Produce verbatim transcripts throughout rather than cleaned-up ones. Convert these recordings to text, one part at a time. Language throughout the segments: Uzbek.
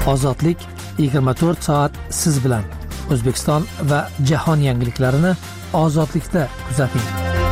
Ozodlik yigirma to'rt soat siz bilan. O'zbekiston va jahon yangiliklarini ozodlikda kuzating.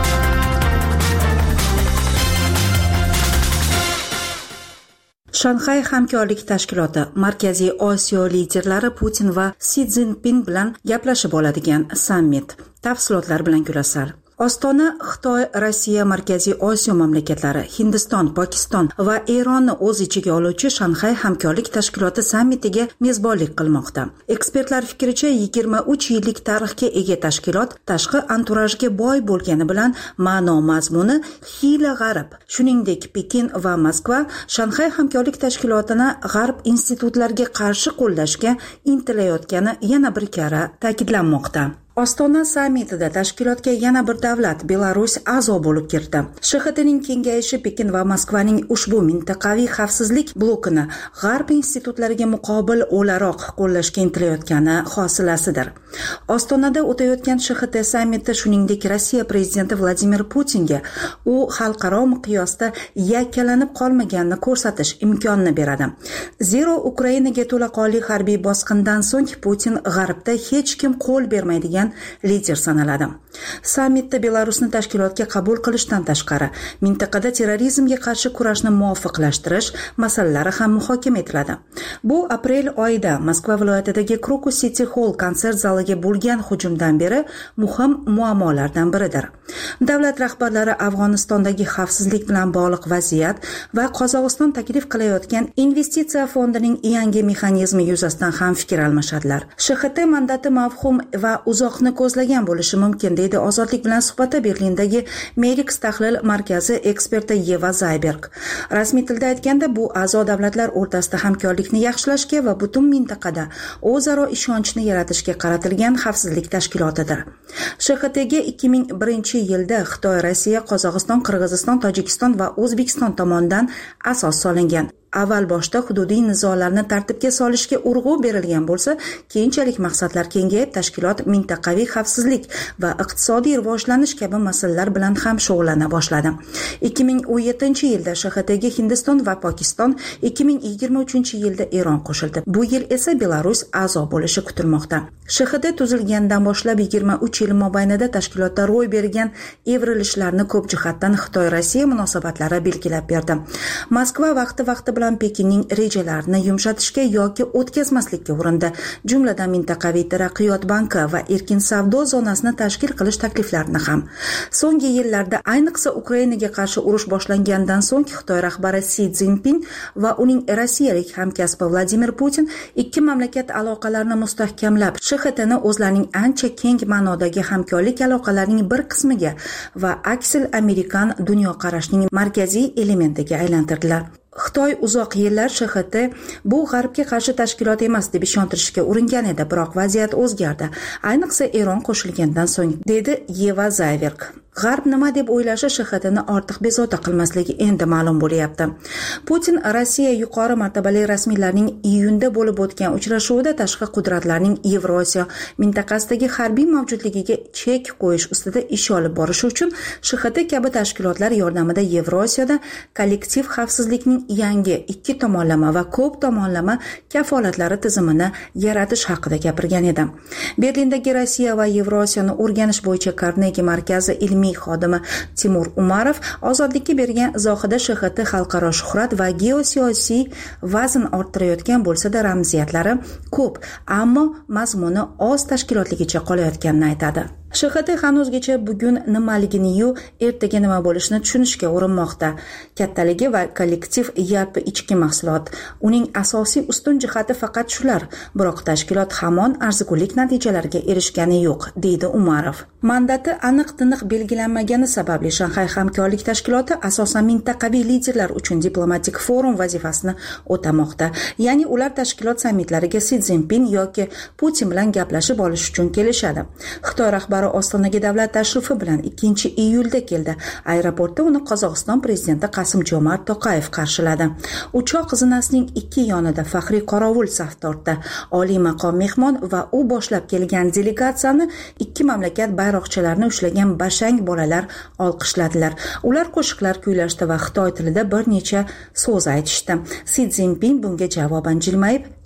Shanxay hamkorlik tashkiloti Markaziy Osiyo liderlari Putin va Si Szinpin bilan gaplashib oladigan sammit. Tafsilotlar bilan ko'rasizlar. Ostona Xitoy, Rossiya, Markaziy Osiyo mamlakatlari, Hindiston, Pokiston va Eronni o'z ichiga oluvchi Shanxay hamkorlik tashkiloti sammitiga mezbonlik qilmoqda. Ekspertlar fikricha yigirma uch yillik tarixga ega tashkilot tashqi anturajga boy bo'lgani bilan ma'no mazmuni xiyla g'arib. Shuningdek, Pekin va Moskva Shanxay hamkorlik tashkilotini g'arb institutlariga qarshi qo'llashga intilayotgani yana bir karra ta'kidlanmoqda. Ostona sammitida tashkilotga yana bir davlat Belarus a'zo bo'lib kirdi. Sh X Tning kengayishi Pekin va Moskvaning ushbu mintaqaviy xavfsizlik blokini g'arb institutlariga muqobil o'laroq qo'llashga intilayotgani hosilasidir. Ostonada o'tayotgan Sh X T sammiti shuningdek Rossiya prezidenti Vladimir Putinga u xalqaro miqyosda yakkalanib qolmaganini ko'rsatish imkonini beradi. Zero Ukrainaga to'laqonli harbiy bosqindan so'ng Putin g'arbda hech kim qo'l bermaydigan lider sanaladi. Sammitda Belarusni tashkilotga qabul qilishdan tashqari, mintaqada terrorizmga qarshi kurashni muvofiqlashtirish masalalari ham muhokama etiladi. Bu aprel oyida Moskva viloyatidagi Krokus City Hall konsert zaliga bo'lgan hujumdan beri muhim muammolardan biridir. Davlat rahbarlari Afg'onistondagi xavfsizlik bilan bog'liq vaziyat va Qozog'iston taklif qilayotgan investitsiya fondining yangi mexanizmi yuzasidan ham fikr almashadilar. Sh X T mandati mavhum va uzoq ko'zlagan bo'lishi mumkin, deydi Ozodlik bilan suhbatda Berlindagi Merix tahlil markazi eksperti Yeva Zayberg. Rasmiy tilda aytganda, bu a'zo davlatlar o'rtasida hamkorlikni yaxshilashga va butun mintaqada o'zaro ishonchni yaratishga qaratilgan xavfsizlik tashkilotidir. Sh X Tga ikki ming birinchi yilda Xitoy, Rossiya, Qozog'iston, Qirg'iziston, Tojikiston va O'zbekiston tomonidan asos solingan. Avval boshda hududiy nizolarni tartibga solishga urg'u berilgan bo'lsa, keyinchalik maqsadlar kengayib tashkilot mintaqaviy xavfsizlik va iqtisodiy rivojlanish kabi masalalar bilan ham shug'ullana boshladi. ikki ming o'n yettinchi yilda Sh X Tga Hindiston va Pokiston, ikki ming yigirma uchinchi yilda Eron qo'shildi. Bu yil esa Belarus a'zo bo'lishi kutilmoqda. Sh X T tuzilgandan boshlab yigirma uch yil mobaynida tashkilotda ro'y bergan evrilishlarni ko'p jihatdan Xitoy-Rossiya munosabatlari belgilab berdi. Moskva vaqti-vaqti bilan Pekinning rejalarini yumshatishga yoki o'tkazmaslikka urindi. Jumladan mintaqaviy taraqqiyot banki va erkin savdo zonasini tashkil qilish takliflarini ham. So'nggi yillarda, ayniqsa Ukrainaga qarshi urush boshlangandan so'ng Xitoy rahbari Si Szinpin va uning rossiyalik hamkasbi Vladimir Putin ikki mamlakat aloqalarini mustahkamlab, Sh X Tni o'zlarining ancha keng ma'nodagi hamkorlik aloqalarining bir qismiga va aksil amerikan dunyoqarashining markaziy elementiga aylantirdilar. Xitoy uzoq yillar Sh X T bu g'arbga qarshi tashkilot emas deb ishontirishga uringan edi, biroq vaziyat o'zgardi. Ayniqsa Eron qo'shilgandan so'ng, dedi Yeva Zayberg. G'arb nima deb o'ylashi Sh X Tni ortiq bezovta qilmasligi endi ma'lum bo'lyapti. Putin Rossiya yuqori martabali rasmiylarining iyunda bo'lib o'tgan uchrashuvida tashqi qudratlarning Yevrosiyo mintaqasidagi harbiy mavjudligiga chek qo'yish ustida ish olib borish uchun Sh X T kabi tashkilotlar yordamida Yevrosiyoda kollektiv xavfsizlikning yangi ikki tomonlama va ko'p tomonlama kafolatlari tizimini yaratish haqida gapirgan edi. Berlindagi Rossiya va Yevrosiyoni o'rganish bo'yicha Carnegie markazi ilmiy xodimi Timur Umarov Ozodlikka bergan izohida Sh X T xalqaro shuhrat va geosiyosiy vazn orttirayotgan bo'lsa-da ramziyatlari ko'p, ammo mazmuni oz tashkilotligicha qolayotganini aytadi. Sh X T hanuzgacha bugun nimaligini-yu ertaga nima bo'lishini tushunishga urinmoqda. Kattaligi va kollektiv yalpi ichki mahsulot. Uning asosiy ustun jihati faqat shular, biroq tashkilot hamon arzigulik natijalarga erishgani yo'q, deydi Umarov. Mandati aniq-tiniq belgilanmagani sababli Shanxay hamkorlik tashkiloti asosan mintaqaviy liderlar uchun diplomatik forum vazifasini o'tamoqda. Ya'ni ular tashkilot sammitlariga Si Szinpin yoki Putin bilan gaplashib olish uchun kelishadi. Xitoy rahbari Ostonaga davlat tashrifi bilan ikkinchi iyulda keldi. Aeroportda uni Qozog'iston prezidenti Qasim-Jomart To'qayev qarshiladi. Uchoq zinasining ikki yonida faxriy qorovul saf tortdi. Oliy maqom mehmon va u boshlab kelgan delegatsiyani ikki mamlakat bayroqchalarini ushlagan bashang bolalar olqishladilar. Ular qo'shiqlar kuylashdi va Xitoy tilida bir necha so'z aytishdi. Si Szinpin bunga javoban jilmayib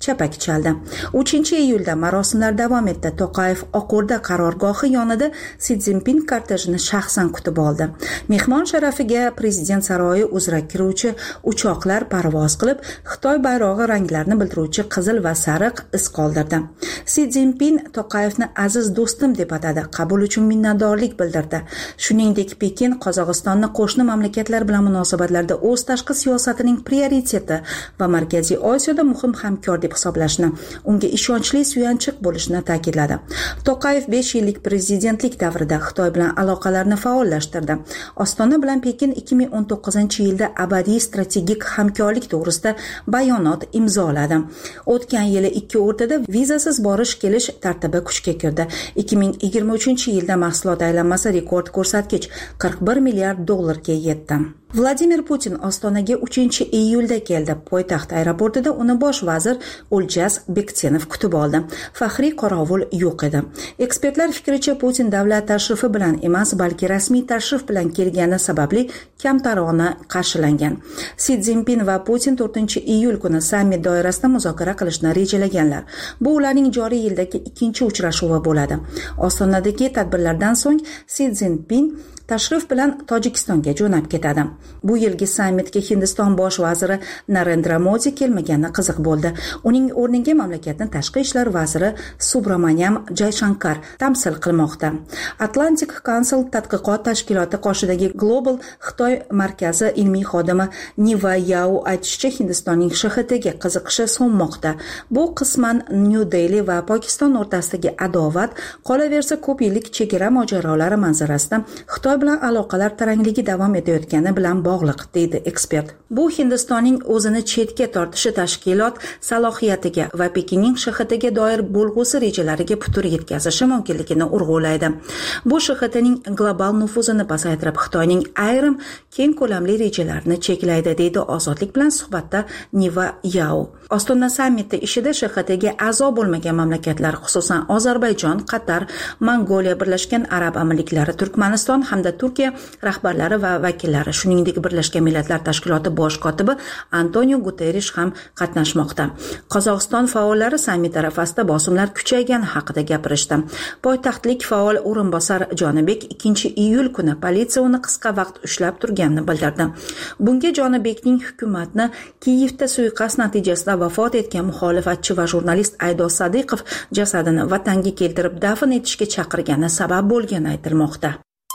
chapak chaldi. uchinchi iyulda marosimlar davom etdi. To'qayev Oqo'rda qarorgohi yonida Si Szinpin kortejini shaxsan kutib oldi. Mehmon sharafiga prezident saroyi uzra kiruvchi uchoqlar parvoz qilib, Xitoy bayrog'i ranglarini bildiruvchi qizil va sariq iz qoldirdi. Si Szinpin To'qayevni aziz do'stim deb atadi, qabul uchun minnatdorlik bildirdi. Shuningdek, Pekin Qozog'istonni qo'shni mamlakatlar bilan munosabatlarda o'z tashqi siyosatining prioriteti va Markaziy Osiyoda muhim hamkor deb hisoblashni, unga ishonchli suyanchiq bo'lishni ta'kidladi. To'qayev besh yillik prezidentlik davrida Xitoy bilan aloqalarni faollashtirdi. Ostona bilan Pekin ikki ming o'n to'qqizinchi yilda abadiy strategik hamkorlik to'g'risida bayonot imzoladi. O'tgan yili ikki o'rtada vizasiz borish-kelish tartibi kuchga kirdi. ikki ming yigirma uchinchi yilda mahsulot aylanmasi rekord ko'rsatkich qirq bir milliard dollarga yetdi. Vladimir Putin Ostonaga uchinchi iyulda keldi. Poytaxt aeroportida uni bosh vazir O'ljaz Bektenov kutib oldi. Faxriy qorovul yo'q edi. Ekspertlar fikricha, Putin davlat tashrifi bilan emas, balki rasmiy tashrif bilan kelgani sababli kamtarona qarshilangan. Si Szinpin va Putin to'rtinchi iyul kuni sammit doirasida muzokara qilishni rejalaganlar. Bu ularning joriy yildagi ikkinchi uchrashuvi bo'ladi. Ostonadagi tadbirlardan so'ng Si Szinpin tashrif bilan Tojikistonga jo'nab ketadi. Bu yilgi sammitga Hindiston bosh vaziri Narendra Modi kelmagani qiziq bo'ldi. Uning o'rniga mamlakatning tashqi ishlar vaziri Subramanyam Jayshankar tamsil qilmoqda. Atlantic Council tadqiqot tashkiloti qoshidagi Global Xitoy markazi ilmiy xodimi Niva Yao aytishicha, Hindistonning Sh X Tga qiziqishi so'nmoqda. Bu qisman New Delhi va Pokiston o'rtasidagi adovat, qolaversa ko'p yillik chegara mojarolari manzarasida Xitoy bilan aloqalar tarangligi davom etayotgani bilan bog'liq, deydi ekspert. Bu Hindistonning o'zini chetga tortishi tashkilot salohiyatiga va Pekinning Sh X Tga doir bo'lg'usi rejalariga putur yetkazishi mumkinligini urg'ulaydi. Bu Sh X Tning global nufuzini pasaytirib, Xitoyning ayrim keng ko'lamli rejalarini cheklaydi, deydi ozodlik bilan suhbatda Niva Yao. Ostona sammiti ishida Sh X Tga a'zo bo'lmagan mamlakatlar, xususan Ozarbayjon, Qatar, Mongoliya, Birlashgan Arab Amirliklari, Turkmaniston hamda Turkiya rahbarlari va vakillari, shuningdek Birlashgan Millatlar Tashkiloti bosh kotibi Antonio Guterres ham qatnashmoqda. Qozog'iston faollari sammit arafasida bosimlar kuchaygani haqida gapirishdi. Poytaxtlik faol o'rinbosar Jonibek ikkinchi iyul kuni politsiya uni qisqa vaqt ushlab turganini bildirdi. Bunga Jonibekning hukumatni Kiyevda suiqasd natijasida vafot etgan muxolifatchi va jurnalist Aydos Sadiqov jasadini vatanga keltirib dafn etishga chaqirgani sabab bo'lgani aytilmoqda.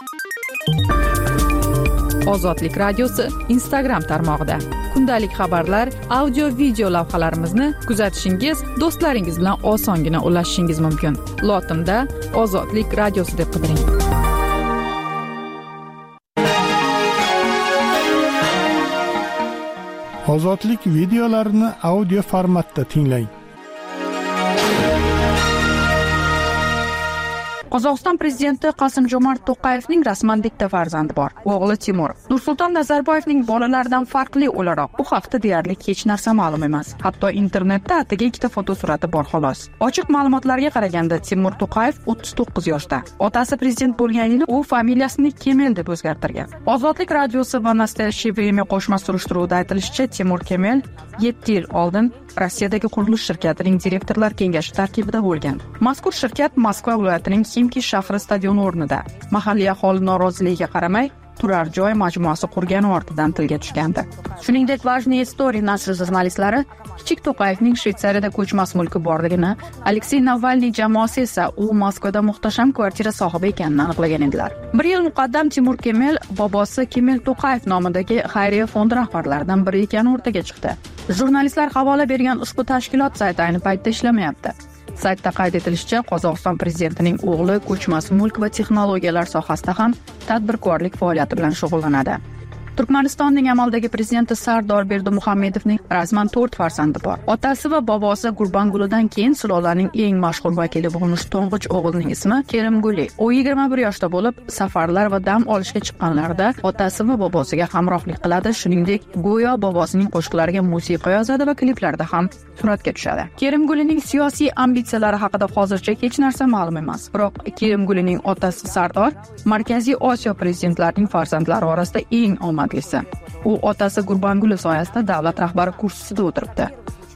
Ozodlik radiosi Instagram tarmog'ida kundalik xabarlar, audio, video lavhalarimizni kuzatishingiz, do'stlaringiz bilan osongina ulashishingiz mumkin. Lotimda Ozodlik radiosi deb qidiring. Ozodlik videolarini audio formatda tinglang. Qozog'iston prezidenti Qosim-Jomart To'qayevning rasman bitta farzandi bor, o'g'li Timur. Nursulton Nazarboyevning bolalaridan farqli o'laroq bu haqda deyarli hech narsa ma'lum emas. Hatto internetda atiga ikkita fotosurati bor xolos. Ochiq ma'lumotlarga qaraganda Timur To'qayev o'ttiz to'qqiz yoshda. Otasi prezident bo'lgan yili u familiyasini Kemel deb o'zgartirgan. Ozodlik radiosi va Nastoyaщее время qo'shma surishtiruvida aytilishicha, Timur Kemel yetti yil oldin Rossiyadagi qurilish shirkatining direktorlar kengashi tarkibida bo'lgan. Mazkur shirkat Moskva viloyatining Ximki shahri stadioni o'rnida mahalliy aholi noroziligiga qaramay turar joy majmuasi qurgani ortidan tilga tushgandi. Shuningdek, Важные истории nashri jurnalistlari kichik To'qayevning Shveysariyada ko'chmas mulki borligini, Aleksey Navalniy jamoasi esa u Moskvada muhtasham kvartira sohibi ekanini aniqlagan edilar. Bir yil muqaddam Timur Kemel bobosi Kemel To'qayev nomidagi xayriya fondi rahbarlaridan biri ekani o'rtaga chiqdi. Jurnalistlar havola bergan ushbu tashkilot sayti ayni paytda ishlamayapti. Saytda qayd etilishicha, Qozog'iston prezidentining o'g'li ko'chmas mulk va texnologiyalar sohasida ham tadbirkorlik faoliyati bilan shug'ullanadi. Turkmanistonning amaldagi prezidenti Sardor Berdimuhamedovning rasman to'rt farzandi bor. Otasi va bobosi Gurbanguludan keyin sulolaning eng mashhur vakili bo'lmish to'ng'ich o'g'lining ismi Kerimguli. U yigirma bir yoshda bo'lib, safarlar va dam olishga chiqqanlarida otasi va bobosiga hamrohlik qiladi, shuningdek, go'yo bobosining qo'shiqlariga musiqa yozadi va kliplarda ham suratga tushadi. Kerimgulining siyosiy ambitsiyalari haqida hozircha hech narsa ma'lum emas. Biroq Kerimgulining otasi Sardor Markaziy Osiyo prezidentlarining farzandlari orasida eng omad U otasi Gurbanguli soyasida davlat rahbari kursisida o'tiribdi.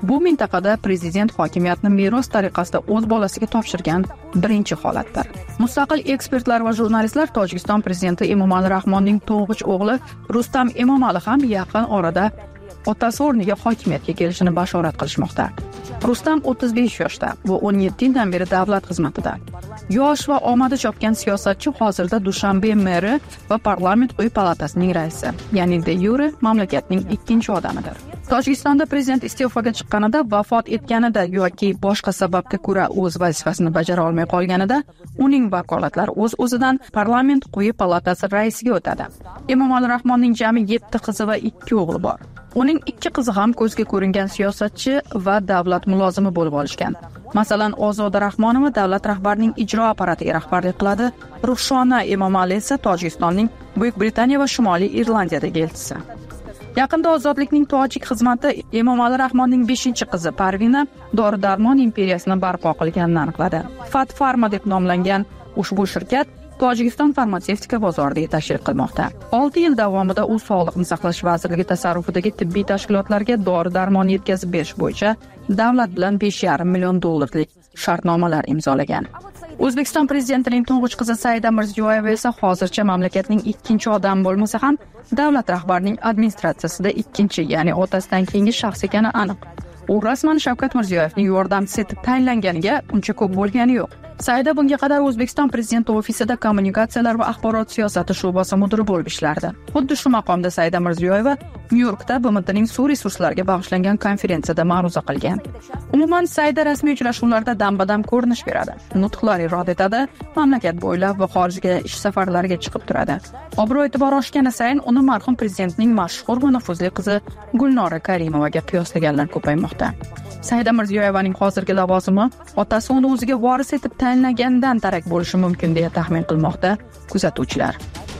Bu mintaqada prezident hokimiyatni meros tariqasida o'z bolasiga topshirgan birinchi holatdir. Mustaqil ekspertlar va jurnalistlar Tojikiston prezidenti Emomali Rahmonning to'ng'ich o'g'li Rustam Emomali ham yaqin orada otasi o'rniga hokimiyatga kelishini bashorat qilishmoqda. Rustam o'ttiz besh yoshda va o'n yetti yildan beri davlat xizmatida. Yosh va omadi chopgan siyosatchi hozirda Dushanbe meri va parlament quyi palatasining raisi, ya'ni de yure mamlakatning ikkinchi odamidir. Tojikistonda prezident iste'foga chiqqanida, vafot etganida yoki boshqa sababga ko'ra o'z vazifasini bajara olmay qolganida, uning vakolatlari o'z-o'zidan parlament quyi palatasi raisiga o'tadi. Emomali Rahmonning jami yetti qizi va ikki o'g'li bor. Uning ikki qizi ham ko'zga ko'ringan siyosatchi va davlat mulozimi bo'lib olishgan. Masalan, Ozoda Rahmonova davlat rahbarining ijro apparatiga rahbarlik qiladi. Ruhshona Emomali esa Tojikistonning Buyuk Britaniya va Shimoliy Irlandiyadagi elchisi. Yaqinda ozodlikning tojik xizmati Emomali Rahmonning beshinchi qizi Parvina dori-darmon imperiyasini barpo qilganini aniqladi. Fat Pharma deb nomlangan ushbu shirkat Tojikiston farmatsevtika bozoriga tashrif qilmoqda. olti yil davomida u Sog'liqni saqlash vazirligi tasarrufidagi tibbiy tashkilotlarga dori-darmon yetkazib berish bo'yicha davlat bilan besh yarim million dollarlik shartnomalar imzolagan. O'zbekiston prezidentining to'ng'ich qizi Saida Mirziyoyeva esa hozircha mamlakatning ikkinchi odami bo'lmasa ham davlat rahbarining administratsiyasida ikkinchi, ya'ni otasidan keyingi shaxs ekani aniq. U rasman Shavkat Mirziyoyevning yordamchisi etib tayinlanganiga uncha ko'p bo'lgani yo'q. Saida bunga qadar O'zbekiston prezidenti ofisida kommunikatsiyalar va axborot siyosati sho'basi mudiri bo'lib ishlardi. Xuddi shu maqomda Saida Mirziyoyeva Nyu-Yorkda B M Tning suv resurslariga bag'ishlangan konferensiyada ma'ruza qilgan. Umuman Saida rasmiy uchrashuvlarda dam-badam ko'rinish beradi. Nutqlar irod etadi, mamlakat bo'ylab va xorijga ish safarlariga chiqib turadi. Obro' e'tibor oshgani sayin uni marhum prezidentning mashhur va nufuzli qizi Gulnora Karimovaga qiyoslaganlar ko'paymoqda. Saida Mirziyoyevaning hozirgi lavozimi otasi uni o'ziga voris etib tayinlagandan darak bo'lishi mumkin deya taxmin qilmoqda kuzatuvchilar.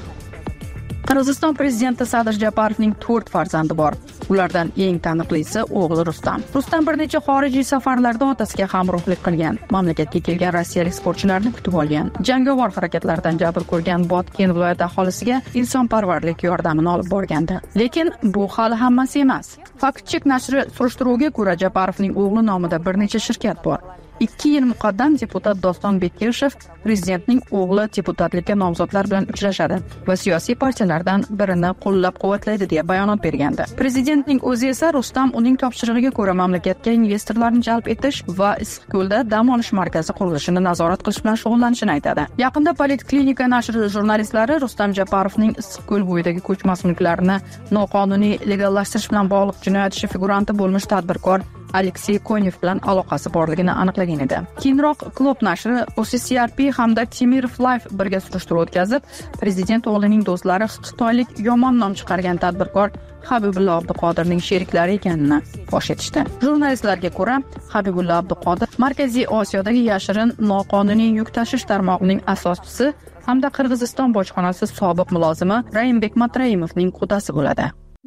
Qirg'iziston prezidenti Sadir Japarovning to'rt farzandi bor. Ulardan eng taniqlisi o'g'li Rustam. Rustam bir necha xorijiy safarlarda otasiga hamrohlik qilgan, mamlakatga kelgan rossiyalik sportchilarni kutib olgan, jangovar harakatlardan jabr ko'rgan Botken viloyati aholisiga insonparvarlik yordamini olib borgandi. Lekin bu hali hammasi emas. Faktcheck nashri surishtiruviga ko'ra, Japarovning o'g'li nomida bir necha shirkat bor. ikki yil muqaddam deputat Doston Bekirov prezidentning o'g'li deputatlikka nomzodlar bilan uchrashadi va siyosiy partiyalardan birini qo'llab-quvvatlaydi deya bayonot bergandi. Prezidentning o'zi esa Rustam uning topshirig'iga ko'ra mamlakatga investorlarni jalb etish va Issiqko'lda dam olish markazi qurilishini nazorat qilish bilan shug'ullanishini aytadi. Yaqinda Politklinika nashri jurnalistlari Rustam Japarovning Issiqko'l bo'yidagi ko'chmas mulklarni noqonuniy legallashtirish bilan bog'liq jinoyat ishi figuranti bo'lmish tadbirkor Aleksey Konyev bilan aloqasi borligini aniqlagan edi. Keyinroq Klub nashri O C C R P hamda Temirov Life birga surishtiruv o'tkazib, prezident o'g'lining do'stlari xitoylik yomon nom chiqargan tadbirkor Habibullo Abduqodirning sheriklari ekanini fosh etishdi. Jurnalistlarga ko'ra, Habibullo Abduqodir Markaziy Osiyodagi yashirin noqonuniy yuk tashish tarmog'ining asoschisi hamda Qirg'iziston bojxonasi sobiq mulozimi Raimbek Matraimovning qudasi bo'ladi.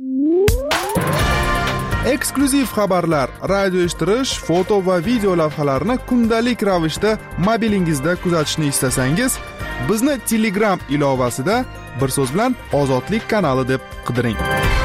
Eksklyuziv xabarlar, radio eshittirish, foto va video lavhalarni kundalik ravishda mobilingizda kuzatishni istasangiz, bizni Telegram ilovasida bir so'z bilan Ozodlik kanali deb qidiring.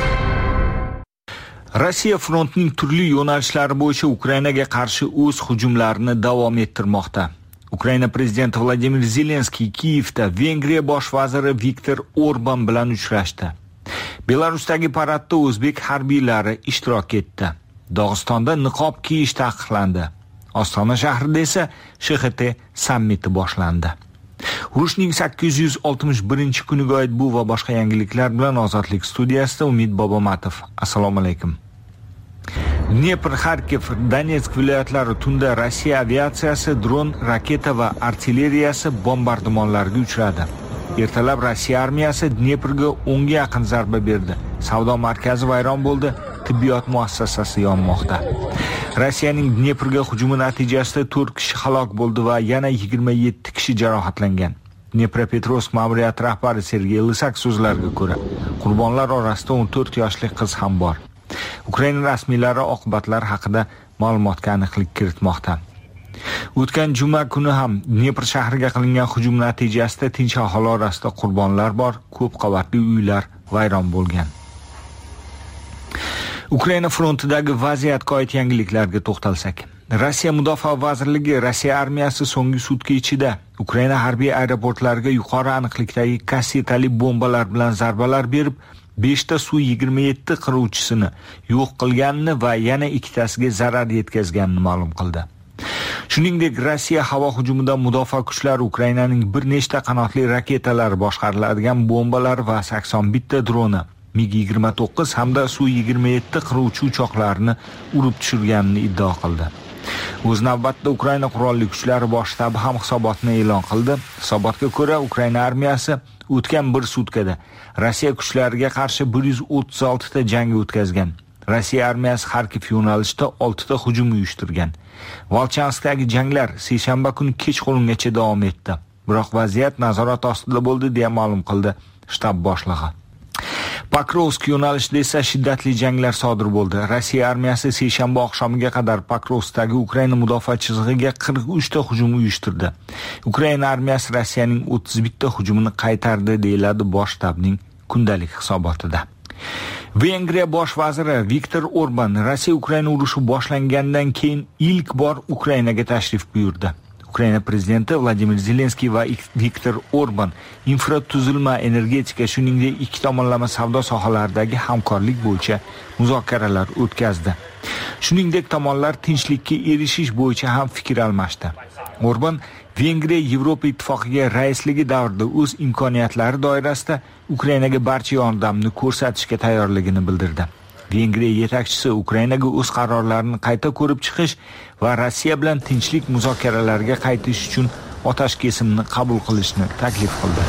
Rossiya frontning turli yo'nalishlari bo'yicha Ukrainaga qarshi o'z hujumlarini davom ettirmoqda. Ukraina prezidenti Vladimir Zelenskiy Kiyevda Vengriya bosh vaziri Viktor Orban bilan uchrashdi. Belarusdagi paradda o'zbek harbiylari ishtirok etdi. Dog'istonda niqob kiyish taqiqlandi. Ostona shahrida esa Sh X T sammiti boshlandi. Urushning sakkiz yuz oltmish birinchi kuniga oid bu va boshqa yangiliklar bilan Ozodlik studiyasida Umid Bobomatov. Assalomu alaykum. Dnepr, Kharkiv, Donetsk viloyatlari tunda Rossiya aviatsiyasi, dron, raketa va artilleriyasi bombardimonlarga uchradi. Ertalab Rossiya armiyasi Dneprga o'nga yaqin zarba berdi. Savdo markazi vayron bo'ldi, tibbiyot muassasasi yonmoqda. Rossiyaning Dneprga hujumi natijasida to'rt kishi halok bo'ldi va yana yigirma yetti kishi jarohatlangan. Dnepropetrovsk ma'muriyati rahbari Sergey Lysak so'zlariga ko'ra, qurbonlar orasida o'n to'rt yoshli qiz ham bor. Ukraina rasmiylari oqibatlar haqida ma'lumotga aniqlik kiritmoqda. O'tgan juma kuni ham Dnepr shahriga qilingan hujum natijasida tinch aholi orasida qurbonlar bor, ko'p qavatli uylar vayron bo'lgan. Ukraina frontidagi vaziyatga oid yangiliklarga to'xtalsak. Rossiya Mudofaa vazirligi Rossiya armiyasi so'nggi sutka ichida Ukraina harbiy aeroportlariga yuqori aniqlikdagi kassetali bombalar bilan zarbalar berib, besh ta Su yigirma yetti qiruvchisini yo'q qilganini va yana ikkitasiga zarar yetkazganini ma'lum qildi. Shuningdek, Rossiya havo hujumidan mudofaa kuchlari Ukrainaning bir nechta qanotli raketalar boshqariladigan bombalar va sakson bitta droni, MiG yigirma to'qqiz hamda Su yigirma yetti qiruvchi uchoqlarini urib tushirganini iddao qildi. O'z navbatida Ukraina qurolli kuchlari bosh shtabi ham hisobotni e'lon qildi. Hisobotga ko'ra, Ukraina armiyasi o'tgan bir sutkada Rossiya kuchlariga qarshi bir yuz o'ttiz olti ta jang o'tkazgan. Rossiya armiyasi Xarkiv yo'nalishida olti ta hujum uyushtirgan. Volchanskdagi janglar seshanba kuni kechqurungacha davom etdi. Biroq vaziyat nazorat ostida bo'ldi deya ma'lum qildi shtab boshlig'i. Pokrovsk yo'nalishida esa shiddatli janglar sodir bo'ldi. Rossiya armiyasi seshanba oqshomiga qadar Pokrovskdagi Ukraina mudofaa chizig'iga qirq uch ta hujum uyushtirdi. Ukraina armiyasi Rossiyaning o'ttiz bitta hujumini qaytardi, deyiladi bosh shtabning kundalik hisobotida. Vengriya bosh vaziri Viktor Orban Rossiya Ukraina urushi boshlangandan keyin ilk bor Ukrainaga tashrif buyurdi. Ukraina prezidenti Vladimir Zelenskiy va Viktor Orban infratuzilma, energetika, shuningdek ikki tomonlama savdo sohalaridagi hamkorlik bo'yicha muzokaralar o'tkazdi. Shuningdek, tomonlar tinchlikka erishish bo'yicha ham fikr almashdi. Orban Vengriya Yevropa Ittifoqiga raisligi davrida o'z imkoniyatlari doirasida Ukrainaga barcha yordamni ko'rsatishga tayyorligini bildirdi. Vengriya yetakchisi Ukrainaga o'z qarorlarini qayta ko'rib chiqish va Rossiya bilan tinchlik muzokaralariga qaytish uchun otash kesimni qabul qilishni taklif qildi.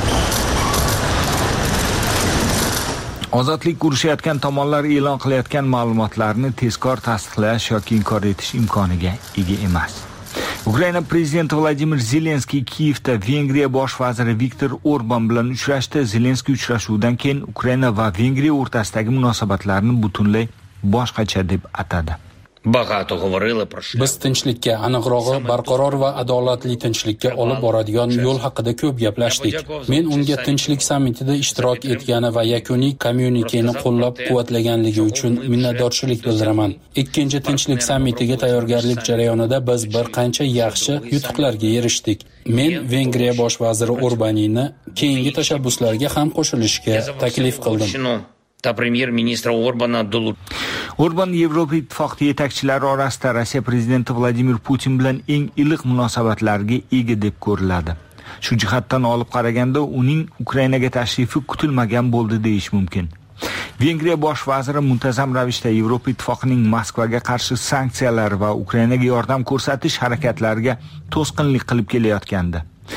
Ozodlik urushayotgan tomonlar e'lon qilayotgan ma'lumotlarni tezkor tasdiqlash yoki inkor etish imkoniga ega emas. Ukraina prezidenti Vladimir Zelenskiy Kiyevda Vengriya bosh vaziri Viktor Orban bilan uchrashdi. Zelenskiy uchrashuvdan keyin Ukraina va Vengriya o'rtasidagi munosabatlarni butunlay boshqacha deb atadi. Biz tinchlikka, aniqrog'i barqaror va adolatli tinchlikka olib boradigan yo'l haqida ko'p gaplashdik. Men unga tinchlik sammitida ishtirok etgani va yakuniy kommunikeni qo'llab-quvvatlaganligi uchun minnatdorchilik bildiraman. Ikkinchi tinchlik sammitiga tayyorgarlik jarayonida biz bir qancha yaxshi yutuqlarga erishdik. Men Vengriya bosh vaziri Orbanini keyingi tashabbuslarga ham qo'shilishga taklif qildim. Orban Yevropa Ittifoqi yetakchilari orasida Rossiya prezidenti Vladimir Putin bilan eng iliq munosabatlarga ega deb ko'riladi. Shu jihatdan olib qaraganda uning Ukrainaga tashrifi kutilmagan bo'ldi deyish mumkin. Vengriya bosh vaziri muntazam ravishda Yevropa Ittifoqining Moskvaga qarshi sanksiyalar va Ukrainaga yordam ko'rsatish harakatlariga to'sqinlik qilib kelayotgandi.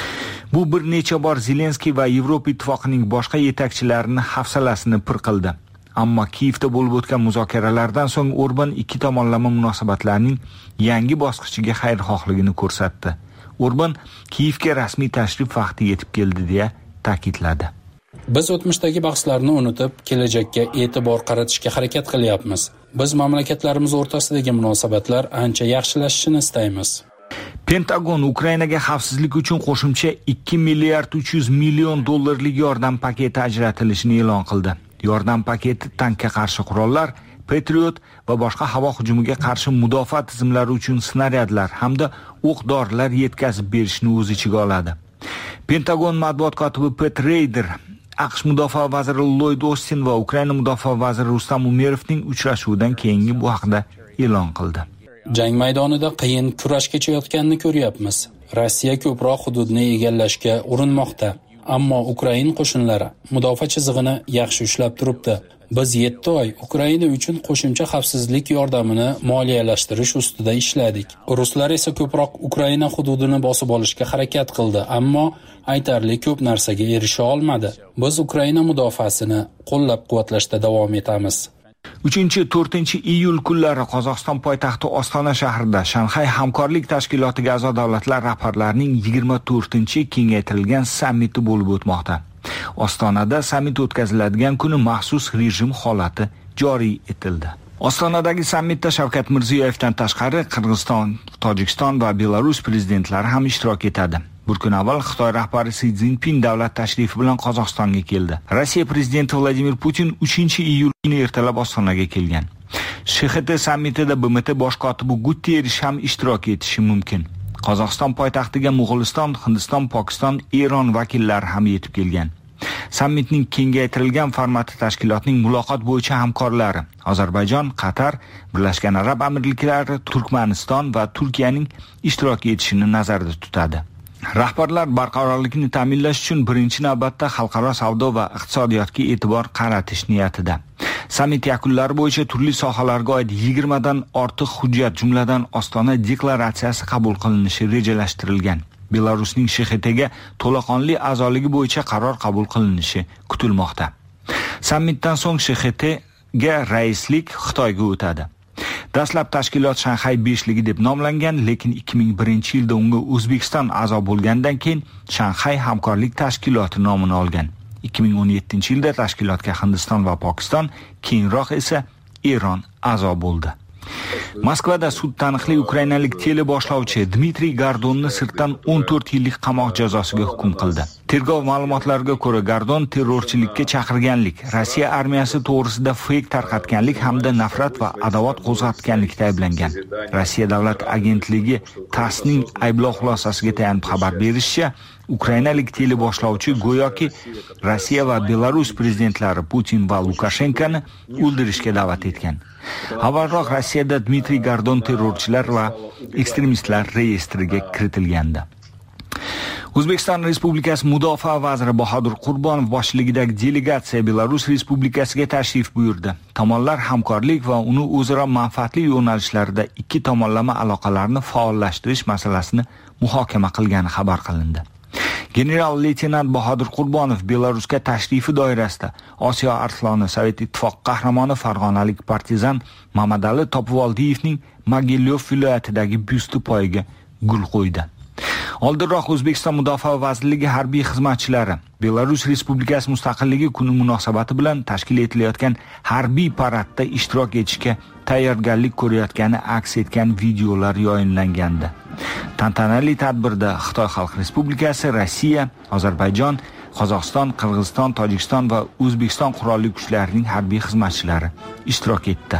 Bu bir necha bor Zelenskiy va Yevropa Ittifoqining boshqa yetakchilarini hafsalasini pir qildi. Ammo Kiyevda bo'lib o'tgan muzokaralardan so'ng Orban ikki tomonlama munosabatlarning yangi bosqichiga xayrixohligini ko'rsatdi. Orban Kiyevga rasmiy tashrif vaqti yetib keldi deya ta'kidladi. Biz o'tmishdagi bahslarni unutib, kelajakka e'tibor qaratishga harakat qilyapmiz. Biz mamlakatlarimiz o'rtasidagi munosabatlar ancha yaxshilashishini istaymiz. Pentagon Ukrainaga xavfsizlik uchun qo'shimcha ikki milliard uch yuz million dollarlik yordam paketi ajratilishini e'lon qildi. Yordam paketi tankga qarshi qurollar, Patriot va boshqa havo hujumiga qarshi mudofaa tizimlari uchun snaryadlar hamda o'q-dorilar yetkazib berishni o'z ichiga oladi. Pentagon matbuot kotibi Pat Ryder AQSh mudofaa vaziri Lloyd Austin va Ukraina mudofaa vaziri Rustam Umerovning uchrashuvidan keyingi bu haqda e'lon qildi. Jang maydonida qiyin kurash kechayotganini ko'ryapmiz. Rossiya ko'proq hududni egallashga urinmoqda. Ammo Ukraina qo'shinlari mudofaa chizig'ini yaxshi ushlab turibdi. Biz yetti oy Ukraina uchun qo'shimcha xavfsizlik yordamini moliyalashtirish ustida ishladik. Ruslar esa ko'proq Ukraina hududini bosib olishga harakat qildi, ammo aytarli ko'p narsaga erisha olmadi. Biz Ukraina mudofaasini qo'llab-quvvatlashda davom etamiz. uchinchi to'rtinchi iyul kunlari Qozog'iston poytaxti Ostona shahrida Shanxay hamkorlik tashkilotiga a'zo davlatlar rahbarlarining yigirma to'rtinchi kengaytirilgan sammiti bo'lib o'tmoqda. Ostonada sammit o'tkaziladigan kuni maxsus rejim holati joriy etildi. Ostonadagi sammitda Shavkat Mirziyoyevdan tashqari Qirg'iziston, Tojikiston va Belarus prezidentlari ham ishtirok etadi. Bir kun avval Xitoy rahbari Si Szinpin davlat tashrifi bilan Qozog'istonga keldi. Rossiya prezidenti Vladimir Putin uchinchi iyul kuni ertalab Ostonaga kelgan. Sh X T sammitida B M T bosh kotibi Guterrish ham ishtirok etishi mumkin. Qozog'iston poytaxtiga Mo'g'uliston, Hindiston, Pokiston, Eron vakillari ham yetib kelgan. Sammitning kengaytirilgan formati tashkilotning muloqot bo'yicha hamkorlari Ozarbayjon, Qatar, Birlashgan Arab Amirliklari, Turkmaniston va Turkiyaning ishtirok etishini nazarda tutadi. Rahbarlar barqarorlikni ta'minlash uchun birinchi navbatda xalqaro savdo va iqtisodiyotga e'tibor qaratish niyatida. Sammit yakunlari bo'yicha turli sohalarga oid yigirma dan ortiq hujjat, jumladan Ostona deklaratsiyasi qabul qilinishi rejalashtirilgan. Belarusning Sh X Tga to'laqonli a'zoligi bo'yicha qaror qabul qilinishi kutilmoqda. Sammitdan so'ng Sh X Tga raislik Xitoyga o'tadi. Dastlab tashkilot Shanxay beshligi deb nomlangan, lekin ikki ming birinchi yilda unga O'zbekiston a'zo bo'lgandan keyin Shanxay hamkorlik tashkiloti nomini olgan. ikki ming o'n yettinchi yilda tashkilotga Hindiston va Pokiston, keyinroq esa Eron a'zo bo'ldi. Moskvada sud taniqli ukrainalik teleboshlovchi Dmitriy Gardonni sirtdan o'n to'rt yillik qamoq jazosiga hukm qildi. Tergov ma'lumotlariga ko'ra, Gardon terrorchilikka chaqirganlik, Rossiya armiyasi to'g'risida feyk tarqatganlik hamda nafrat va adovat qo'zg'atganlikda ayblangan. Rossiya davlat agentligi TASSning ayblov xulosasiga tayanib xabar berishicha, ukrainalik teleboshlovchi go'yoki Rossiya va Belarus prezidentlari Putin va Lukashenkoni o'ldirishga da'vat etgan. Avvalroq Rossiyada Dmitriy Gardon terrorchilar va ekstremistlar reyestriga kiritilgandi. O'zbekiston Respublikasi Mudofaa vaziri Bahodir Qurbonov boshchiligidagi delegatsiya Belarus Respublikasiga tashrif buyurdi. Tomonlar hamkorlik va uni o'zaro manfaatli yo'nalishlarda ikki tomonlama aloqalarni faollashtirish masalasini muhokama qilgani xabar qilindi. General-leytenant Bahodir Qurbonov Belarusga tashrifi doirasida Osiyo Arsloni Sovet Ittifoqi qahramoni farg'onalik partizan Mamadali Topivoldiyevning Mogilyof viloyatidagi byusti poyiga gul qo'ydi. Oldinroq O'zbekiston Mudofaa vazirligi harbiy xizmatchilari Belarus Respublikasi mustaqilligi kuni munosabati bilan tashkil etilayotgan harbiy paradda ishtirok etishga tayyorgarlik ko'rayotgani aks etgan videolar yayınlangandi. Tantanali tadbirda Xitoy Xalq Respublikasi, Rossiya, Ozarbayjon, Qozog'iston, Qirg'iziston, Tojikiston va O'zbekiston qurolli kuchlarining harbiy xizmatchilari ishtirok etdi.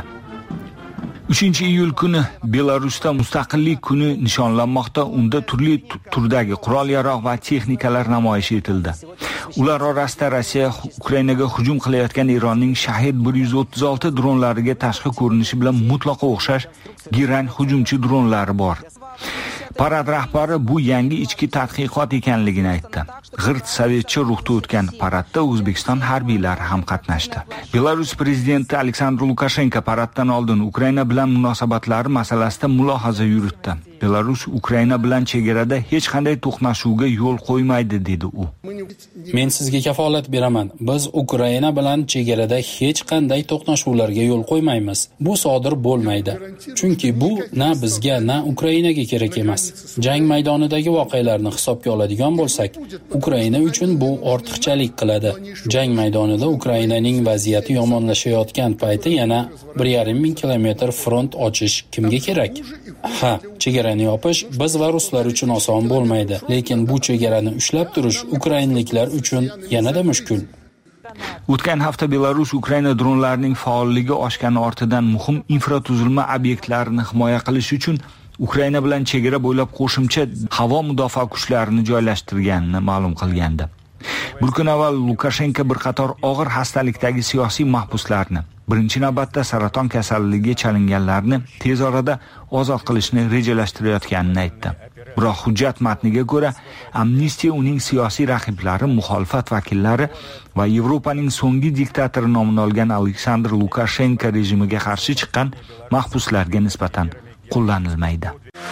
uchinchi iyul kuni Belarusda mustaqillik kuni nishonlanmoqda. Unda turli turdagi qurol-yarog' va texnikalar namoyish etildi. Ular orasida Rossiya Ukrainaga hujum qilayotgan Eronning Shahid bir yuz o'ttiz olti dronlariga tashqi ko'rinishi bilan mutlaqo o'xshash Giran hujumchi dronlari bor. Parad rahbari bu yangi ichki tadqiqot ekanligini aytdi. G'irt sovetcha ruhda o'tgan paradda O'zbekiston harbiylari ham qatnashdi. Belarus prezidenti Aleksandr Lukashenko paraddan oldin Ukraina bilan munosabatlari masalasida mulohaza yuritdi. Belarus Ukraina bilan chegarada hech qanday to'qnashuvga yo'l qo'ymaydi dedi u. Men sizga kafolat beraman. Biz Ukraina bilan chegarada hech qanday to'qnashuvlarga yo'l qo'ymaymiz. Bu sodir bo'lmaydi. Chunki bu na bizga, na Ukrainaga kerak emas. Jang maydonidagi voqealarni hisobga oladigan bo'lsak, Ukraina uchun bu ortiqchalik qiladi. Jang maydonida Ukrainaning vaziyati yomonlashayotgan payti yana bir yarim ming kilometr front ochish kimga kerak? Ha, chegarani yopish biz va ruslar uchun oson bo'lmaydi, lekin bu chegarani ushlab turish ukrainliklar uchun yanada mushkul. O'tgan hafta Belarus Ukraina dronlarining faolligi oshgani ortidan muhim infratuzilma obyektlarini himoya qilish uchun Ukraina bilan chegara bo'ylab qo'shimcha havo mudofaa kuchlarini joylashtirganini ma'lum qilgandi. Bir kun avval Lukashenko bir qator og'ir xastalikdagi siyosiy mahbuslarni, birinchi navbatda saraton kasalligiga chalinganlarni tez orada ozod qilishni rejalashtirayotganini aytdi. Biroq hujjat matniga ko'ra, amnistiya uning siyosiy raqiblari, muxolifat vakillari va Yevropaning so'nggi diktatori nomini olgan Aleksandr Lukashenko rejimiga qarshi chiqqan mahbuslarga nisbatan qo'llanilmaydi.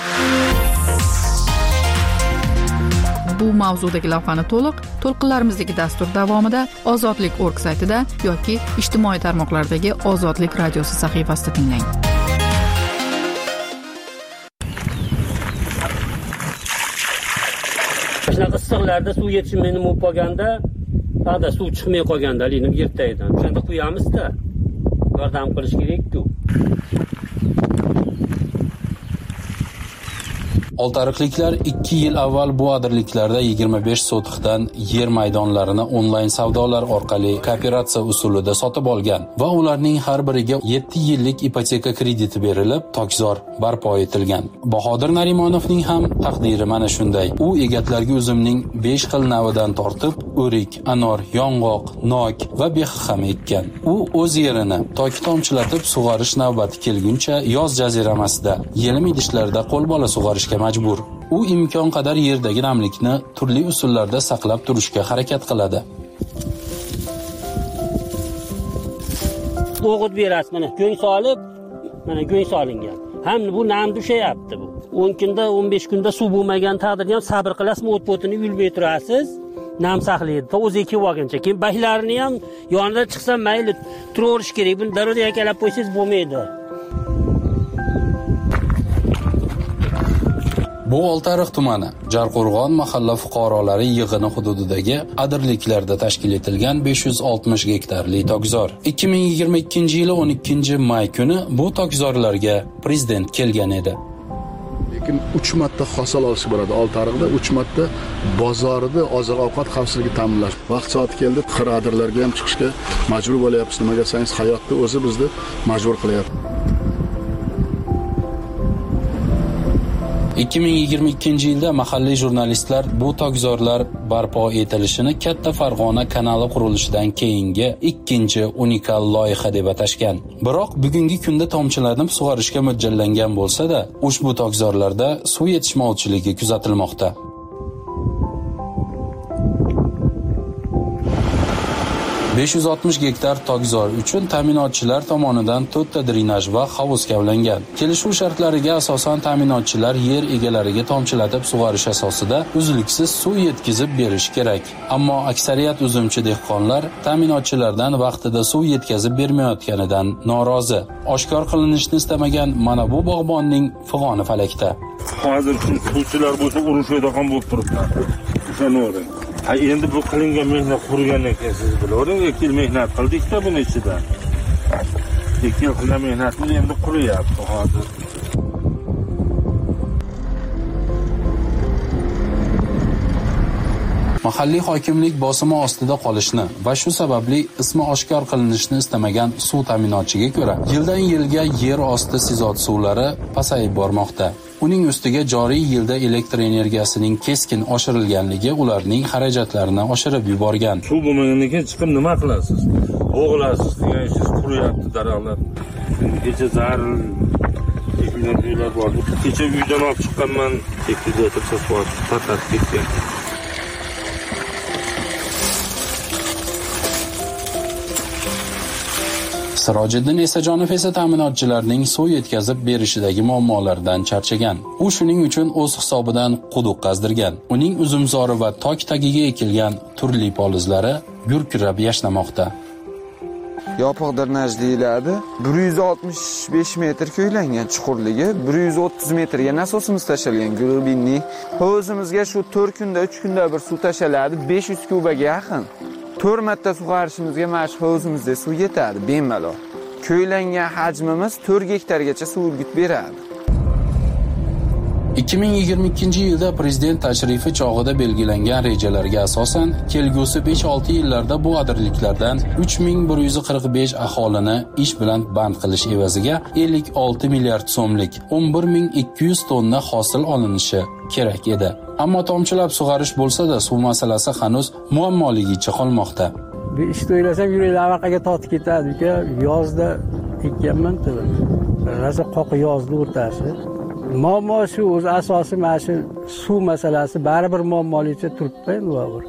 Bu mavzudagi lavhani to'liq to'lqinlarimizdagi dastur davomida ozodlik nokta org saytida yoki ijtimoiy tarmoqlardagi Ozodlik radiosi sahifasida tinglang. Shunaqa issiqlarda suv yetishmaydi bo'lib qolganda, hada suv chiqmay qolganda linib yertaydan. Shunda quyamiz-da. Yordam qilish kerak-ku. Oltiariqliklar ikki yil avval bu adirliklarda yigirma besh sotixdan yer maydonlarini onlayn savdolar orqali kooperatsiya usulida sotib olgan va ularning har biriga yetti yillik ipoteka krediti berilib, tokzor barpo etilgan. Bahodir Narimonovning ham taqdiri mana shunday. U egatlarga uzumning besh xil navidan tortib, o'rik, anor, yong'oq, nok va bexam ekkan. U o'z yerini toki tomchilatib sug'orish navbati kelguncha yoz jaziramasida, yelim idishlarda qo'lbola sug'orishga majbur. U imkon qadar yerdagi namlikni turli usullarda saqlab turishga harakat qiladi. O'g'it berasiz, mana go'ng solib, mana go'ng solingan. Ham bu nam dushayapti bu. o'n kunda, o'n besh kunda suv bo'lmagan taqdirda ham sabr qilasizmi, o't-o'tini yulmay turasiz. Nam saqlaydi. To o'zi kelib olgancha. Keyin baylarini ham yonida chiqsa mayli, turaverish kerak. Buni daryoda yakalab qo'ysangiz bo'lmaydi. Bu Oltiariq tumani Jarqo'rg'on mahalla fuqarolari yig'ini hududidagi adirliklarda tashkil etilgan besh yuz oltmish gektarli tokzor. ikki ming yigirma ikkinchi yili o'n ikkinchi may kuni bu tokzorlarga prezident kelgan edi. Lekin uch marta hosil olish bo'ladi. Oltiariqda uch marta bozorida oziq-ovqat xavfsizligini ta'minlash. Vaqt soati keldi, xiradirlarga ham chiqishga majbur bo'lyapmiz. Nimaga desangiz, hayotda o'zi bizni majbur qilyapti. ikki ming yigirma ikkinchi yilda mahalliy jurnalistlar bu tokzorlar barpo etilishini Katta Farg'ona kanali qurilishidan keyingi ikkinchi unikal loyiha deb atashgan. Biroq bugungi kunda tomchilanib sug'orishga mo'ljallangan bo'lsa-da, ushbu tokzorlarda suv yetishmovchiligi kuzatilmoqda. besh yuz oltmish gektar tokzor uchun ta'minotchilar tomonidan to'rtta drenaj va hovuz kavlangan. Kelishuv shartlariga asosan ta'minotchilar yer egalariga tomchilatib sug'orish asosida uzluksiz suv yetkazib berish kerak. Ammo aksariyat uzumchi dehqonlar ta'minotchilardan vaqtida suv yetkazib bermayotganidan norozi. Oshkor qilinishni istamagan mana bu bog'bonning fig'oni falakda. Hozir suvchilar bo'lsa urushida ham bo'lib turibdi. O'shani Ha endi bu qilingan mehnat qurgandan keyin siz bilavering, ikki yil mehnat qildik-da buni ichida. ikki yil qilgan mehnatimiz endi quryapti hozir. Mahalliy hokimlik bosimi ostida qolishni va shu sababli ismi oshkor qilinishni istamagan suv ta'minotchiga ko'ra, yildan yilga yer osti sizot suvlari pasayib bormoqda. Uning ustiga joriy yilda elektr energiyasining keskin oshirilganligi ularning xarajatlarini oshirib yuborgan. Suv bo'lmagandan keyin chiqib nima qilasiz? O'g'ilasiz degan siz quryapti daraxtlar. Kecha zaril ekilgan bor. Kecha uydan olib chiqqanman, tekizda tursa bor, tatat ketgan. Sirojiddin Esajonov esa ta'minotchilarning suv yetkazib berishidagi muammolardan charchagan. U shuning uchun o'z hisobidan quduq qazdirgan. Uning uzumzori va tok tagiga ekilgan turli polizlari gurkirab yashnamoqda. Yopiq drenaj deyiladi. bir yuz oltmish besh metr ko'ylangan chuqurligi, bir yuz o'ttiz metrga nasosimiz tashalgan glubinli. Hovuzimizga shu to'rt kunda, uch kunda bir suv tashaladi, besh yuz kubaga yaqin. to'rt marta sug'orishimizga mash hovuzimizda suv yetadi bemalol. Ko'ylangan hajmimiz to'rt gektargacha suv urgit beradi. ikki ming yigirma ikkinchi yilda prezident tashrifi chog'ida belgilangan rejalarga asosan kelgusi besh olti yillarda bu adirliklardan uch ming bir yuz qirq besh aholini ish bilan band qilish evaziga ellik olti milliard so'mlik o'n bir ming ikki yuz tonna hosil olinishi kerak edi. Ammo tomchilab sug'orish bo'lsa-da, suv masalasi hanuz muammoligicha qolmoqda. Bir ish o'ylasam yuraklar avaqaga tortib ketadi-ku. Yozda ekkanman tabii. Raza qoq yozda o'rtasi. Muammo shu o'z asosi mana shu suv masalasi baribir muammoligicha turibdi endi bobur.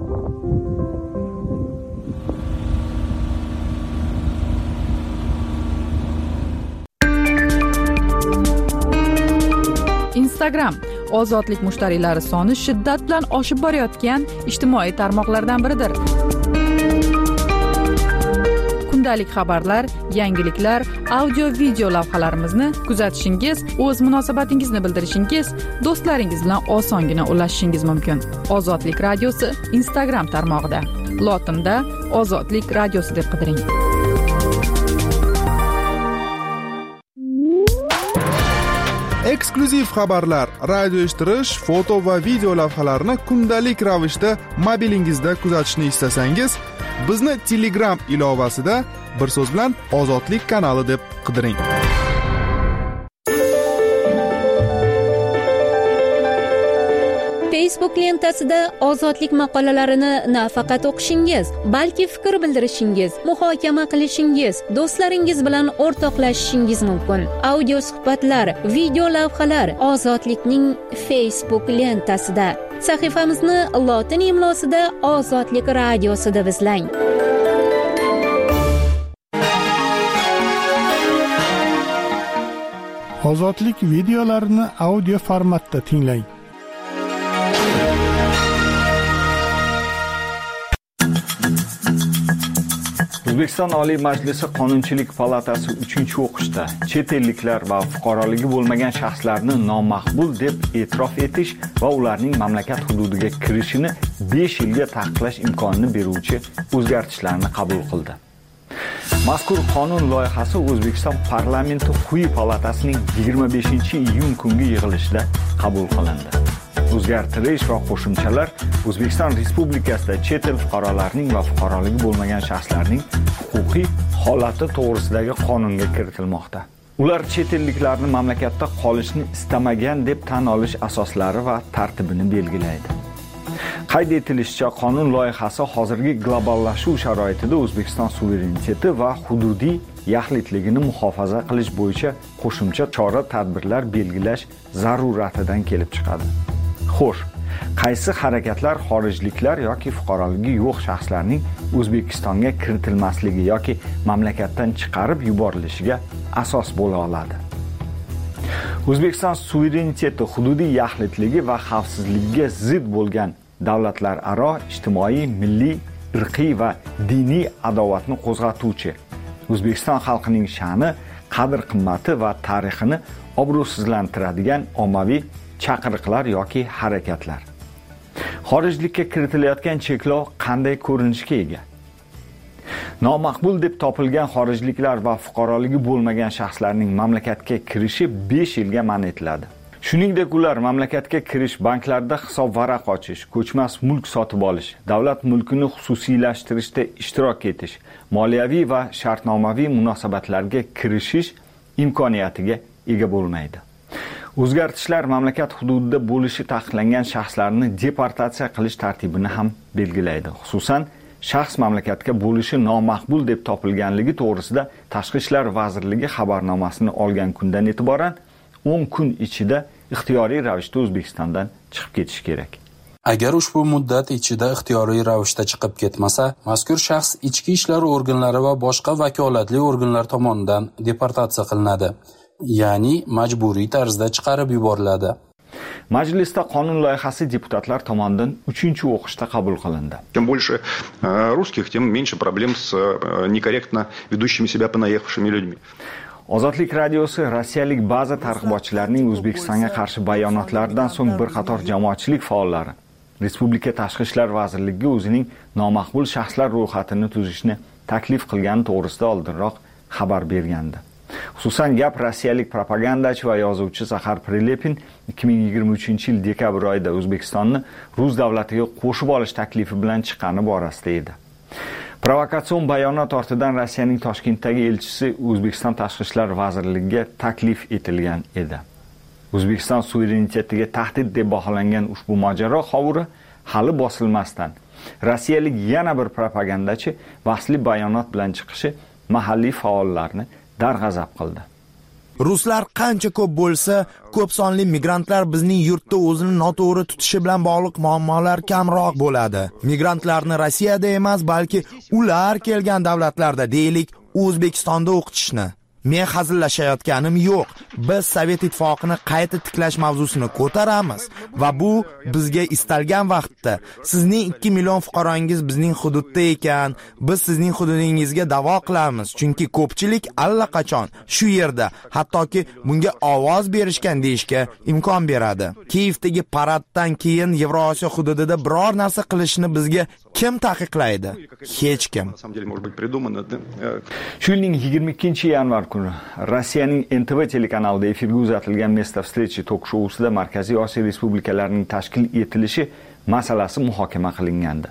Instagram ozodlik mushtariylari soni shiddat bilan oshib borayotgan ijtimoiy tarmoqlardan biridir. Kundalik xabarlar, yangiliklar, audio video lavhalarimizni kuzatishingiz, o'z munosabatingizni bildirishingiz, do'stlaringiz bilan osongina ulashishingiz mumkin. Ozodlik radiosi Instagram tarmog'ida. Lotinda Ozodlik radiosi deb qidiring. eksklyuziv xabarlar, radio eshittirish, foto va video lavhalarni kundalik ravishda mobilingizda kuzatishni istasangiz, bizni Telegram ilovasida bir so'z bilan Ozodlik kanali deb qidiring. Facebook lentasida ozodlik maqolalarini nafaqat o'qishingiz, balki fikr bildirishingiz, muhokama qilishingiz, do'stlaringiz bilan o'rtoqlashishingiz mumkin. Audio suhbatlar, video lavhalar Ozodlikning Facebook lentasida. Sahifamizni lotin imlosida Ozodlik radiosida izlang. Ozodlik videolarini audio formatda tinglang. O'zbekiston Oliy Majlisi Qonunchilik palatasi uchinchi o'qishda chet elliklar va fuqaroligi bo'lmagan shaxslarni nomaqbul deb e'tirof etish va ularning mamlakat hududiga kirishini besh yilga taqiqlash imkonini beruvchi o'zgartishlarni qabul qildi. Mazkur qonun loyihasi O'zbekiston parlamenti quyi palatasining yigirma beshinchi iyun kungi yig'ilishida qabul qilindi. O'zgartirish va qo'shimchalar O'zbekiston Respublikasida chet el fuqarolarining va fuqaroligi bo'lmagan shaxslarning huquqiy holati to'g'risidagi qonunga kiritilmoqda. Ular chet elliklarni mamlakatda qolishni istamagan deb tan olish asoslari va tartibini belgilaydi. Qayd etilishicha, qonun loyihasi hozirgi globallashuv sharoitida O'zbekiston suvereniteti va hududiy yaxlitligini muhofaza qilish bo'yicha qo'shimcha chora-tadbirlar belgilash zaruratidan kelib chiqadi. Xo'sh, qaysi harakatlar xorijliklar yoki fuqaroligi yo'q shaxslarning O'zbekistonga kiritilmasligi yoki mamlakatdan chiqarib yuborilishiga asos bo'la oladi? O'zbekiston suvereniteti, hududiy yaxlitligi va xavfsizligiga zid bo'lgan davlatlararo ijtimoiy, milliy, irqiy va diniy adovatni qo'zg'atuvchi, O'zbekiston xalqining sha'ni, qadr-qimmati va tarixini obro'sizlantiradigan ommaviy chaqiriqlar yoki harakatlar. Xorijlikka kiritilayotgan cheklov qanday ko'rinishga ega? Nomaqbul deb topilgan xorijliklar va fuqaroligi bo'lmagan shaxslarning mamlakatga kirishi besh yilga man etiladi. Shuningdek, ular mamlakatga kirish, banklarda hisob varaq ochish, ko'chmas mulk sotib olish, davlat mulkini xususiylashtirishda ishtirok etish, moliyaviy va shartnomaviy munosabatlarga kirishish imkoniyatiga ega bo'lmaydi. O'zgartishlar mamlakat hududida bo'lishi taqiqlangan shaxslarni deportatsiya qilish tartibini ham belgilaydi. Xususan, shaxs mamlakatga bo'lishi nomaqbul deb topilganligi to'g'risida Tashqi ishlar vazirligi xabarnomasini olgan kundan e'tiboran o'n kun ichida ixtiyoriy ravishda O'zbekistondan chiqib ketish kerak. Agar ushbu muddat ichida ixtiyoriy ravishda chiqib ketmasa, mazkur shaxs ichki ishlar organlari va boshqa vakolatli organlar tomonidan deportatsiya qilinadi. Ya'ni majburiy tarzda chiqarib yuboriladi. Majlisda qonun loyihasi deputatlar tomonidan uchinchi o'qishda qabul qilindi. Чем больше русских, тем меньше проблем с некорректно ведущими себя понаехавшими людьми. Ozodlik radiosi rossiyalik ba'zi targ'ibotchilarning O'zbekistonga qarshi bayonotlaridan so'ng bir qator jamoatchilik faollari Respublika Tashqi ishlar vazirligiga o'zining nomaqbul shaxslar ro'yxatini tuzishni taklif qilgani to'g'risida oldinroq xabar bergandi. Xususan, gap rossiyalik propagandachi va yozuvchi Zaxar Prilepin ikki ming yigirma uchinchi yil dekabr oyida O'zbekistonni Rus davlatiga qo'shib olish taklifi bilan chiqqani borasida edi. Provokatsion bayonot ortidan Rossiyaning Toshkentdagi elchisi O'zbekiston Tashqi ishlar vazirligiga taklif etilgan edi. O'zbekiston suverenitetiga tahdid deb baholangan ushbu mojaro hovuri hali bosilmasdan rossiyalik yana bir propagandachi bahsli bayonot bilan chiqishi mahalliy faollarni darg'azab qildi. Ruslar qancha ko'p bo'lsa, ko'p sonli migrantlar bizning yurtda o'zini noto'g'ri tutishi bilan bog'liq muammolar kamroq bo'ladi. Migrantlarni Rossiyada emas, balki ular kelgan davlatlarda, deylik, O'zbekistonda o'qitishni. Men hazillashayotganim yo'q. Biz Sovet ittifoqini qayta tiklash mavzusini ko'taramiz va bu bizga istalgan vaqtda sizning ikki million fuqarongiz bizning hududda ekan, biz sizning hududingizga da'vo qilamiz, chunki ko'pchilik allaqachon shu yerda, hattoki bunga ovoz berishgan deyishga imkon beradi. Kiyevdagi paraddan keyin Yevrosiyo hududida biror narsa qilishni bizga kim taqiqlaydi? Hech kim. Shu yilning yigirma ikkinchi yanvar kuni Rossiyaning N T V telekanalida efirga uzatilgan Место встречи tok-shousida Markaziy Osiyo respublikalarining tashkil etilishi masalasi muhokama qilingandi.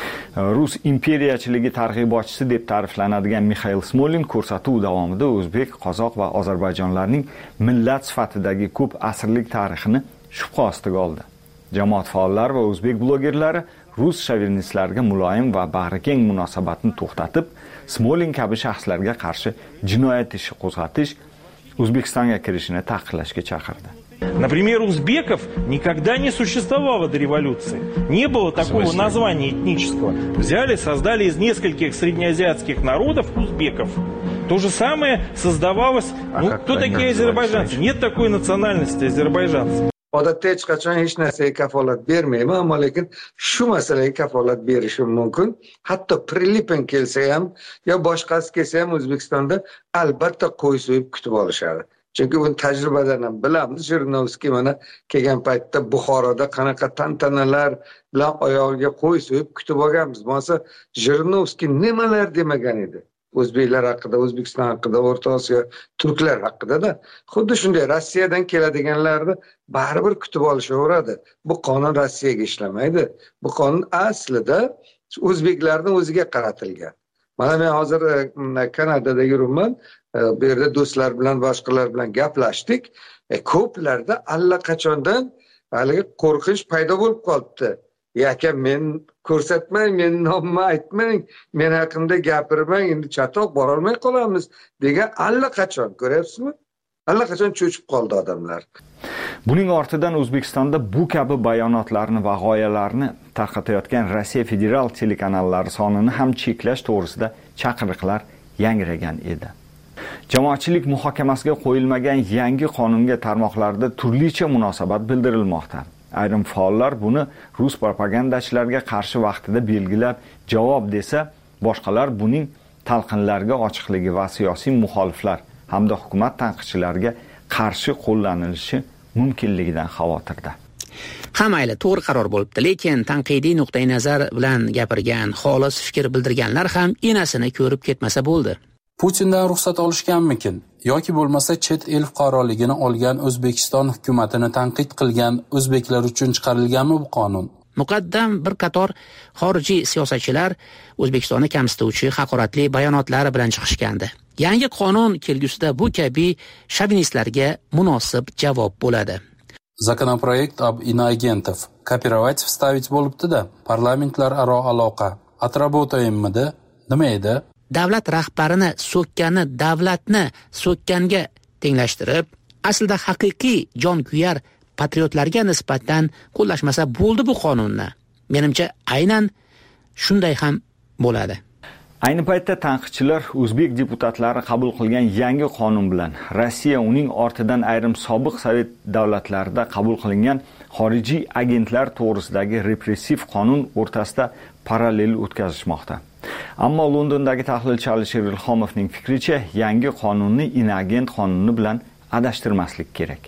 Rus imperiyachiligi targ'ibotchisi deb ta'riflanadigan Mikhail Smolin ko'rsatuv davomida o'zbek, qozoq va ozarbayjonlarning millat sifatidagi ko'p asrlik tarixini shubha ostiga oldi. Jamoat faollari va o'zbek blogerlari rus shovinistlariga muloyim va bag'rikeng munosabatni to'xtatib, Smolin kabi shaxslarga qarshi jinoyat ishi qo'zg'atish, O'zbekistonga kirishini taqiqlashga chaqirdi. Например, узбеков никогда не существовало до революции. Не было такого названия этнического. Взяли, создали из нескольких среднеазиатских народов узбеков. То же самое создавалось... А ну, кто такие азербайджанцы? Нет такой национальности азербайджанцев. odatda hech qachon hech narsaga kafolat bermayman, ammo lekin shu masalaga kafolat berishim mumkin. Hatto Prilipen kelsa ham yo boshqasi kelsa ham O'zbekistonda albatta qo'y so'yib kutib olishadi. Chunki bu tajribadan ham bilamiz. Jirinovskiy mana kelgan paytda Buxoroda qanaqa tantanalar bilan oyog'iga qo'y so'yib kutib olganmiz. Bo'lsa Jirinovskiy nimalar demagan edi. O'zbeklar haqida, O'zbekiston haqida, O'rta Osiyo turklar haqida-da. Xuddi shunday Rossiyadan keladiganlarni baribir kutib olishaveradi. Bu qonun Rossiyaga ishlamaydi. Bu qonun aslida o'zbeklarning o'ziga qaratilgan. Mana men hozir Kanadada yuribman. Bu yerda do'stlar bilan, boshqalar bilan gaplashdik. E, ko'plarda allaqachondan haligi qo'rqinch paydo bo'lib qolibdi. Yaka men ko'rsatmang, men nomimni aytmang, men haqimda gapirmang, endi chatoq bora olmay qolamiz degan allaqachon, ko'ryapsizmi? Allaqachon cho'chib qoldi odamlar. Buning ortidan O'zbekistonda bu kabi bayonotlarni va g'oyalarni tarqatayotgan Rossiya federal telekanallari sonini ham cheklash to'g'risida chaqiriqlar yangragan edi. Jamoatchilik muhokamasiga qo'yilmagan yangi qonunga tarmoqlarda turlicha munosabat bildirilmoqda. Ayrim faollar buni rus propagandachilariga qarshi vaqtida belgilab javob desa, boshqalar buning talqinlarga ochiqligi va siyosiy muxoliflar hamda hukumat tanqidchilariga qarshi qo'llanilishi mumkinligidan xavotirda. Ha mayli, to'g'ri qaror bo'libdi, lekin tanqidiy nuqtai nazar bilan gapirgan, xolis fikr bildirganlar ham enasini ko'rib ketmasa bo'ldi. Putindan ruxsat olishganmikin yoki bo'lmasa chet el fuqaroligini olgan O'zbekiston hukumatini tanqid qilgan o'zbeklar uchun chiqarilganmi bu qonun? Muqaddam bir qator xorijiy siyosatchilar O'zbekistonni kamsituvchi haqoratli bayonotlari bilan chiqishgandi. Yangi qonun kelgusida bu kabi shovinistlarga munosib javob bo'ladi. Законопроект об иноагентов копировать вставить bo'libdi-da, parlamentlar aro aloqa отработаемmi-da, nima edi? Davlat rahbarini so'kkani davlatni so'kkanga tenglashtirib, aslida haqiqiy jonkuyar patriotlarga nisbatan qo'llashmasa bo'ldi bu qonunni. Menimcha aynan shunday ham bo'ladi. Ayni paytda tanqidchilar o'zbek deputatlari qabul qilgan yangi qonun bilan Rossiya uning ortidan ayrim sobiq sovet davlatlarida qabul qilingan xorijiy agentlar to'g'risidagi repressiv qonun o'rtasida parallel o'tkazishmoqda. Ammo Londondagi tahlilchi Alisher Ilhomovning fikricha, yangi qonunni inagent qonuni bilan adashtirmaslik kerak.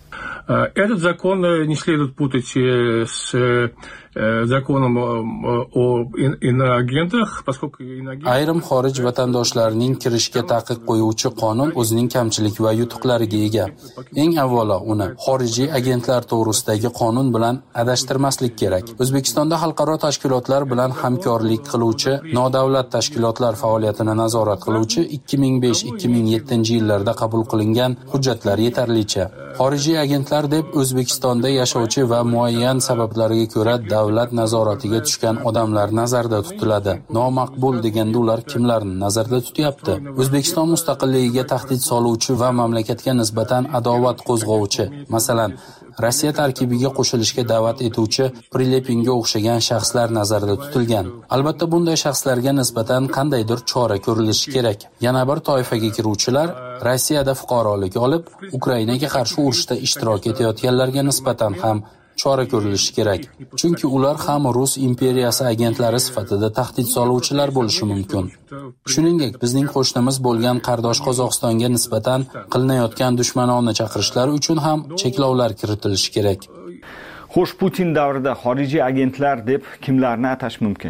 Этот закон не следует путать с законом о иноагентах, поскольку иноагент... Ayrim xorij vatandoshlarning kirishga taqiq qo'yuvchi qonun o'zining kamchilik va yutuqlariga ega. Eng avvalo uni xorijiy agentlar to'g'risidagi qonun bilan adashtirmaslik kerak. O'zbekistonda xalqaro tashkilotlar bilan hamkorlik qiluvchi, nodavlat tashkilotlar faoliyatini nazorat qiluvchi ikki ming besh ikki ming yettinchi yillarda qabul qilingan hujjatlar yetarlicha. Xorijiy agentlar deb O'zbekistonda yashovchi va muayyan sabablarga ko'ra davlat nazoratiga tushgan odamlar nazarda tutiladi. Nomaqbul deganda ular kimlarni nazarda tutyapti? O'zbekiston mustaqilligiga tahdid soluvchi va mamlakatga nisbatan adovat qo'zg'ovchi, masalan, Rossiya tarkibiga qo'shilishga da'vat etuvchi Prilepinga o'xshagan shaxslar nazarda tutilgan. Albatta bunday shaxslarga nisbatan qandaydir chora ko'rilishi kerak. Yana bir toifaga kiruvchilar Rossiyada fuqarolik olib, Ukrainaga qarshi urushda ishtirok etayotganlarga nisbatan ham chora ko'rilishi kerak. Chunki ular ham Rus imperiyasi agentlari sifatida tahdid soluvchilar bo'lishi mumkin. Shuningdek, bizning qo'shnimiz bo'lgan qardosh Qozog'istonga nisbatan qilinayotgan dushmanona chaqirishlar uchun ham cheklovlar kiritilishi kerak. Xo'sh, Putin davrida xorijiy agentlar deb kimlarni atash mumkin?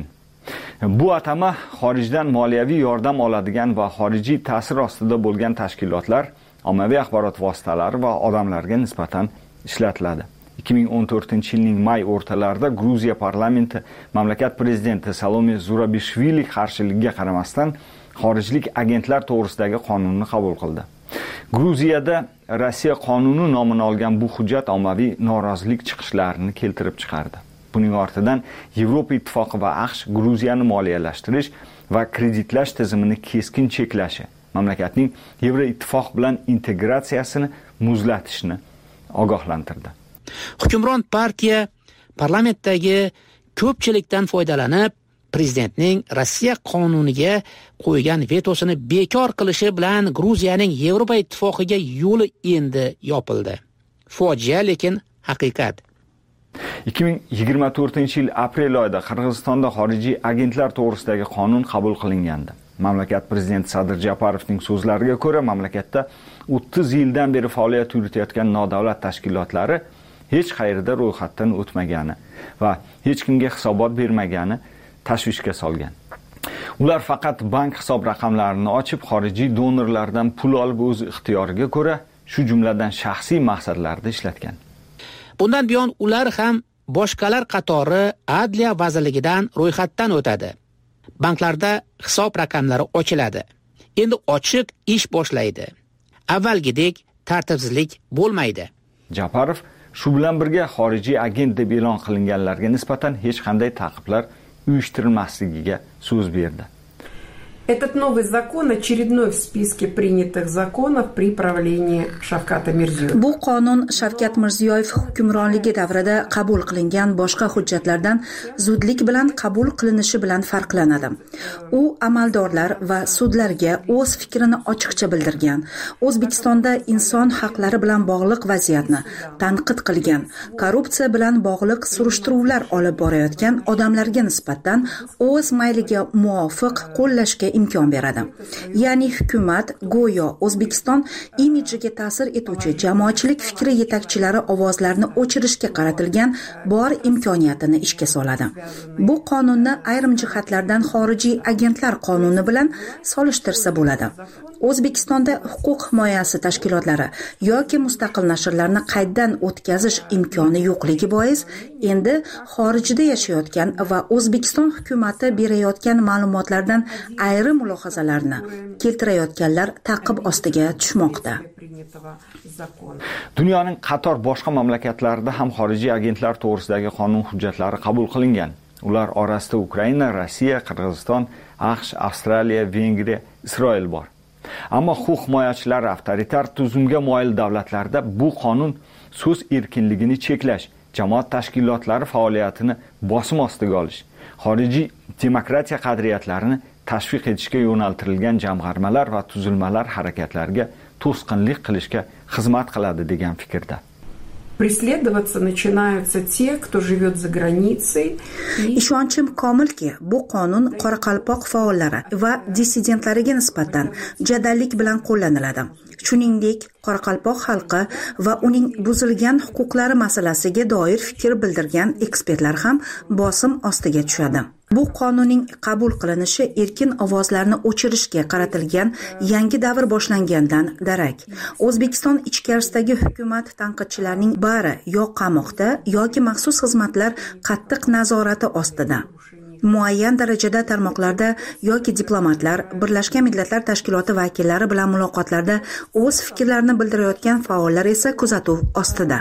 Bu atama xorijdan moliyaviy yordam oladigan va xorijiy ta'sir ostida bo'lgan tashkilotlar, ommaviy axborot vositalari va odamlarga nisbatan ishlatiladi. ikki ming o'n to'rtinchi yilning may o'rtalarida Gruziya parlamenti mamlakat prezidenti Salome Zurabishvili qarshiligiga qaramasdan xorijlik agentlar to'g'risidagi qonunni qabul qildi. Gruziyada Rossiya qonuni nomini olgan bu hujjat ommaviy norozilik chiqishlarini keltirib chiqardi. Buning ortidan Yevropa Ittifoqi va AQSh Gruziyani moliyalashtirish va kreditlash tizimini keskin cheklashi, mamlakatning Yevropa Ittifoq bilan integratsiyasini muzlatishni ogohlantirdi. Hukmron partiya parlamentdagi ko'pchilikdan foydalanib, prezidentning Rossiya qonuniga qo'ygan vetosini bekor qilishi bilan Gruziyaning Yevropa Ittifoqiga yo'li endi yopildi. Fojia, lekin haqiqat. ikki ming yigirma to'rtinchi yil aprel oyida Qirg'izistonda xorijiy agentlar to'g'risidagi qonun qabul qilingandi. Mamlakat prezidenti Sadir Japarovning so'zlariga ko'ra, mamlakatda o'ttiz yildan beri faoliyat yuritayotgan nodavlat tashkilotlari hech qayerda ro'yxatdan o'tmagani va hech kimga hisobot bermagani tashvishga solgan. Ular faqat bank hisob raqamlarini ochib, xorijiy donorlardan pul olib o'z ixtiyoriga ko'ra, shu jumladan shaxsiy maqsadlarda ishlatgan. Bundan buyon ular ham boshqalar qatori Adliya vazirligidan ro'yxatdan o'tadi. Banklarda hisob raqamlari ochiladi. Endi ochiq ish boshlaydi. Avvalgidek tartibsizlik bo'lmaydi. Japarov shu bilan birga xorijiy agent deb e'lon qilinganlarga nisbatan hech qanday ta'qiblar uyushtirilmasligiga so'z berdi. Этот новый закон очередной в списке принятых законов при правлении Shavkat Mirziyoyev. Bu qonun Shavkat Mirziyoyev hukmronligi davrida qabul qilingan boshqa hujjatlardan zudlik bilan qabul qilinishi bilan farqlanadi. U amaldorlar va sudlarga o'z fikrini ochiqcha bildirgan, O'zbekistonda inson haqlari bilan bog'liq vaziyatni tanqid qilgan, korrupsiya bilan bog'liq surishtiruvlar olib borayotgan odamlarga nisbatan o'z mayliga muvofiq qo'llashga imkon beradi. Ya'ni hukumat go'yo O'zbekiston imidjiga ta'sir etuvchi jamoatchilik fikri yetakchilari ovozlarini o'chirishga qaratilgan bor imkoniyatini ishga soladi. Bu qonunni ayrim jihatlardan xorijiy agentlar qonuni bilan solishtirsa bo'ladi. O'zbekistonda huquq himoyasi tashkilotlari yoki mustaqil nashrlarni qayddan o'tkazish imkoni yo'qligi bois endi xorijda yashayotgan va O'zbekiston hukumatı berayotgan ma'lumotlardan ayrim mulohazalarni keltirayotganlar ta'qib ostiga tushmoqda. Dunyoning qator boshqa mamlakatlarida ham xorijiy agentlar to'g'risidagi qonun hujjatlari qabul qilingan. Ular orasida Ukraina, Rossiya, Qirg'iziston, AQSh, Avstraliya, Vengriya, Isroil bor. Ammo huquq himoyachilari avtoritar tuzumga moyil davlatlarda bu qonun so'z erkinligini cheklash, jamoat tashkilotlari faoliyatini bosim ostiga olish, xorijiy demokratiya qadriyatlarini tashviq etishga yo'naltirilgan jamg'armalar va tuzilmalar harakatlariga to'sqinlik qilishga xizmat qiladi degan fikrda. Преследоваться начинаются те, кто живет за границей. Ishonchim komilki, bu qonun Qoraqalpoq faollari va dissidentlariga nisbatan jadallik bilan qo'llaniladi. Shuningdek, Qoraqalpoq xalqi va uning buzilgan huquqlari masalasiga doir fikr bildirgan ekspertlar ham bosim ostiga tushadi. Bu qonunning qabul qilinishi erkin ovozlarni o'chirishga qaratilgan yangi davr boshlangandan darak. O'zbekiston ichkarisidagi hukumat tanqidchilarining bari yo qamoqda yoki maxsus xizmatlar qattiq nazorati ostida. Muayyan darajada tarmoqlarda yoki diplomatlar, Birlashgan Millatlar Tashkiloti vakillari bilan muloqotlarda o'z fikrlarini bildirayotgan faollar esa kuzatuv ostida.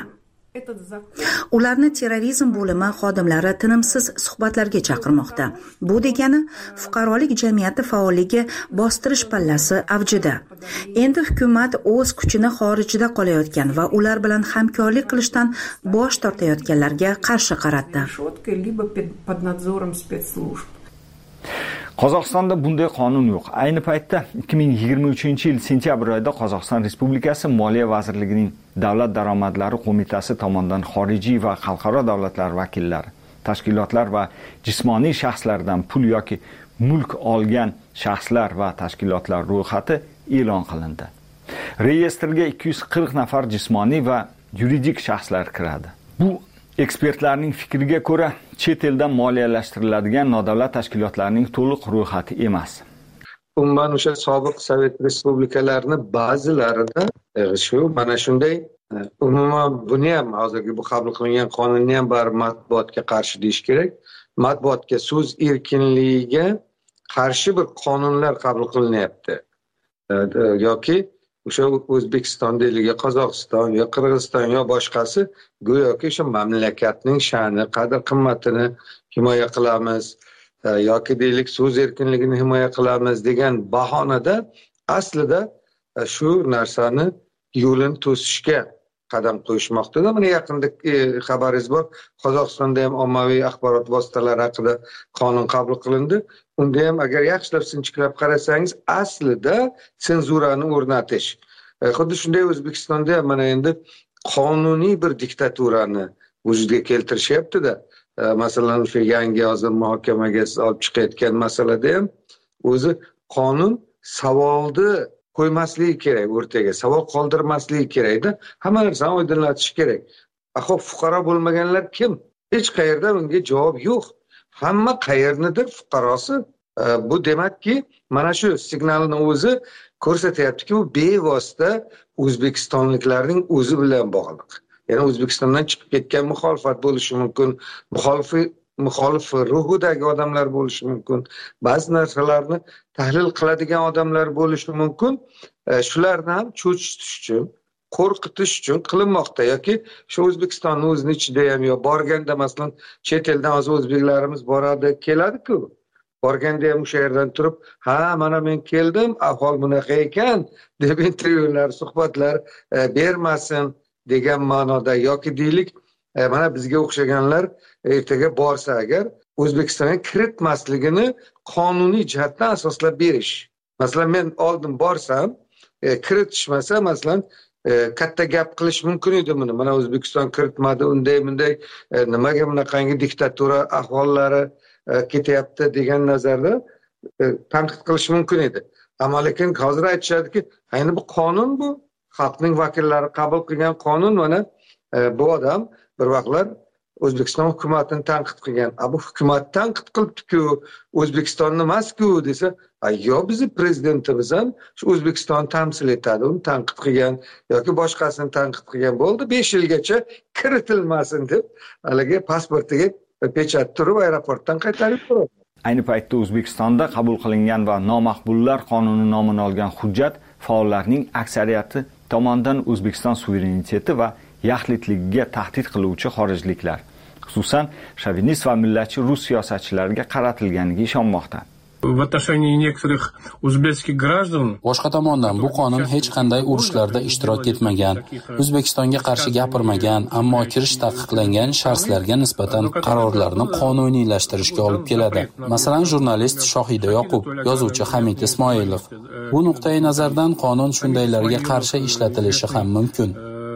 Ularni terrorizm bo'limi xodimlari tinimsiz suhbatlarga chaqirmoqda. Bu degani fuqarolik jamiyati faolligi bostirish pallasi avjida. Endi hukumat o'z kuchini xorijda qolayotgan va ular bilan hamkorlik qilishdan bosh tortayotganlarga qarshi qaratdi. Qozog'istonda bunday qonun yo'q. Ayni paytda ikki ming yigirma uchinchi yil sentyabr oyida Qozog'iston Respublikasi Moliya vazirligining Davlat daromadlari qo'mitasi tomonidan xorijiy va xalqaro davlatlar vakillari, tashkilotlar va jismoniy shaxslardan pul yoki mulk olgan shaxslar va tashkilotlar ro'yxati e'lon qilindi. Reyestrga ikki yuz qirq nafar jismoniy va yuridik shaxslar kiradi. Bu Ekspertlarning fikriga ko'ra, chet eldan moliyalashtiriladigan nodavlat tashkilotlarning to'liq ro'yxati emas. Umuman o'sha sobiq Sovet respublikalarining ba'zilarida shu mana shunday umuman buni ham hozirgi bu qabul qilingan qonunni ham bar matbuotga qarshi deyish kerak. Matbuotga so'z erkinligiga qarshi bir qonunlar qabul qilinyapti. Yoki o'sha O'zbekiston deyilgan Qozog'iston yo Qirg'iziston yo boshqasi go'yoki o'sha mamlakatning sha'ni, qadr-qimmatini himoya qilamiz yoki deylik so'z erkinligini himoya qilamiz degan bahonada aslida shu narsani yo'lini to'sishga qadam qo'yishmoqda. Mana yaqinda xabaringiz bor, Qozog'istonda ham ommaviy axborot vositalari haqida qonun qabul qilindi. Unda ham agar yaxshilab sinchiklab qarasangiz, aslida senzurani o'rnatish. Xuddi shunday O'zbekistonda ham mana endi qonuniy bir diktaturani vujudga keltirishyapti-da. Masalan, o'sha yangi hozir muhokamaga olib chiqayotgan masalada ham o'zi qonun savolni qo'ymasligi kerak, o'rtaga savol qoldirmasligi kerak-da. Hamma narsani oydinlatish kerak. Xo'p, fuqaro bo'lmaganlar kim? Hech qayerda unga javob yo'q. Hamma qayernidir fuqarosi. Bu demakki, mana shu signalni o'zi ko'rsatyaptiki, u bevosita o'zbekistonliklarning o'zi bilan bog'liq. Ya'ni O'zbekistondan chiqib ketgan muxolifat bo'lishi mumkin, muxolif muxolif ruhidagi odamlar bo'lishi mumkin, ba'zi narsalarni tahlil qiladigan odamlar bo'lishi mumkin. Shularni ham cho'chitish uchun, qo'rqitish uchun qilinmoqda yoki shu O'zbekistonning o'zini ichida ham yo borganda masalan chet eldan hozir o'zbeklarimiz boradi, keladi-ku. Borganda ham o'sha yerdan turib, "Ha, mana men keldim, ahvol bunaqa ekan" deb intervyular, suhbatlar bermasin degan ma'noda yoki deylik, mana bizga o'xshaganlar ertaga borsa agar O'zbekistonga kiritmasligini qonuniy jihatdan asoslab berish. Masalan, men oldin borsam, kiritishmasa, masalan, katta gap qilish mumkin edi buni. Mana O'zbekiston kiritmadi, unday bunday nimaga bunaqangi diktatura ahvollari ketyapti degan nazarda tanqid qilish mumkin edi. Ammo lekin hozir aytishadiki, ayni bu qonun bu. Xalqning vakillari qabul qilgan qonun. Mana bu odam bir vaqtlar O'zbekiston hukumatini tanqid qilgan. Bu hukumat tanqid qilibdi-ku, O'zbekistonni emas-ku desa, yo bizni prezidentimiz ham shu O'zbekistonni tamsil etadi, uni tanqid qilgan yoki boshqasini tanqid qilgan bo'ldi, besh yilgacha kiritilmasin deb haligi pasportiga pechat turib aeroportdan qaytarib turadi. Ayni paytda O'zbekistonda qabul qilingan va nomaqbullar qonuni nomini olgan hujjat faollarning aksariyati tomonidan O'zbekiston suvereniteti va yaxlitligiga tahdid qiluvchi xorijliklar, xususan shovinist va millatchi rus siyosatchilariga qaratilganiga ishonmoqda. В отношении некоторых узбекских граждан boshqa tomondan bu qonun hech qanday urushlarda ishtirok etmagan, O'zbekistonga qarshi gapirmagan, ammo kirish taqiqlangan shaxslarga nisbatan qarorlarni qonuniylashtirishga olib keladi. Masalan, jurnalist Shohida Yoqub, yozuvchi Hamid Ismoilov. Bu nuqtai nazardan qonun shundaylarga qarshi ishlatilishi ham mumkin.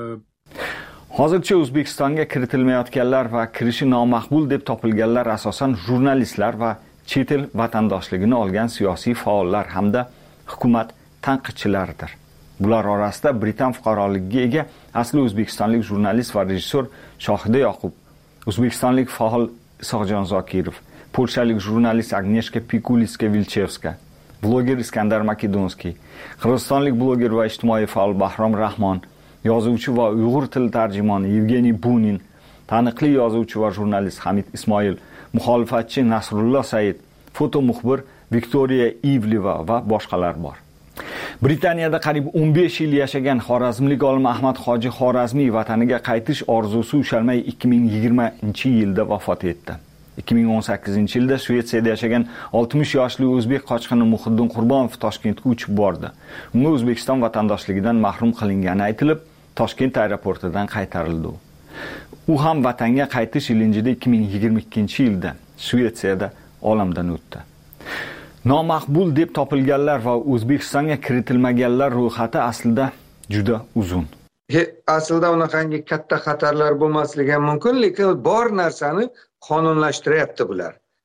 Hozircha O'zbekistonga kiritilmayotganlar va kirishi nomaqbul deb topilganlar asosan jurnalistlar va chet el vatandoshligini olgan siyosiy faollar hamda hukumat tanqidchilaridir. Bular orasida Britan fuqaroligiga ega asli o'zbekistonlik jurnalist va rejissor Shohida Yoqub, o'zbekistonlik faol Isoqjon Zokirov, polshalik jurnalist Agneshka Pikuliska-Vilchevska, bloger Iskandar Makedonskiy, qirg'izistonlik bloger va ijtimoiy faol Bahrom Rahmon, yozuvchi va uyg'ur tili tarjimoni Yevgeniy Bunin, taniqli yozuvchi va jurnalist Hamid Ismoil, muxolifatchi Nasrullo Said, foto muxbir Viktoriya Ivleva va boshqalar bor. Britaniyada qariyb o'n besh yil yashagan xorazmlik olim Ahmad Hoji Xorazmiy vataniga qaytish orzusi ushalmay ikki ming yigirmanchi yilda vafot etdi. ikki ming o'n sakkizinchi yilda Shvetsiyada yashagan oltmish yoshli o'zbek qochqini Muhiddin Qurbonov Toshkentga uchib bordi. Unga O'zbekiston vatandoshligidan mahrum qilingani aytilib, Toshkent aeroportidan qaytarildi. U ham vatanga qaytish ilinjida ikki ming yigirma ikkinchi yilda Shvetsiyada olamdan o'tdi. Nomaqbul deb topilganlar va O'zbekistonga kiritilmaganlar ro'yxati aslida juda uzun. Aslida unaqangi katta xatarlar bo'lmasligi ham mumkin, lekin bor narsani qonunlashtiryapti bular.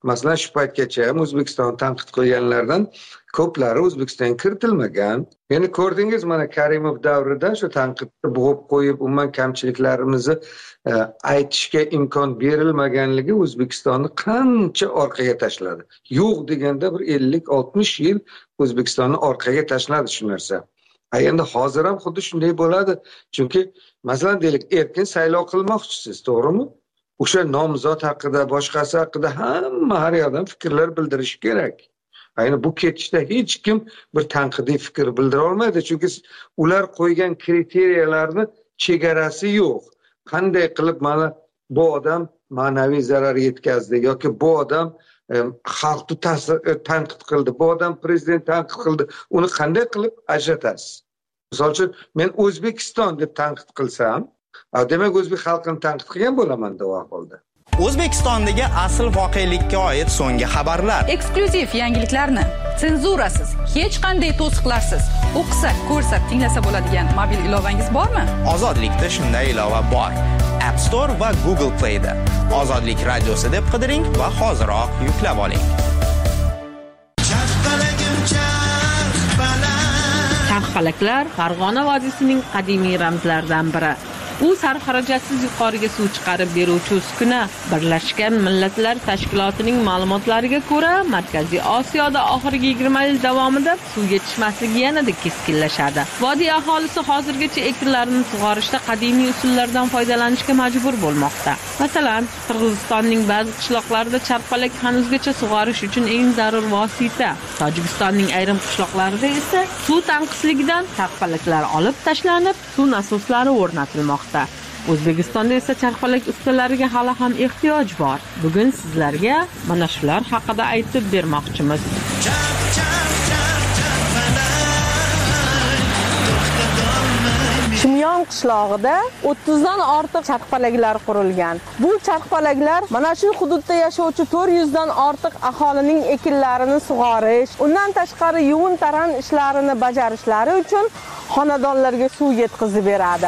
masalan shu paytgacha ham O'zbekistonni tanqid qilganlardan ko'plari O'zbekistonga kiritilmagan. Ya'ni ko'rdingiz, mana Karimov davrida shu tanqidni bo'g'ib qo'yib, umuman kamchiliklarimizni e, aytishga imkon berilmaganligi O'zbekistonni qancha orqaga tashladi. Yo'q deganda bir ellik oltmish yil O'zbekistonni orqaga tashladi shu narsa. Ha, endi hozir ham xuddi shunday bo'ladi. Chunki masalan deylik, erkin saylov qilmoqchisiz, to'g'rimi? O'sha nomzod haqida, boshqasi haqida hamma har yoqdan fikrlar bildirish kerak. Ayni bu ketishda hech kim bir tanqidiy fikr bildira olmaydi, chunki ular qo'ygan kriteriyalarni chegarasi yo'q. Qanday qilib mana bu odam ma'naviy zarar yetkazdi yoki bu odam e, xalqni tanqid qildi, bu odam prezident tanqid qildi, uni qanday qilib ajratasiz? Misol uchun men O'zbekiston deb tanqid qilsam, demak o'zbek xalqini tanqid qilgan bo'laman bu ahvolda. O'zbekistondagi asl voqelikka oid so'nggi xabarlar. Eksklyuziv yangiliklarni senzurasiz, hech qanday to'siqlarsiz o'qisa, ko'rsa, tinglasa bo'ladigan mobil ilovangiz bormi? Ozodlikda shunday ilova bor. App Store va Google Play da. Ozodlik radiosi deb qidiring va hoziroq yuklab oling. Charxpalaklar Farg'ona vodiysining qadimiy ramzlaridan biri. U sarxarajatsiz yuqoriga suv chiqarib beruvchi uskuna. Birlashgan Millatlar Tashkilotining ma'lumotlariga ko'ra, Markaziy Osiyoda oxirgi yigirma yil davomida suv yetishmasligi yanada keskinlashadi. Vodiy aholisi hozirgacha ekinlarini sug'orishda qadimiy usullardan foydalanishga majbur bo'lmoqda. Masalan, Qirg'izistonning ba'zi qishloqlarida charxpalak hanuzgacha sug'orish uchun eng zarur vosita. Tojikistonning ayrim qishloqlarida esa suv tanqisligidan charxpalaklar olib tashlanib, suv nasoslari o'rnatilmoqda. O'zbekistonda esa charxpalak ustalariga hali ham ehtiyoj bor. Bugun sizlarga mana shular haqida aytib bermoqchimiz. Chimyon qishlog'ida o'ttiz dan ortiq charxpalaklar qurilgan. Bu charxpalaklar mana shu hududda yashovchi to'rt yuz dan ortiq aholining ekinlarini sug'orish, undan tashqari yuvin-taran ishlarini bajarishlari uchun xonadonlarga suv yetkazib beradi.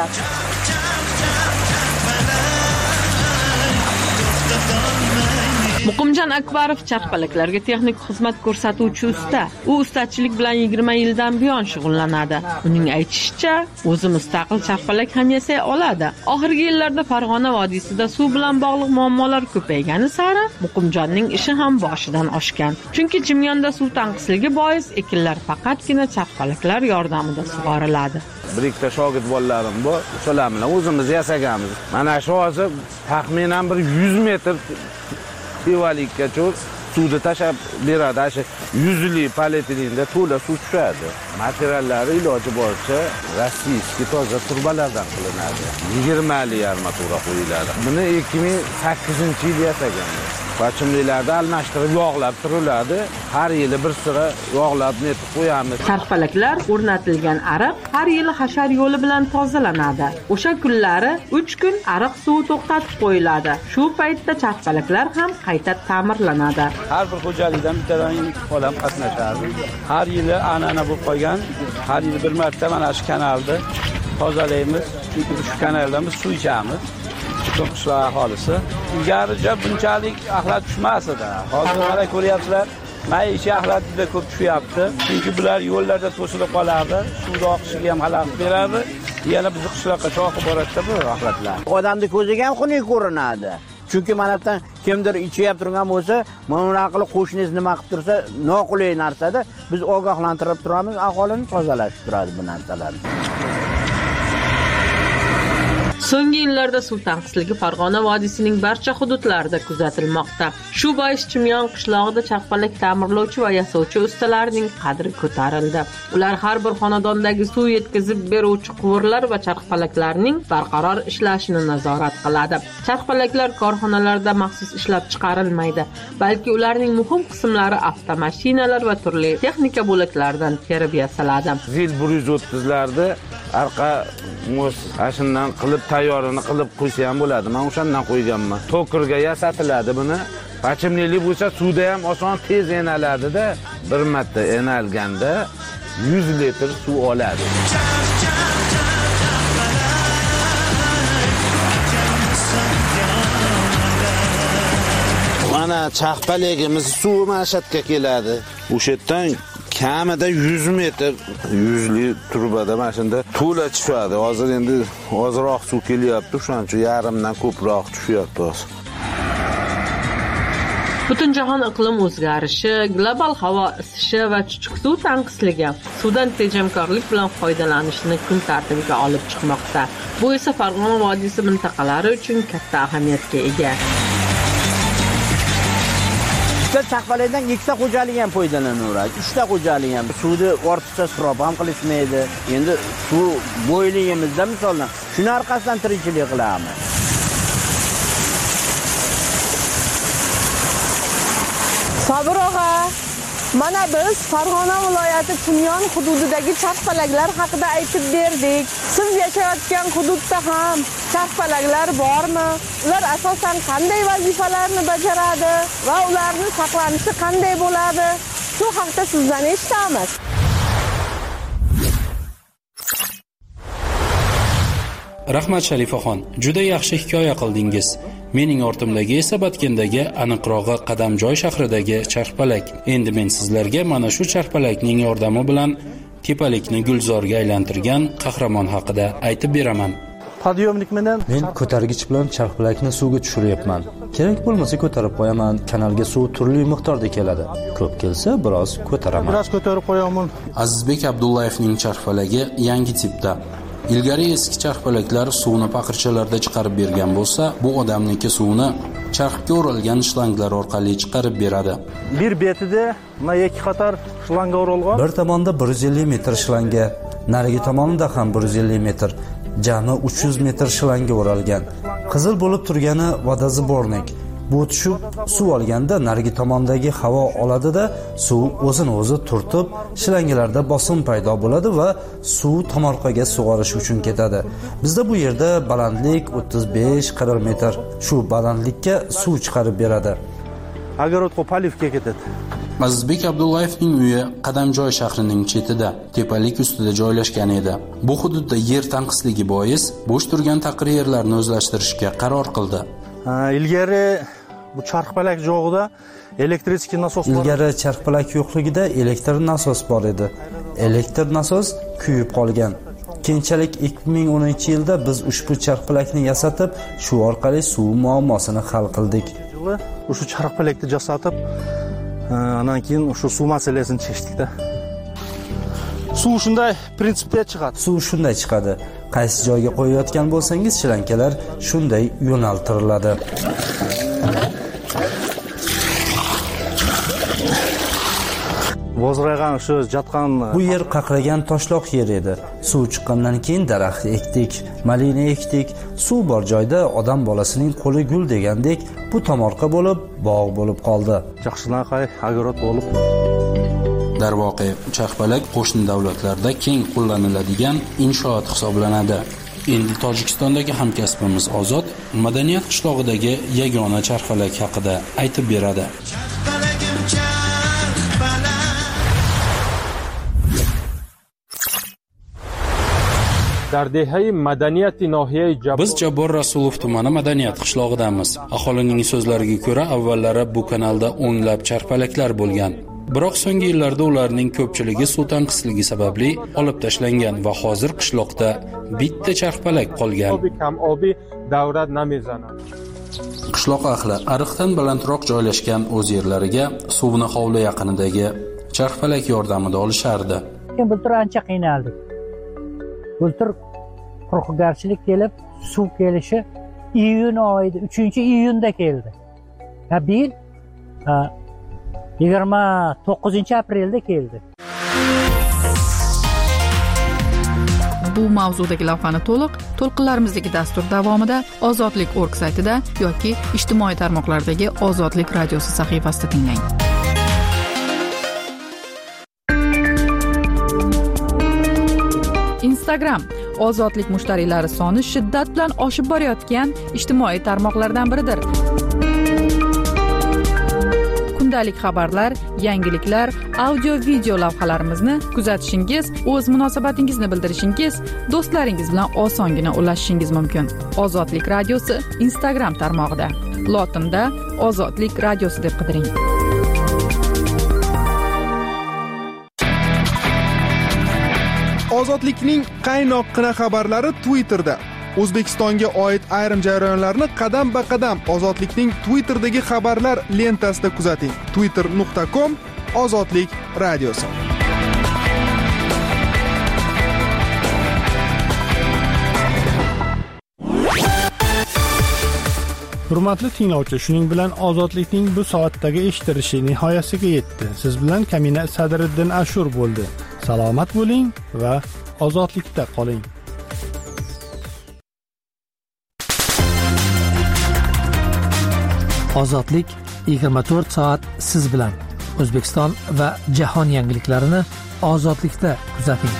Muqimjon Akbarov charxpalaklarga texnik xizmat ko'rsatuvchi usta. U ustachilik bilan yigirma yildan buyon shug'ullanadi. Uning aytishicha, o'zi mustaqil charxpalak ham yasay oladi. Oxirgi yillarda Farg'ona vodiysida suv bilan bog'liq muammolar ko'paygani sari Muqimjonning ishi ham boshidan oshgan. Chunki Chimyonda suv tanqisligi bois ekinlar faqatgina charxpalaklar yordamida sug'oriladi. Bir ikkita shogird bolalarim bor, o'shalar bilan o'zimiz yasaganmiz. Mana shu hozir taxminan bir yuz metr tevalikkacha suvni tashab beradi. Shu yuzli polietilenda to'la suv tushadi. Materiallari iloji boricha rossiyskiy toza turbalardan qilinadi. yigirma li armatura qo'yiladi. Buni ikki ming sakkizinchi yil yasaganmiz. Pachimliklarda almashtirib yog'lab turiladi. Har yili bir sira yog'lab netib qo'yamiz. Charxpalaklar o'rnatilgan ariq har yili hashar yo'li bilan tozalanadi. O'sha kunlari uch kun ariq suvi to'xtatib qo'yiladi. Shu paytda charxpalaklar ham qayta ta'mirlanadi. Har bir xo'jalikdan bittadan odam qatnashadi. Har yili an'ana bo'lib qolgan. Har yili bir marta mana shu kanalni tozalaymiz. Chunki shu kanaldan biz suv ichamiz. Qishloq aholisi ilgaricha bunchalik axlat tushmas edi. Hozir mana ko'ryapsizlar, maishiy axlat juda ko'p tushyapti. Chunki bular yo'llarda to'silib qolardi, suvni oqishiga ham xalaqit beradi. Yana bizni qishloqqa cho'qib boradi bu axlatlar. Odamni ko'ziga ham xunuk ko'rinadi. Chunki mana bundan kimdir ichib turgan bo'lsa, mana unaqa qilib qo'shningiz nima qilib tursa, noqulay narsada biz ogohlantirib turamiz, aholini tozalashib turadi bu narsalarni. So'nggi yillarda suv tanqisligi Farg'ona vodiysining barcha hududlarida kuzatilmoqda. Shu bois Chimyon qishlog'ida charxpalak ta'mirlovchi va yasovchi ustalarning qadri ko'tarildi. Ular har bir xonadondagi suv yetkazib beruvchi quvurlar va charxpalaklarning barqaror ishlashini nazorat qiladi. Charxpalaklar korxonalarda maxsus ishlab chiqarilmaydi, balki ularning muhim qismlari avtomashinalar va turli texnika bo'laklaridan terib yasaladi. Zil bir yuz o'ttiz larda arqa mos ashundan qilib tayyorini qilib qo'ysa ham bo'ladi. Men o'shandan qo'yganman. To'kirga yasatiladi buni. Pachimlik bo'lsa suvda ham oson tez enaladi-da, bir marta enalganda yuz litr suv oladi. Mana mana chaqpaligimiz suv mashatga keladi. O'sha yerdan kamida yuz metr yuzli turbada mana shunda to'la tushadi. Hozir endi ozroq suv kelyapti, shuning uchun yarimdan ko'proq tushyapti hozir. Butunjahon iqlim o'zgarishi, global havo isishi va chuchuk suv tanqisligi suvdan tejamkorlik bilan foydalanishni kun tartibiga olib chiqmoqda. Bu esa Farg'ona vodiysi mintaqalari uchun katta ahamiyatga ega. Bitta chaqpalaydan ikkita xo'jalik ham foydalanaveradi. Uchta xo'jalik ham suvni ortiqcha isrof ham qilishmaydi. Endi suv bo'yligimizda misoldan shuni orqasidan tirikchilik qilamiz. Sabir og'a, mana biz Farg'ona viloyati Chimyon hududidagi charxpalaklar haqida aytib berdik. Siz yashayotgan hududda ham charxpalaklar bormi? Ular asosan qanday vazifalarni bajaradi va ularning saqlanishi qanday bo'ladi? Shu haqda sizdan eshitamiz. Rahmat Sharifaxon, juda yaxshi hikoya qildingiz. Mening ortimdagi esa Batkendagi, aniqrog'i Qadamjoy shahridagi charxpalak. Endi men sizlarga mana shu charxpalakning yordami bilan tepalikni gulzorga aylantirgan qahramon haqida aytib beraman. Podyomnik bilan men ko'targich bilan charxpalakni suvga tushiryapman. Kerak bo'lmasa ko'tarib qo'yaman. Kanalga suv turli miqdorda keladi. Ko'p kelsa biroz ko'taraman. Biroz ko'tarib qo'yaman. Azizbek Abdullayevning charxpalagi yangi tipda. Ilgari eski charxpalaklar suvni paqirchalarda chiqarib bergan bo'lsa, bu odamniki suvni charxga o'ralgan shlanglar orqali chiqarib beradi. Bir betida mana ikki qator shlanga o'ralgan. Bir tomonda bir yuz ellik metr shlanga, narigi tomonida ham bir yuz ellik metr, jami uch yuz metr shlanga o'ralgan. Qizil bo'lib turgani vodozbornik. Bu tushib suv olganda narigi tomondagi havo oladida suv o'zini o'zi turtib, shlangalarda bosim paydo bo'ladi va suv tomorqaga sug'orish uchun ketadi. Bizda bu yerda balandlik o'ttiz besh qirq metr. Shu balandlikka suv chiqarib beradi. Agarotga palivga ketadi. Azizbek Abdullayevning uyi Qadamjoy shahrining chetida, tepalik ustida joylashgan edi. Bu hududda yer tanqisligi bois bo'sh turgan taqir yerlarni o'zlashtirishga qaror qildi. Ilgari bu charxpalak jo'g'ida elektrik nasos bor. Ilgari charxpalak yo'qligida elektr nasos bor edi. Elektr nasos kuyib qolgan. Keyinchalik ikki ming o'ninchi yilda biz ushbu charxpalakni yasatib, shu orqali suv muammosini hal qildik. O'sha charxpalakni jasatib, undan keyin o'sha suv masalasini chechdik-da. Suv shunday prinsipda chiqadi. Suv shunday chiqadi. Qaysi joyga qo'yayotgan bo'lsangiz, shlankalar shunday yo'naltiriladi. Vozragan shu jatgan bu yer qaqragan toshloq yer edi. Suv chiqqandan keyin daraxt ekdik, malina ekdik. Suv bor joyda odam bolasining qo'li gul degandek, bu tomorqa bo'lib, bog' bo'lib qoldi. Yaxshidan qay agorot bo'lib. Darvoqe, charxpalak qo'shni davlatlarda keng qo'llaniladigan inshoot hisoblanadi. Endi Tojikistondagi hamkasbimiz Ozod madaniyat qishlog'idagi yagona charxpalak haqida aytib beradi. Dar dehai madaniyati nohiyai Jabbor. Biz Jabbor Rasulov tumani madaniyat qishlog'idamiz. Aholining so'zlariga ko'ra, avvallari bu kanalda o'nlab charxpalaklar bo'lgan. Biroq so'nggi yillarda ularning ko'pchiligi suv tanqisligi sababli olib tashlangan va hozir qishloqda bitta charxpalak qolgan. Qishloq ahli ariqdan balandroq joylashgan o'z yerlariga suvni hovli yaqinidagi charxpalak yordamida olishardi. Bultur ancha qiynaldik. Bultur quruqgarchilik kelib, suv kelishi iyun oyida, uchinchi iyunda keldi. Ha bir yigirma to'qqizinchi aprelda keldi. Bu mavzudagi lavhani to'liq to'lqinlarimizdagi dastur davomida Ozodlik nokta org saytida yoki ijtimoiy tarmoqlardagi Ozodlik radiosi sahifasida tinglang. Instagram Ozodlik mushtariylari soni shiddat bilan oshib borayotgan ijtimoiy tarmoqlardan biridir. Kundalik xabarlar, yangiliklar, audio-video lavhalarimizni kuzatishingiz, o'z munosabatingizni bildirishingiz, do'stlaringiz bilan osongina ulashishingiz mumkin. Ozodlik radiosi Instagram tarmog'ida. lotinda Ozodlik radiosi deb qidiring. Ozodlikning qaynoqqina xabarlari Twitterda. O'zbekistonga oid ayrim jarayonlarni qadam-ba-qadam Ozodlikning Twitter'dagi xabarlar lentasida kuzating. twitter nuqta com Ozodlik radiosi. Hurmatli tinglovchi, shuning bilan Ozodlikning bu soatdagi eshitilishi nihoyasiga yetdi. Siz bilan Kamina Sadriddin Ashur bo'ldi. Salomat bo'ling va ozodlikda qoling. Ozodlik yigirma to'rt soat siz bilan. O'zbekiston va jahon yangiliklarini Ozodlikda kuzating.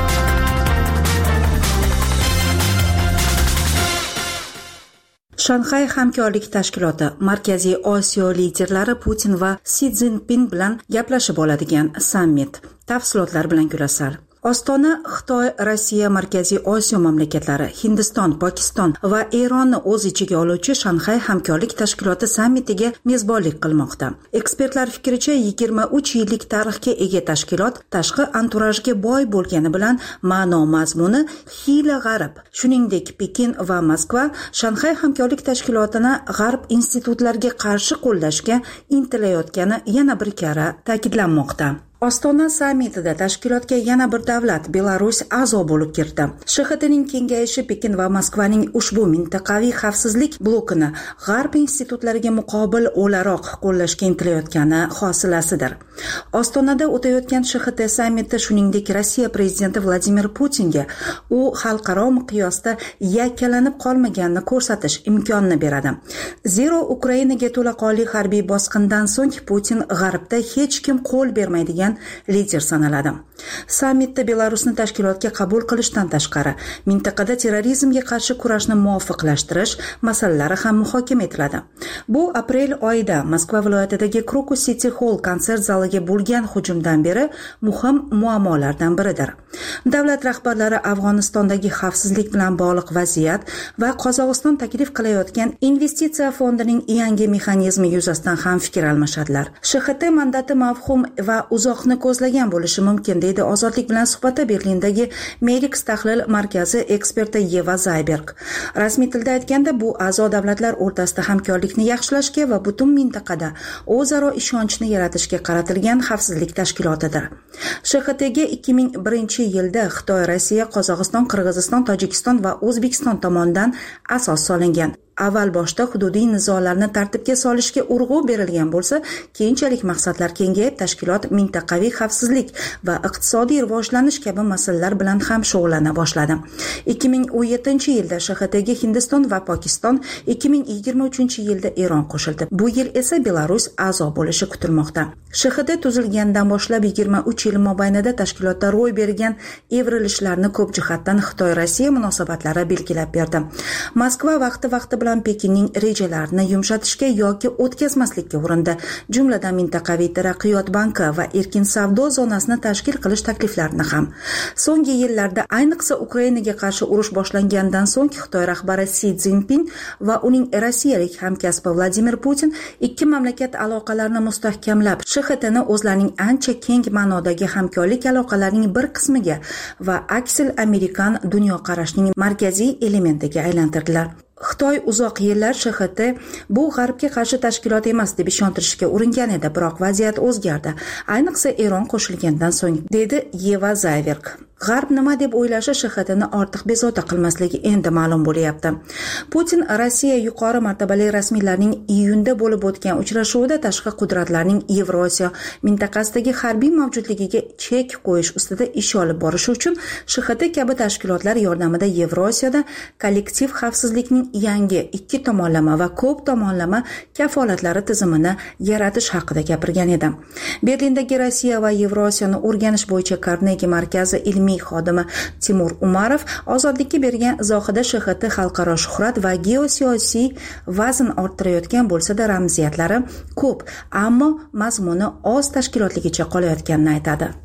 Shanxay hamkorlik tashkiloti Markaziy Osiyo liderlari Putin va Si Szinpin bilan gaplashib oladigan sammit. Tafsilotlar bilan ko'rasizlar. Ostona Xitoy, Rossiya, Markaziy Osiyo mamlakatlari, Hindiston, Pokiston va Eronni o'z ichiga oluvchi Shanxay hamkorlik tashkiloti sammitiga mezbonlik qilmoqda. Ekspertlar fikricha yigirma uch yillik tarixga ega tashkilot tashqi anturajga boy bo'lgani bilan ma'no mazmuni xiyla g'arib. Shuningdek, Pekin va Moskva Shanxay hamkorlik tashkilotini g'arb institutlariga qarshi qo'llashga intilayotgani yana bir karra ta'kidlanmoqda. Ostona sammitida tashkilotga yana bir davlat Belarus a'zo bo'lib kirdi. Sh X Tning kengayishi Pekin va Moskvaning ushbu mintaqaviy xavfsizlik blokini g'arb institutlariga muqobil o'laroq qo'llashga intilayotgani hosilasidir. Ostonada o'tayotgan Sh X T sammiti shuningdek Rossiya prezidenti Vladimir Putinga u xalqaro miqyosda yakkalanib qolmaganini ko'rsatish imkonini beradi. Zero Ukrainaga to'laqonli harbiy bosqindan so'ng Putin g'arbda hech kim qo'l bermaydigan lider sanaladi. Sammitda Belarusni tashkilotga qabul qilishdan tashqari, mintaqada terrorizmga qarshi kurashni muvofiqlashtirish masalalari ham muhokama etiladi. Bu aprel oyida Moskva viloyatidagi Krokus City Hall konsert zaliga bo'lgan hujumdan beri muhim muammolardan biridir. Davlat rahbarlari Afg'onistondagi xavfsizlik bilan bog'liq vaziyat va Qozog'iston taklif qilayotgan investitsiya fondining yangi mexanizmi yuzasidan ham fikr almashadilar. Sh X T mandati mavhum va uzoqni ko'zlagan bo'lishi mumkin, deydi Ozodlik bilan suhbatda Berlindagi Merix tahlil markazi eksperti Yeva Zayberg. Rasmiy tilda aytganda, bu a'zo davlatlar o'rtasida hamkorlikni yaxshilashga va butun mintaqada o'zaro ishonchni yaratishga qaratilgan xavfsizlik tashkilotidir. Sh X Tga ikki ming birinchi yilda Xitoy, Rossiya, Qozog'iston, Qirg'iziston, Tojikiston va O'zbekiston tomonidan asos solingan. Avval boshda hududiy nizolarni tartibga solishga urg'u berilgan bo'lsa, keyinchalik maqsadlar kengayib tashkilot mintaqaviy xavfsizlik va iqtisodiy rivojlanish kabi masalalar bilan ham shug'ullana boshladi. ikki ming o'n yettinchi yilda Sh X Tga Hindiston va Pokiston, ikki ming yigirma uchinchi yilda Eron qo'shildi. Bu yil esa Belarus a'zo bo'lishi kutilmoqda. Sh X T tuzilgandan boshlab yigirma uch yil mobaynida tashkilotda ro'y bergan evrilishlarni ko'p jihatdan Xitoy-Rossiya munosabatlari belgilab berdi. Moskva vaqti-vaqti bilan Pekinning rejalarini yumshatishga yoki o'tkazmaslikka urindi. Jumladan mintaqaviy taraqqiyot banki va erkin savdo zonasini tashkil qilish takliflarini ham. So'nggi yillarda, ayniqsa Ukrainaga qarshi urush boshlangandan so'ng Xitoy rahbari Si Szinpin va uning rossiyalik hamkasbi Vladimir Putin ikki mamlakat aloqalarini mustahkamlab, Sh X Tni o'zlarining ancha keng ma'nodagi hamkorlik aloqalarining bir qismiga va aksil amerikan dunyoqarashining markaziy elementiga aylantirdilar. Xitoy uzoq yillar Sh X T bu g'arbga qarshi tashkilot emas deb ishontirishga uringan edi, biroq vaziyat o'zgardi. Ayniqsa Eron qo'shilgandan so'ng, dedi Yeva Zayberg. G'arb nima deb o'ylashi Sh X Tni ortiq bezovta qilmasligi endi ma'lum bo'lyapti. Putin Rossiya yuqori martabali rasmiylarning iyunda bo'lib o'tgan uchrashuvida tashqi qudratlarning Yevrosiyo mintaqasidagi harbiy mavjudligiga chek qo'yish ustida ish olib borish uchun Sh X T kabi tashkilotlar yordamida Yevrosiyoda kollektiv xavfsizlikning yangi ikki tomonlama va ko'p tomonlama kafolatlari tizimini yaratish haqida gapirgan edi. Berlindagi Rossiya va Yevrosiyoni o'rganish bo'yicha Carnegie markazi ilmiy xodimi Timur Umarov Ozodlikka bergan izohida Sh X T xalqaro shuhrat va geosiyosiy vazn orttirayotgan bo'lsa-da, ramziyatlari ko'p, ammo mazmuni oz tashkilotligicha qolayotganini aytadi.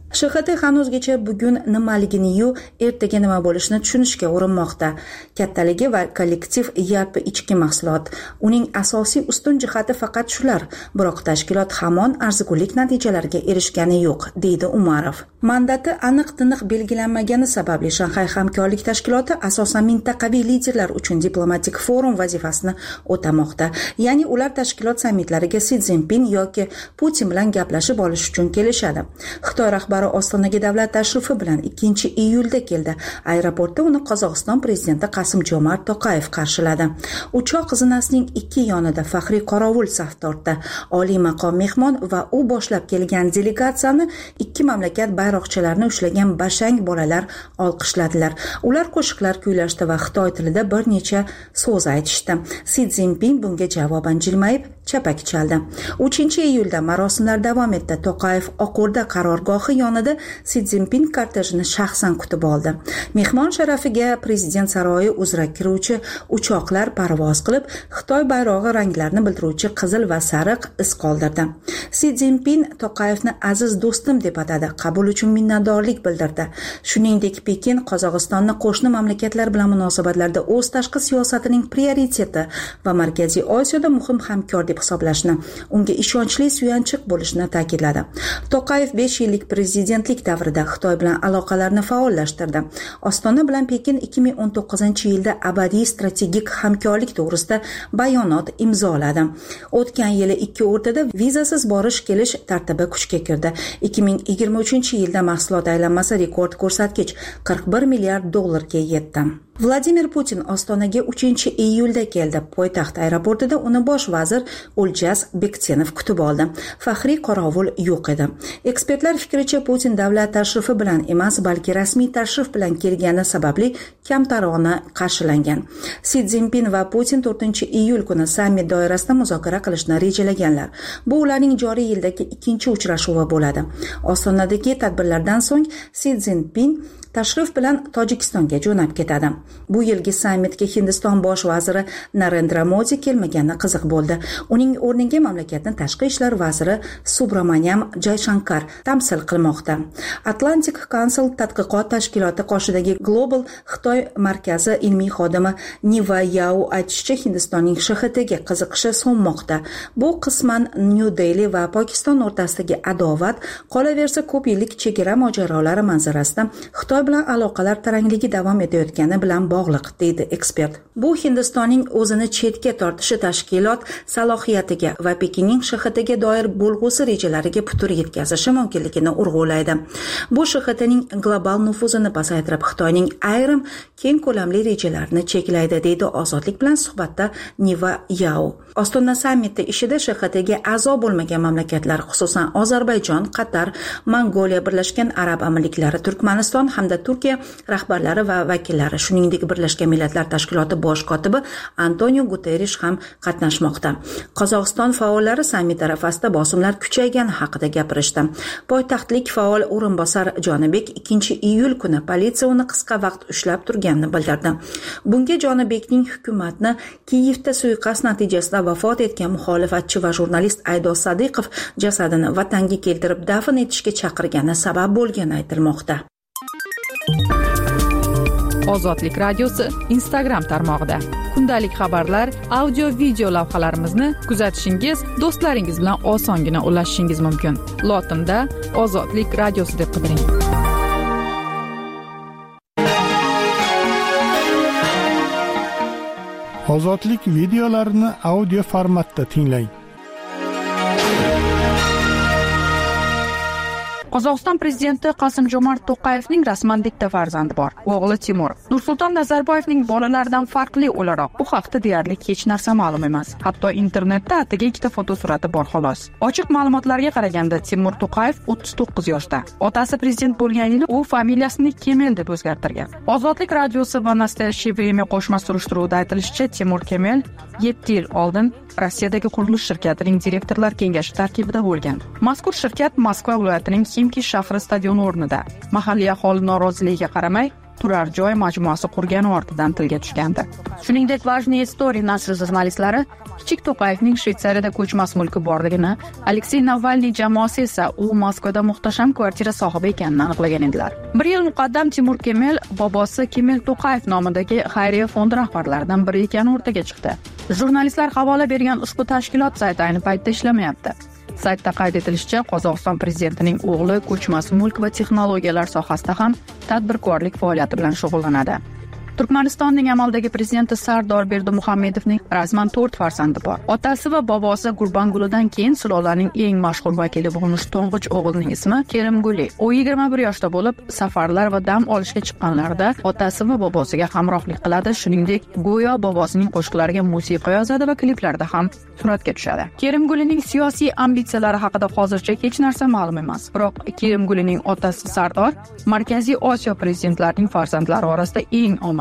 Sh X T hanuzgacha bugun nimaligini-yu, ertaga nima bo'lishini tushunishga urinmoqda. Kattaligi va kollektiv yalpi ichki mahsulot. Uning asosiy ustun jihati faqat shular, biroq tashkilot hamon arzigulik natijalarga erishgani yo'q, deydi Umarov. Mandati aniq-tiniq belgilanmagani sababli Shanxay hamkorlik tashkiloti asosan mintaqaviy liderlar uchun diplomatik forum vazifasini o'tamoqda. Ya'ni ular tashkilot sammitlariga Si Szinpin yoki Putin bilan gaplashib olish uchun kelishadi. Xitoy rahbari Ostonaga davlat tashrifi bilan ikkinchi iyulda keldi. Aeroportda uni Qozog'iston prezidenti Qasim-Jomart To'qayev qarshiladi. Uchoq xizonasining ikki yonida faxriy qorovul saf tortdi. Oliy maqom mehmon va u boshlab kelgan delegatsiyani ikki mamlakat bayroqchalarini ushlagan bashang bolalar olqishladilar. Ular qo'shiqlar kuylashdi va Xitoy tilida bir necha so'z aytishdi. Si Szinpin bunga javoban jilmayib chapak chaldi. uchinchi iyulda marosimlar davom etdi. To'qayev Oqo'rda qarorgohi yonida Si Szinpin kortejini shaxsan kutib oldi. Mehmon sharafiga prezident saroyi uzra kiruvchi uchoqlar parvoz qilib, Xitoy bayrog'i ranglarini bildiruvchi qizil va sariq iz qoldirdi. Si Szinpin To'qayevni aziz do'stim deb atadi, qabul uchun minnatdorlik bildirdi. Shuningdek, Pekin Qozog'istonni qo'shni mamlakatlar bilan munosabatlarda o'z tashqi siyosatining prioriteti va Markaziy Osiyoda muhim hamkor deb hisoblashni, unga ishonchli suyanchiq bo'lishini ta'kidladi. To'qayev besh yillik prezidentlik davrida Xitoy bilan aloqalarni faollashtirdi. Ostona bilan Pekin ikki ming o'n to'qqizinchi yilda abadiy strategik hamkorlik to'g'risida bayonot imzoladi. O'tgan yili ikki o'rtada vizasiz borish-kelish tartibi kuchga kirdi. ikki ming yigirma uchinchi yilda mahsulot aylanmasi rekord ko'rsatkich qirq bir milliard dollarga yetdi. Vladimir Putin Ostonaga uchinchi iyulda keldi. Poytaxt aeroportida uni bosh vazir O'ljaz Bektenov kutib oldi. Faxriy qorovul yo'q edi. Ekspertlar fikricha, Putin davlat tashrifi bilan emas, balki rasmiy tashrif bilan kelgani sababli kamtarona qarshilangan. Si Szinpin va Putin to'rtinchi iyul kuni sammit doirasida muzokara qilishni rejalaganlar. Bu ularning joriy yildagi ikkinchi uchrashuvi bo'ladi. Ostonadagi tadbirlardan so'ng Si Szinpin tashrif bilan Tojikistonga jo'nab ketadi. Bu yilgi sammitga Hindiston bosh vaziri Narendra Modi kelmagani qiziq bo'ldi. Uning o'rniga mamlakatning tashqi ishlar vaziri Subramanyam Jayshankar tamsil qilmoqda. Atlantic Council tadqiqot tashkiloti qoshidagi Global Xitoy markazi ilmiy xodimi Niva Yao aytishicha, Hindistonning Sh X Tga qiziqishi so'nmoqda. Bu qisman New Delhi va Pokiston o'rtasidagi adovat, qolaversa ko'p yillik chegara mojarolari manzarasida Xitoy bilan aloqalar tarangligi davom etayotgani bilan bog'liq, deydi ekspert. Bu Hindistonning o'zini chetga tortishi tashkilot salohiyatiga va Pekinning Sh X Tga doir bo'lg'usi rejalariga putur yetkazishi mumkinligini urg'ulaydi. Bu Sh X Tning global nufuzini pasaytirib, Xitoyning ayrim keng ko'lamli rejalarini cheklaydi, deydi Ozodlik bilan suhbatda Niva Yao. Ostona sammiti ishida Sh X Tga a'zo bo'lmagan mamlakatlar, xususan Ozarbayjon, Qatar, Mongoliya, Birlashgan Arab Amirliklari, Turkmaniston hamda Turkiya rahbarlari va vakillari, shuningdek Birlashgan Millatlar Tashkiloti bosh kotibi Antonio Guterres ham qatnashmoqda. Qozog'iston faollari sammit arafasida bosimlar kuchaygani haqida gapirishdi. Poytaxtlik faol o'rinbosar Jonibek ikkinchi iyul kuni politsiya uni qisqa vaqt ushlab turganini bildirdi. Bunga Jonibekning hukumatni Kiyevda suiqasd natijasida vafot etgan muxolifatchi va jurnalist Aydos Sadiqov jasadini vatanga keltirib dafn etishga chaqirgani sabab bo'lgani aytilmoqda. Ozodlik radiosi Instagram tarmog'ida kundalik xabarlar, audio video lavhalarimizni kuzatishingiz, do'stlaringiz bilan osongina ulashishingiz mumkin. Lotinda Ozodlik radiosi deb qidiring. Ozodlik videolarini audio formatda tinglang. Qozog'iston prezidenti Qasim-Jomart To'qayevning rasman bitta farzandi bor, o'g'li Timur. Nursulton Nazarboyevning bolalaridan farqli o'laroq bu haqda deyarli hech narsa ma'lum emas. Hatto internetda atiga ikkita fotosurati bor xolos. Ochiq ma'lumotlarga qaraganda Timur To'qayev o'ttiz to'qqiz yoshda. Otasi prezident bo'lgan yili u familiyasini Kemel deb o'zgartirgan. Ozodlik radiosi va Nastoyaщее время qo'shma surishtiruvida aytilishicha, Timur Kemel yetti yil oldin Rossiyadagi qurilish shirkatining direktorlar kengashi tarkibida bo'lgan. Mazkur shirkat Moskva viloyatining Ximki shahri stadioni o'rnida. Mahalliy aholi noroziligiga qaramay, turar joy majmuasi qurgani ortidan tilga tushgandi. Shuningdek, Vajniye Story nashri jurnalistlari Kichik To'qayevning Shveysariyada ko'chmas mulki borligini, Aleksey Navalniy jamoasi esa u Moskvada muhtasham kvartira sohibi ekanini aniqlagan edilar. Bir yil muqaddam Timur Kemel bobosi Kemel To'qayev nomidagi xayriya fondi rahbarlaridan biri ekani o'rtaga chiqdi. Jurnalistlar havola bergan ushbu tashkilot sayti ayni paytda ishlamayapti. Saytda qayd etilishicha, Qozog'iston prezidentining o'g'li ko'chmas mulk va texnologiyalar sohasida ham tadbirkorlik faoliyati bilan shug'ullanadi. Turkmanistonning amaldagi prezidenti Sardor Berdimuhamedovning rasman to'rt farzandi bor. Otasi va bobosi Gurbanguludan keyin sulolaning eng mashhur vakili bo'lmish to'ng'ich o'g'lining ismi Kerimguli. U yigirma bir yoshda bo'lib, safarlar va dam olishga chiqqanlarida otasi va bobosiga hamrohlik qiladi, shuningdek, go'yo bobosining qo'shiqlariga musiqa yozadi va kliplarda ham suratga tushadi. Kerimgulining siyosiy ambitsiyalari haqida hozircha hech narsa ma'lum emas. Biroq Kerimgulining otasi Sardor Markaziy Osiyo prezidentlarining farzandlari orasida eng omad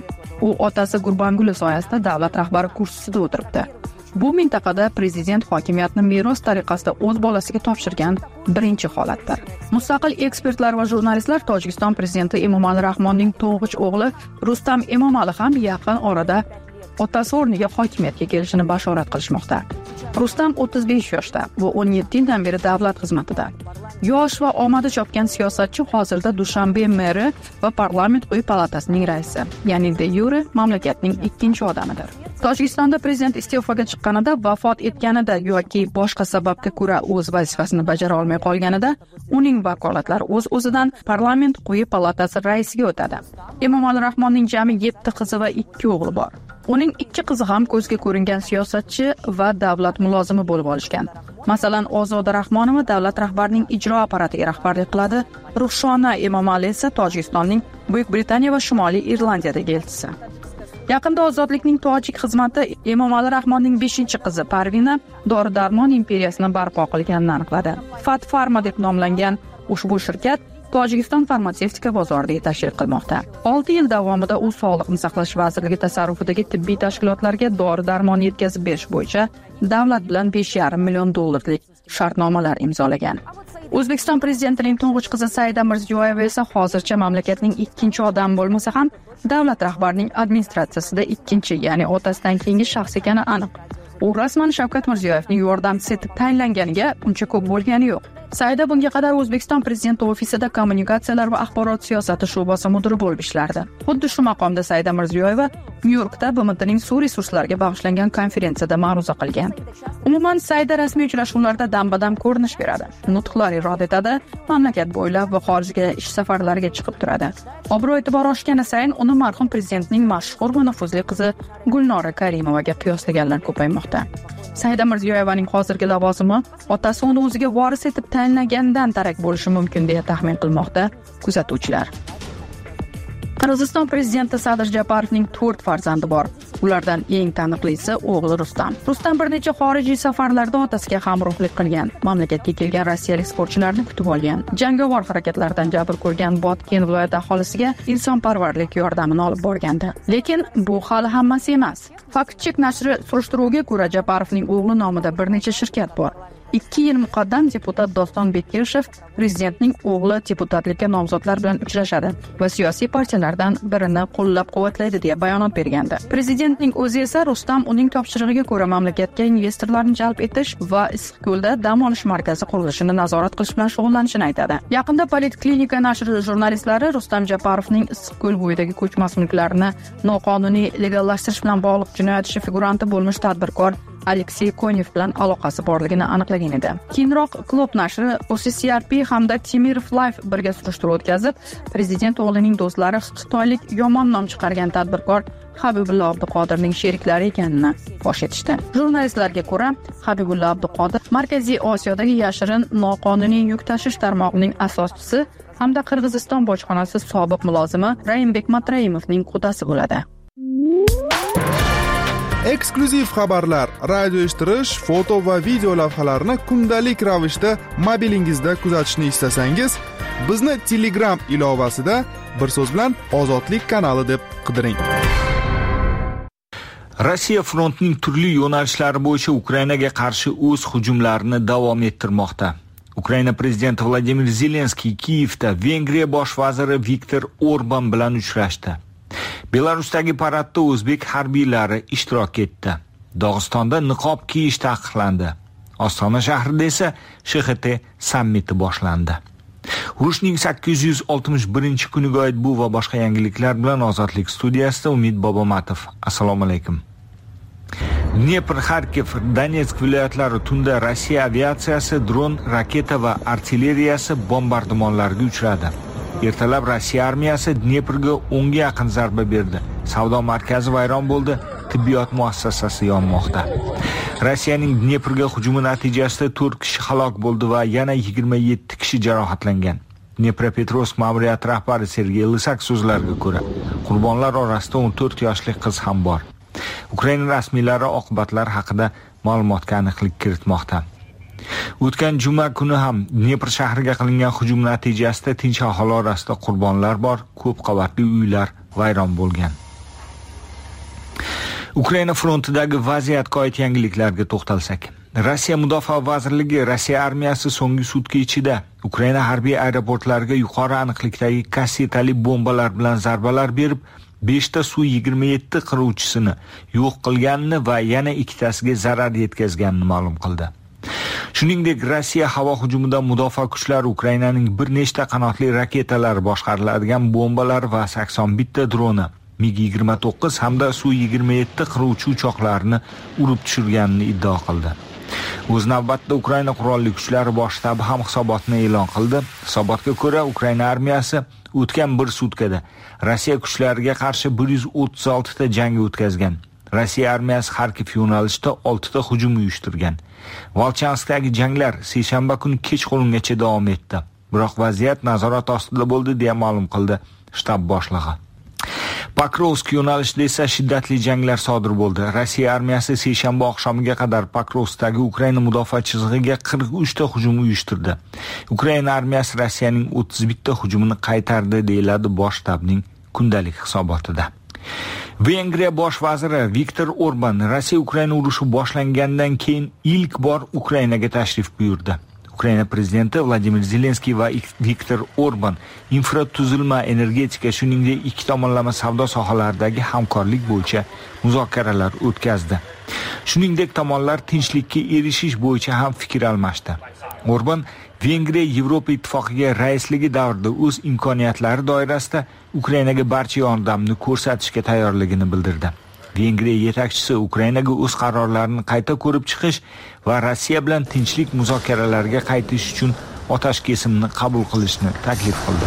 U otasi Gurbanguli soyasida davlat rahbari kursisida o'tiribdi. Bu mintaqada prezident hokimiyatni meros tariqasida o'z bolasiga topshirgan birinchi holatdir. Mustaqil ekspertlar va jurnalistlar Tojikiston prezidenti Emomali Rahmonning to'ng'ich o'g'li Rustam Emomali ham yaqin orada otasi o'rniga hokimiyatga kelishini bashorat qilishmoqda. Rustam o'ttiz besh yoshda va o'n yetti yildan beri davlat xizmatida. Yosh va omadi chopgan siyosatchi hozirda Dushanbe meri va parlament quyi palatasining raisi, ya'ni de yure mamlakatning ikkinchi odamidir. Tojikistonda prezident iste'foga chiqqanida, vafot etganida yoki boshqa sababga ko'ra o'z vazifasini bajara olmay qolganida, uning vakolatlari o'z-o'zidan parlament quyi palatasi raisiga o'tadi. Emomali Rahmonning jami yetti qizi va ikki o'g'li bor. Uning ikki qizi ham ko'zga ko'ringan siyosatchi va davlat mulozimi bo'lib olishgan. Masalan, Ozoda Rahmonova davlat rahbarining ijro apparatiga rahbarlik qiladi. Ruhshona Emomali esa Tojikistonning Buyuk Britaniya va Shimoliy Irlandiyadagi elchisi. Yaqinda ozodlikning tojik xizmati Emomali Rahmonning beshinchi qizi Parvina dori-darmon imperiyasini barpo qilganini aniqladi. Fat Pharma deb nomlangan ushbu shirkat Tojikiston farmatsevtika bozoriga tashrif qilmoqda. olti yil davomida u Sog'liqni saqlash vazirligi tasarrufidagi tibbiy tashkilotlarga dori-darmon yetkazib berish bo'yicha davlat bilan besh yarim million dollarlik shartnomalar imzolagan. O'zbekiston prezidentining to'ng'ich qizi Saida Mirziyoyeva esa hozircha mamlakatning ikkinchi odami bo'lmasa ham davlat rahbarining administratsiyasida ikkinchi, ya'ni otasidan keyingi shaxs ekani aniq. U rasman Shavkat Mirziyoyevning yordamchisi etib tayinlanganiga uncha ko'p bo'lgani yo'q. Saida bunga qadar O'zbekiston prezidenti ofisida kommunikatsiyalar va axborot siyosati sho'basi mudiri bo'lib ishlardi. Xuddi shu maqomda Saida Mirziyoyeva Nyu-Yorkda B M Tning suv resurslariga bag'ishlangan konferensiyada ma'ruza qilgan. Umuman Saida rasmiy uchrashuvlarda dam-badam ko'rinish beradi. Nutqlar irod etadi, mamlakat bo'ylab va xorijga ish safarlariga chiqib turadi. Obro' e'tibor oshgani sayin uni marhum prezidentning mashhur va nufuzli qizi Gulnora Karimovaga qiyoslaganlar ko'paymoqda. Saida Mirziyoyevaning hozirgi lavozimi otasi uni o'ziga voris etib tayinlagandan darak bo'lishi mumkin deya taxmin qilmoqda kuzatuvchilar. Qirg'iziston prezidenti Sadir Japarovning to'rt farzandi bor. Ulardan eng taniqlisi o'g'li Rustam. Rustam bir necha xorijiy safarlarda otasiga hamrohlik qilgan, mamlakatga kelgan rossiyalik sportchilarni kutib olgan, jangovar harakatlardan jabr ko'rgan Botken viloyati aholisiga insonparvarlik yordamini olib borgandi. Lekin bu hali hammasi emas. Fact Check nashri surishtiruviga ko'ra, Japarovning o'g'li nomida bir necha shirkat bor. ikki yil muqaddam deputat Doston Bekirov prezidentning o'g'li deputatlikka nomzodlar bilan uchrashadi va siyosiy partiyalardan birini qo'llab-quvvatlaydi deya bayonot bergandi. Prezidentning o'zi esa Rustam uning topshirig'iga ko'ra mamlakatga investorlarni jalb etish va Issiqko'lda dam olish markazi qurilishini nazorat qilish bilan shug'ullanishini aytadi. Yaqinda Politklinika nashri jurnalistlari Rustam Japarovning Issiqko'l bo'yidagi ko'chmas mulklarni noqonuniy legallashtirish bilan bog'liq jinoyat ishi figuranti bo'lmish tadbirkor Aleksey Konev bilan aloqasi borligini aniqlagan edi. Keyinroq Klub nashri O C C R P hamda Temirov Life birga surishtiruv o'tkazib, prezident o'g'lining do'stlari xitoylik yomon nom chiqargan tadbirkor Habibullo Abduqodirning sheriklari ekanini fosh etishdi. Jurnalistlarga ko'ra, Habibullo Abduqodir Markaziy Osiyodagi yashirin noqonuniy yuk tashish tarmog'ining asoschisi hamda Qirg'iziston bojxonasi sobiq mulozimi Raimbek Matraimovning qudasi bo'ladi. Eksklyuziv xabarlar, radio eshittirish, foto va video lavhalarni kundalik ravishda mobilingizda kuzatishni istasangiz, bizni Telegram ilovasida bir so'z bilan Ozodlik kanali deb qidiring. Rossiya frontning turli yo'nalishlari bo'yicha Ukrainaga qarshi o'z hujumlarini davom ettirmoqda. Ukraina prezidenti Vladimir Zelenskiy Kiyevda Vengriya bosh vaziri Viktor Orban bilan uchrashdi. Belarusdagi paradda o'zbek harbiylari ishtirok etdi. Dog'istonda niqob kiyish taqiqlandi. Ostona shahrida esa Sh X T sammiti boshlandi. Urushning sakkiz yuz oltmish birinchi kuniga oid bu va boshqa yangiliklar bilan Ozodlik studiyasida Umid Bobomatov. Assalomu alaykum. Dnepr, Kharkiv, Donetsk viloyatlari tunda Rossiya aviatsiyasi, dron, raketa va artilleriyasi bombardimonlarga uchradi. Ertalab Rossiya armiyasi Dneprga o'nga yaqin zarba berdi. Savdo markazi vayron bo'ldi, tibbiyot muassasasi yonmoqda. Rossiyaning Dneprga hujumi natijasida to'rt kishi halok bo'ldi va yana yigirma yetti kishi jarohatlangan. Dnepropetrovsk ma'muriyati rahbari Sergey Lysak so'zlariga ko'ra, qurbonlar orasida o'n to'rt yoshli qiz ham bor. Ukraina rasmiylari oqibatlar haqida ma'lumotga aniqlik kiritmoqda. O'tgan juma kuni ham Dnepr shahriga qilingan hujum natijasida tinch aholi orasida qurbonlar bor, ko'p qavatli uylar vayron bo'lgan. Ukraina frontidagi vaziyatga oid yangiliklarga to'xtalsak. Rossiya Mudofaa vazirligi Rossiya armiyasi so'nggi sutka ichida Ukraina harbiy aeroportlariga yuqori aniqlikdagi kassetali bombalar bilan zarbalar berib, besh ta Su yigirma yetti qiruvchisini yo'q qilganini va yana ikkitasiga zarar yetkazganini ma'lum qildi. Shuningdek, Rossiya havo hujumidan mudofaa kuchlari Ukrainaning bir nechta qanotli raketalar boshqariladigan bombalar va sakson bitta droni, mig yigirma to'qqiz hamda Su yigirma yetti qiruvchi uchoqlarini urib tushirganini iddao qildi. O'z navbatida Ukraina qurolli kuchlari bosh shtabi ham hisobotni e'lon qildi. Hisobotga ko'ra, Ukraina armiyasi o'tgan bir sutkada Rossiya kuchlariga qarshi bir yuz o'ttiz olti ta jang o'tkazgan. Rossiya armiyasi Kharkiv yo'nalishida olti ta hujum uyushtirgan. Volchanskdagi janglar seshanba kuni kechqurungacha davom etdi. Biroq vaziyat nazorat ostida bo'ldi deya ma'lum qildi shtab boshlig'i. Pokrovsk yo'nalishida esa shiddatli janglar sodir bo'ldi. Rossiya armiyasi seshanba oqshomiga qadar Pokrovskdagi Ukraina mudofaa chizig'iga qirq uch ta hujum uyushtirdi. Ukraina armiyasi Rossiyaning o'ttiz bitta hujumini qaytardi, deyiladi bosh shtabning kundalik hisobotida. Vengriya bosh vaziri Viktor Orban Rossiya Ukraina urushi boshlangandan keyin ilk bor Ukrainaga tashrif buyurdi. Ukraina prezidenti Vladimir Zelenskiy va Viktor Orban infratuzilma, energetika, shuningdek ikki tomonlama savdo sohalaridagi hamkorlik bo'yicha muzokaralar o'tkazdi. Shuningdek, tomonlar tinchlikka erishish bo'yicha ham fikr almashdi. Orban Vengriya Yevropa ittifoqiga raisligi davrida o'z imkoniyatlari doirasida Ukrainaga barcha yordamni ko'rsatishga tayyorligini bildirdi. Vengriya yetakchisi Ukrainaga o'z qarorlarini qayta ko'rib chiqish va Rossiya bilan tinchlik muzokaralariga qaytish uchun otash kesimni qabul qilishni taklif qildi.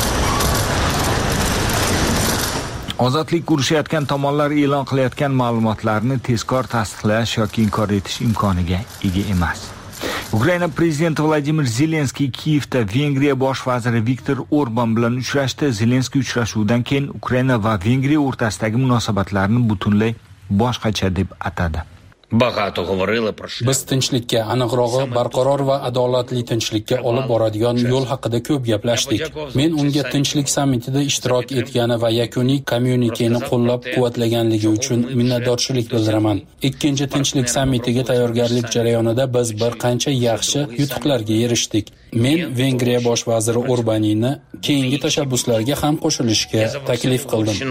Ozodlik urushayotgan tomonlar e'lon qilayotgan ma'lumotlarni tezkor tasdiqlash yoki inkor etish imkoniga ega emas. Ukraina prezidenti Vladimir Zelenskiy Kiyevda Vengriya bosh vaziri Viktor Orban bilan uchrashdi. Zelenskiy uchrashuvdan keyin Ukraina va Vengriya o'rtasidagi munosabatlarni butunlay boshqacha deb atadi. Biz tinchlikka, aniqrog'i barqaror va adolatli tinchlikka olib boradigan yo'l haqida ko'p gaplashdik. Men unga tinchlik sammitida ishtirok etgani va yakuniy kommunikeni qo'llab-quvvatlaganligi uchun minnatdorchilik bildiraman. Ikkinchi tinchlik sammitiga tayyorgarlik jarayonida biz bir qancha yaxshi yutuqlarga erishdik. Men Vengriya bosh vaziri Orbanini keyingi tashabbuslarga ham qo'shilishga taklif qildim.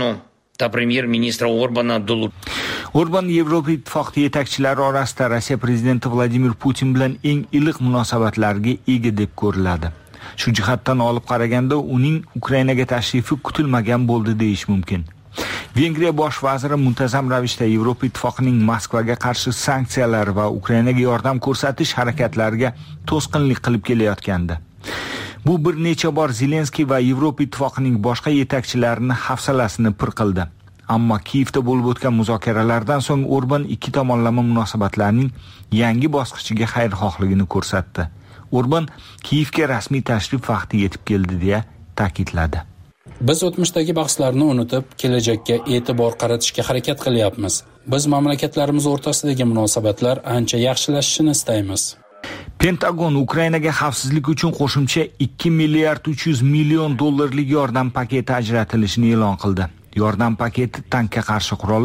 Orban Yevropa ittifoqi yetakchilari orasida Rossiya prezidenti Vladimir Putin bilan eng iliq munosabatlarga ega deb ko'riladi. Shu jihatdan olib qaraganda uning Ukrainaga tashrifi kutilmagan bo'ldi deyish mumkin. Vengriya bosh vaziri muntazam ravishda Yevropa ittifoqining Moskvaga qarshi sanksiyalar va Ukrainaga yordam ko'rsatish harakatlariga to'sqinlik qilib kelayotgandi. Bu bir necha bor Zelenskiy va Yevropa ittifoqining boshqa yetakchilarini hafsalasini pir qildi. Ammo Kiyevda bo'lib o'tgan muzokaralardan so'ng Orban ikki tomonlama munosabatlarning yangi bosqichiga xayrixohligini ko'rsatdi. Orban Kiyevga rasmiy tashrif vaqti yetib keldi deya ta'kidladi. Biz o'tmishdagi bahslarni unutib, kelajakka e'tibor qaratishga harakat qilyapmiz. Biz mamlakatlarimiz o'rtasidagi munosabatlar ancha yaxshilashishini istaymiz. Pentagon Ukrainaga xavfsizlik uchun qo'shimcha ikki milliard uch yuz million dollarlik yordam paketi ajratilishini e'lon qildi. Yordam paketi tankga qarshi qurollar,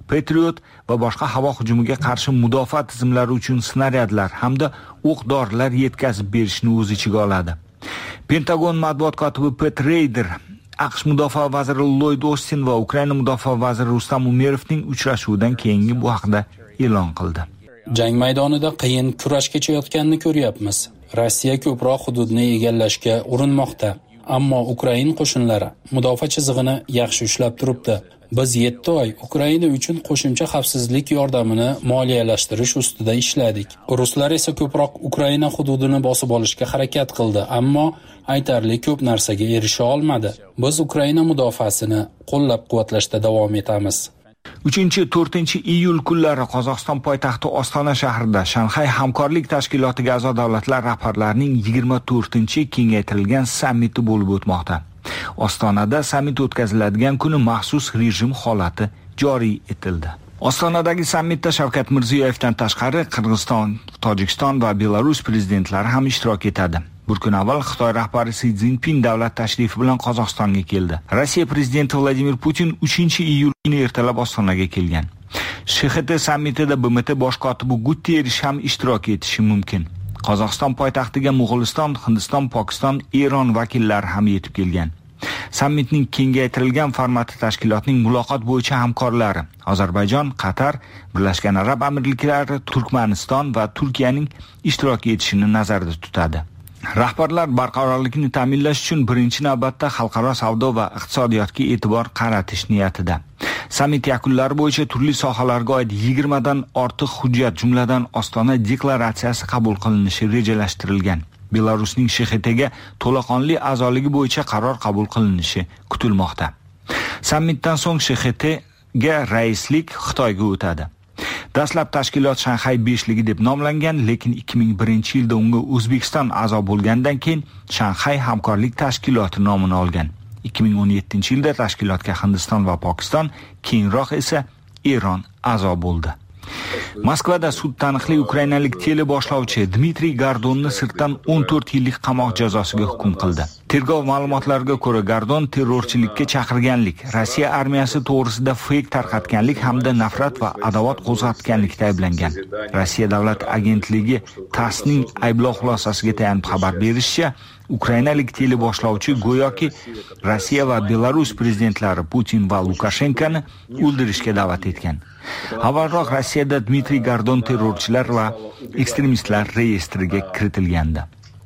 Patriot va boshqa havo hujumiga qarshi mudofaa tizimlari uchun snaryadlar hamda o'q-dorilar yetkazib berishni o'z ichiga oladi. Pentagon matbuot kotibi Pat Ryder AQSh mudofaa vaziri Lloyd Austin va Ukraina mudofaa vaziri Rustam Umerovning uchrashuvidan keyingi bu haqda e'lon qildi. Jang maydonida qiyin kurash kechayotganini ko'ryapmiz. Rossiya ko'proq hududni egallashga urinmoqda, ammo Ukraina qo'shinlari mudofaa chizig'ini yaxshi ushlab turibdi. Biz yetti oy Ukraina uchun qo'shimcha xavfsizlik yordamini moliyalashtirish ustida ishladik. Ruslar esa ko'proq Ukraina hududini bosib olishga harakat qildi, ammo aytarli ko'p narsaga erisha olmadi. Biz Ukraina mudofaasini qo'llab-quvvatlashda davom etamiz. uchinchi to'rtinchi iyul kunlari Qozog'iston poytaxti Ostona shahrida Shanxay hamkorlik tashkilotiga a'zo davlatlar rahbarlarining yigirma to'rtinchi kengaytirilgan sammiti bo'lib o'tmoqda. Ostonada sammit o'tkaziladigan kuni maxsus rejim holati joriy etildi. Ostonadagi sammitda Shavkat Mirziyoyevdan tashqari Qirg'iziston, Tojikiston va Belarus prezidentlari ham ishtirok etadi. Bir kun avval Xitoy rahbari Si Szinpin davlat tashrifi bilan Qozog'istonga keldi. Rossiya prezidenti Vladimir Putin uchinchi iyul kuni ertalab Ostonaga kelgan. Sh X T sammitida B M T bosh kotibi Guterrish ham ishtirok etishi mumkin. Qozog'iston poytaxtiga Mo'g'uliston, Hindiston, Pokiston, Eron vakillari ham yetib kelgan. Sammitning kengaytirilgan formati tashkilotning muloqot bo'yicha hamkorlari Ozarbayjon, Qatar, Birlashgan Arab Amirliklari, Turkmaniston va Turkiyaning ishtirok etishini nazarda tutadi. Rahbarlar barqarorlikni ta'minlash uchun birinchi navbatda xalqaro savdo va iqtisodiyotga e'tibor qaratish niyatida. Sammit yakunlari bo'yicha turli sohalarga oid yigirma dan ortiq hujjat, jumladan Ostona deklaratsiyasi qabul qilinishi rejalashtirilgan. Belarusning Sh X Tga to'laqonli a'zoligi bo'yicha qaror qabul qilinishi kutilmoqda. Sammitdan so'ng Sh X Tga raislik Xitoyga o'tadi. Dastlab tashkilot Shanxay beshligi deb nomlangan, lekin ikki ming birinchi yilda unga O'zbekiston a'zo bo'lgandan keyin Shanxay hamkorlik tashkiloti nomini olgan. ikki ming o'n yettinchi yilda tashkilotga Hindiston va Pokiston, keyinroq esa Eron a'zo bo'ldi. Moskvada sud taniqli ukrainalik teleboshlovchi Dmitriy Gardonni sirtdan o'n to'rt yillik qamoq jazosiga hukm qildi. Tergov ma'lumotlariga ko'ra, Gardon terrorchilikka chaqirganlik, Rossiya armiyasi to'g'risida feyk tarqatganlik hamda nafrat va adovat qo'zg'atganlikda ayblangan. Rossiya davlat agentligi TASSning ayblov xulosasiga tayanib xabar berishicha, ukrainalik teleboshlovchi go'yoki Rossiya va Belarus prezidentlari Putin va Lukashenkoni o'ldirishga da'vat etgan. Avvalroq Rossiyada Dmitriy Gardon terrorchilar va ekstremistlar reyestriga kiritilgandi.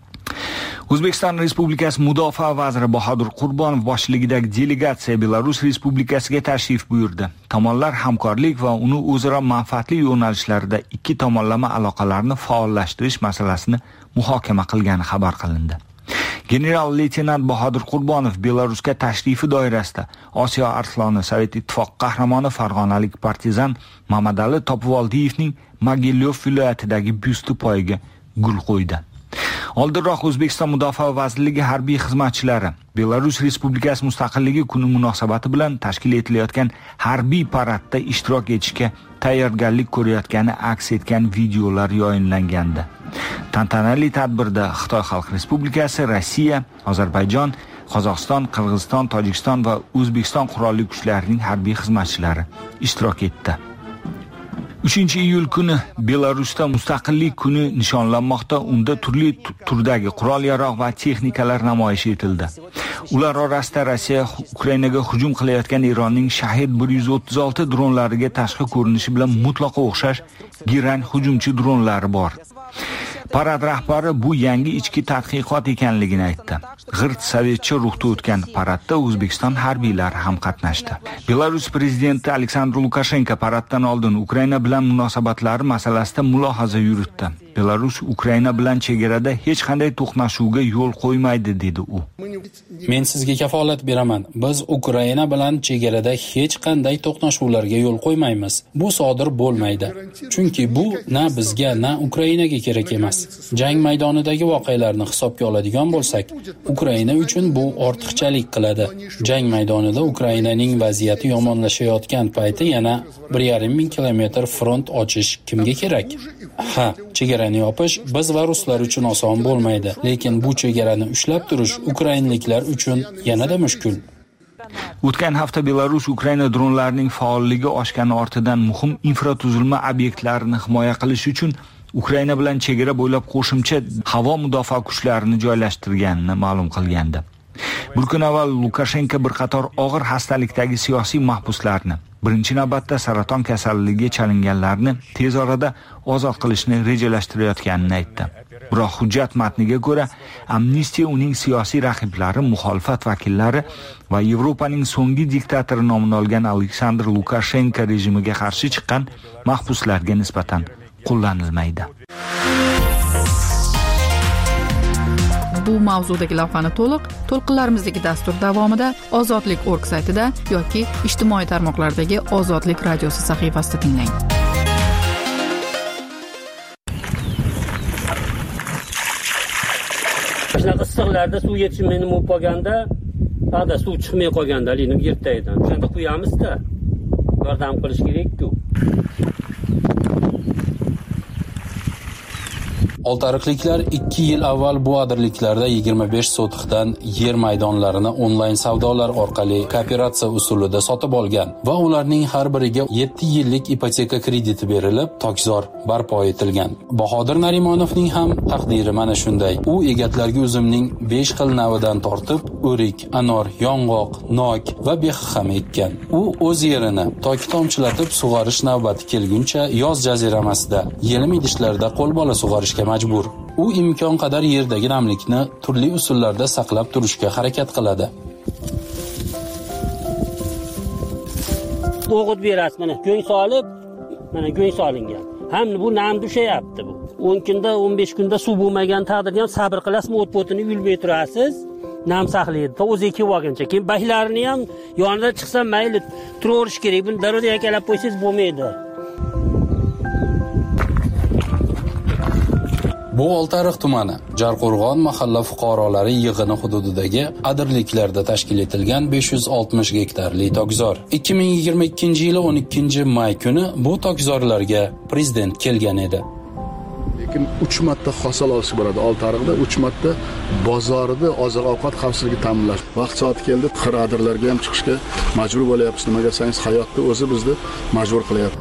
O'zbekiston Respublikasi Mudofaa vaziri Bahodir Qurbonov boshchiligidagi delegatsiya Belarus Respublikasiga tashrif buyurdi. Tomonlar hamkorlik va uni o'zaro manfaatli yo'nalishlarda ikki tomonlama aloqalarni faollashtirish masalasini muhokama qilgani xabar qilindi. General-leytenant Bahodir Qurbonov Belarusga tashrifi doirasida Osiyo arsloni Sovet Ittifoqi qahramoni farg'onalik partizan Mamadali Topivoldiyevning Mogilyof viloyatidagi byusti poyiga gul qo'ydi. Oldinroq O'zbekiston Mudofaa vazirligi harbiy xizmatchilari Belarus Respublikasi mustaqilligi kuni munosabati bilan tashkil etilayotgan harbiy paradda ishtirok etishga tayyorgarlik ko'rayotgani aks etgan videolar yayınlangandi. Tantanali tadbirda Xitoy Xalq Respublikasi, Rossiya, Ozarbayjon, Qozog'iston, Qirg'iziston, Tojikiston va O'zbekiston qurolli kuchlarining harbiy xizmatchilari ishtirok etdi. uchinchi iyul kuni Belarusda mustaqillik kuni nishonlanmoqda. Unda turli turdagi qurol-yarog' va texnikalar namoyish etildi. Ular orasida Rossiya Ukrainaga hujum qilayotgan Eronning Shahid bir yuz o'ttiz olti dronlariga tashqi ko'rinishi bilan mutlaqo o'xshash Giran hujumchi dronlari bor. Parad rahbari bu yangi ichki tadqiqot ekanligini aytdi. G'irt sovetcha ruhda o'tgan paradda O'zbekiston harbiylari ham qatnashdi. Belarus prezidenti Aleksandr Lukashenko paraddan oldin Ukraina bilan munosabatlari masalasida mulohaza yuritdi. Belarus Ukraina bilan chegarada hech qanday to'qnashuvga yo'l qo'ymaydi dedi u. Men sizga kafolat beraman. Biz Ukraina bilan chegarada hech qanday to'qnashuvlarga yo'l qo'ymaymiz. Bu sodir bo'lmaydi. Chunki bu na bizga, na Ukrainaga kerak emas. Jang maydonidagi voqealarni hisobga oladigan bo'lsak, Ukraina uchun bu ortiqchalik qiladi. Jang maydonida Ukrainaning vaziyati yomonlashayotgan payti yana bir yarim ming kilometr front ochish kimga kerak? Ha, chegarani yopish biz va ruslar uchun oson bo'lmaydi, lekin bu chegarani ushlab turish ukrainliklar uchun yanada mushkul. O'tgan hafta Belarus Ukraina dronlarining faolligi oshgani ortidan muhim infratuzilma obyektlarini himoya qilish uchun Ukraina bilan chegara bo'ylab qo'shimcha havo mudofaa kuchlarini joylashtirganini ma'lum qilgandi. Bir kun avval Lukashenko bir qator og'ir xastalikdagi siyosiy mahbuslarni, birinchi navbatda saraton kasalligiga chalinganlarni tez orada ozod qilishni rejalashtirayotganini aytdi. Biroq hujjat matniga ko'ra, amnistiya uning siyosiy raqiblari, muxolifat vakillari va Yevropaning so'nggi diktatori nomini olgan Aleksandr Lukashenko rejimiga qarshi chiqqan mahbuslarga nisbatan qo'llanilmaydi. Bu mavzudagi lavhani to'liq to'lqinlarimizdagi dastur davomida ozodlik nokta org saytida yoki ijtimoiy tarmoqlardagi Ozodlik radiosi sahifasida tinglang. Shunaqa issiqlarda suv yetishmaydi bo'lib qolganda, hada suv chiqmay qolganda alinib yertaydan. Shunda quyamizda. Yordam qilish kerak-ku. Oltariqliklar ikki yil avval bu adirliklarda yigirma besh sotixdan yer maydonlarini onlayn savdolar orqali kooperatsiya usulida sotib olgan va ularning har biriga yetti yillik ipoteka krediti berilib, tokzor barpo etilgan. Bahodir Narimanovning ham taqdiri mana shunday. U egatlarga uzumning besh xil navidan tortib, o'rik, anor, yong'oq, nok va bexam ekkan. U o'z yerini toki tomchilatib sug'orish navbati kelguncha yoz jaziramasida, yelim idishlarda qo'lbola sug'orishga majbur. U imkon qadar yerdagi namlikni turli usullarda saqlab turishga harakat qiladi. O'g'it berasiz, mana go'ng solib, mana go'ng solingan. Ham bu nam dushayapti bu. o'n kunda, o'n besh kunda suv bo'lmagan taqdirda ham sabr qilasizmi, o't-o'tini yulmay turasiz. Nam saqlaydi. To o'zi kelib olguncha, keyin bahlarini ham yonida chiqsa mayli, turaverish kerak. Buni daryoda yakalab qo'ysangiz bo'lmaydi. Bu Oltariq tumani Jarqo'rg'on mahalla fuqarolari yig'ini hududidagi adirliklarda tashkil etilgan besh yuz oltmish gektarli tokzor. ikki ming yigirma ikkinchi yili o'n ikkinchi may kuni bu tokzorlarga prezident kelgan edi. Lekin uch marta hosil olish bo'ladi. Oltariqda uch marta bozorida oziq-ovqat xavfsizligini ta'minlash. Vaqt soati keldi, xiradirlarga ham chiqishga majbur bo'lyapmiz. Nimaga desangiz, hayotda o'zi bizni majbur qilyapti.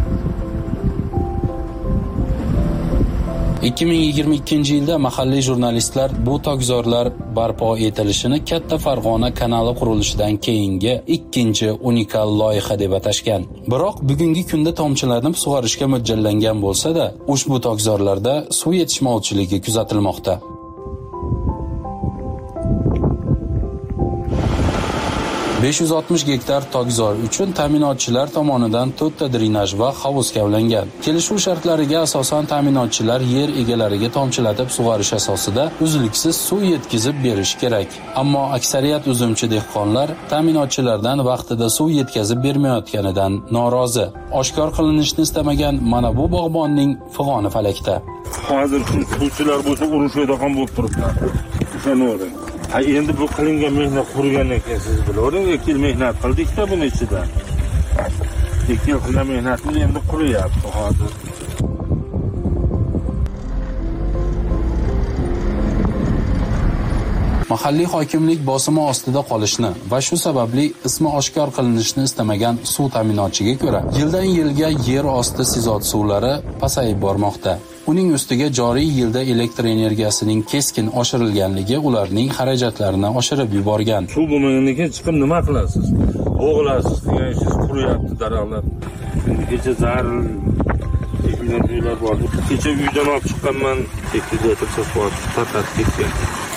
ikki ming yigirma ikkinchi yilda mahalliy jurnalistlar bu tokzorlar barpo etilishini Katta Farg'ona kanali qurilishidan keyingi ikkinchi unikal loyiha deb atashgan. Biroq bugungi kunda tomchilanib sug'orishga mo'ljallangan bo'lsa-da, ushbu tokzorlarda suv yetishmovchiligi kuzatilmoqda. besh yuz oltmish gektar tokzor uchun ta'minotchilar tomonidan to'rtta drenaj va hovuz kavlangan. Kelishuv shartlariga asosan ta'minotchilar yer egalariga tomchilatib sug'orish asosida uzluksiz suv yetkazib berish kerak. Ammo aksariyat uzumchi dehqonlar ta'minotchilardan vaqtida suv yetkazib bermayotganidan norozi. Oshkor qilinishni istamagan mana bu bog'bonning fig'oni falakda. Hozir suvchilar bo'lsa urushida ham bo'lib turibdi. O'shani Ha endi bu qilingan mehnat qurgandan keyin siz bilavering, ikki yil mehnat qildik-da buni ichida. ikki yil qilgan mehnatimiz endi quryapti hozir. Mahalliy hokimlik bosimi ostida qolishni va shu sababli ismi oshkor qilinishni istamagan suv ta'minotchiga ko'ra, yildan yilga yer osti sizot suvlari pasayib bormoqda. Uning ustiga joriy yilda elektr energiyasining keskin oshirilganligi ularning xarajatlarini oshirib yuborgan. Suv bo'lmagandan keyin chiqib nima qilasiz? O'g'ilasiz degan siz quryapti daraxtlar. Kecha zaril teknologiyalar bor. Kecha uydan olib chiqqanman, teknida o'tirib bor, tatat ketgan.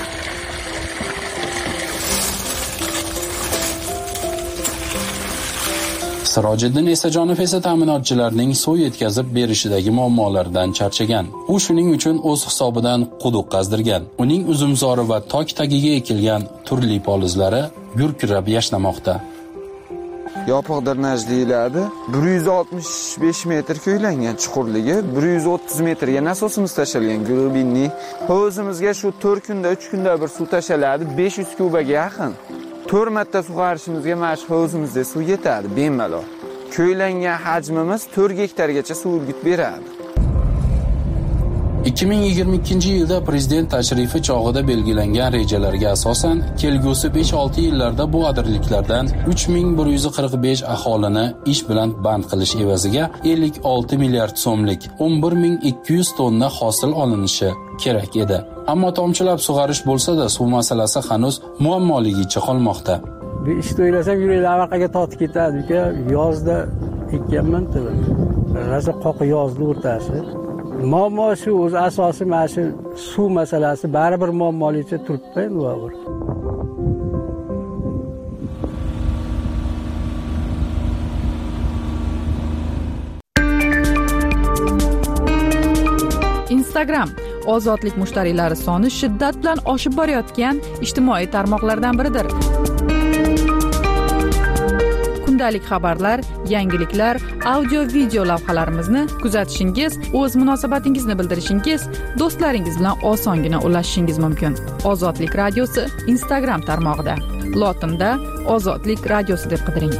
Sirojiddin Esajonov esa ta'minotchilarning suv yetkazib berishidagi muammolardan charchagan. U shuning uchun o'z hisobidan quduq qazdirgan. Uning uzumzori va tok tagiga ekilgan turli polizlari gurkirab yashnamoqda. Yopiq drenaj deyiladi. bir yuz oltmish besh metr ko'ylangan chuqurligi, bir yuz o'ttiz metrga nasosimiz tashalgan glubinli. Hovuzimizga shu to'rt kunda, uch kunda bir suv tashaladi, besh yuz kubaga yaqin. to'rt marta sug'orishimizga mana hovuzimizda suv yetadi bemalol. Ko'ylangan hajmimiz to'rt gektargacha suv urgit beradi. ikki ming yigirma ikkinchi yilda prezident tashrifi chog'ida belgilangan rejalarga asosan kelgusi besh olti yillarda bu adirliklardan uch ming bir yuz qirq besh aholini ish bilan band qilish evaziga ellik olti milliard so'mlik o'n bir ming ikki yuz tonna hosil olinishi kerak edi. Ammo tomchilab sug'arish bo'lsa-da, suv masalasi hanuz muammoligicha qolmoqda. Bu ishni o'ylasam yuraklar orqaga tortib ketadi-ku. Yozda ekkanman tabi. Raza qoqi yozni o'rtasi. Muammo shu o'z asosi mana shu suv masalasi baribir muammoligicha turibdi endi bu. Instagram ozodlik mushtariylari soni shiddat bilan oshib borayotgan ijtimoiy tarmoqlardan biridir. Kundalik xabarlar, yangiliklar, audio video lavhalarimizni kuzatishingiz, o'z munosabatingizni bildirishingiz, do'stlaringiz bilan osongina ulashishingiz mumkin. Ozodlik radiosi Instagram tarmog'ida. Lotinda Ozodlik radiosi deb qidiring.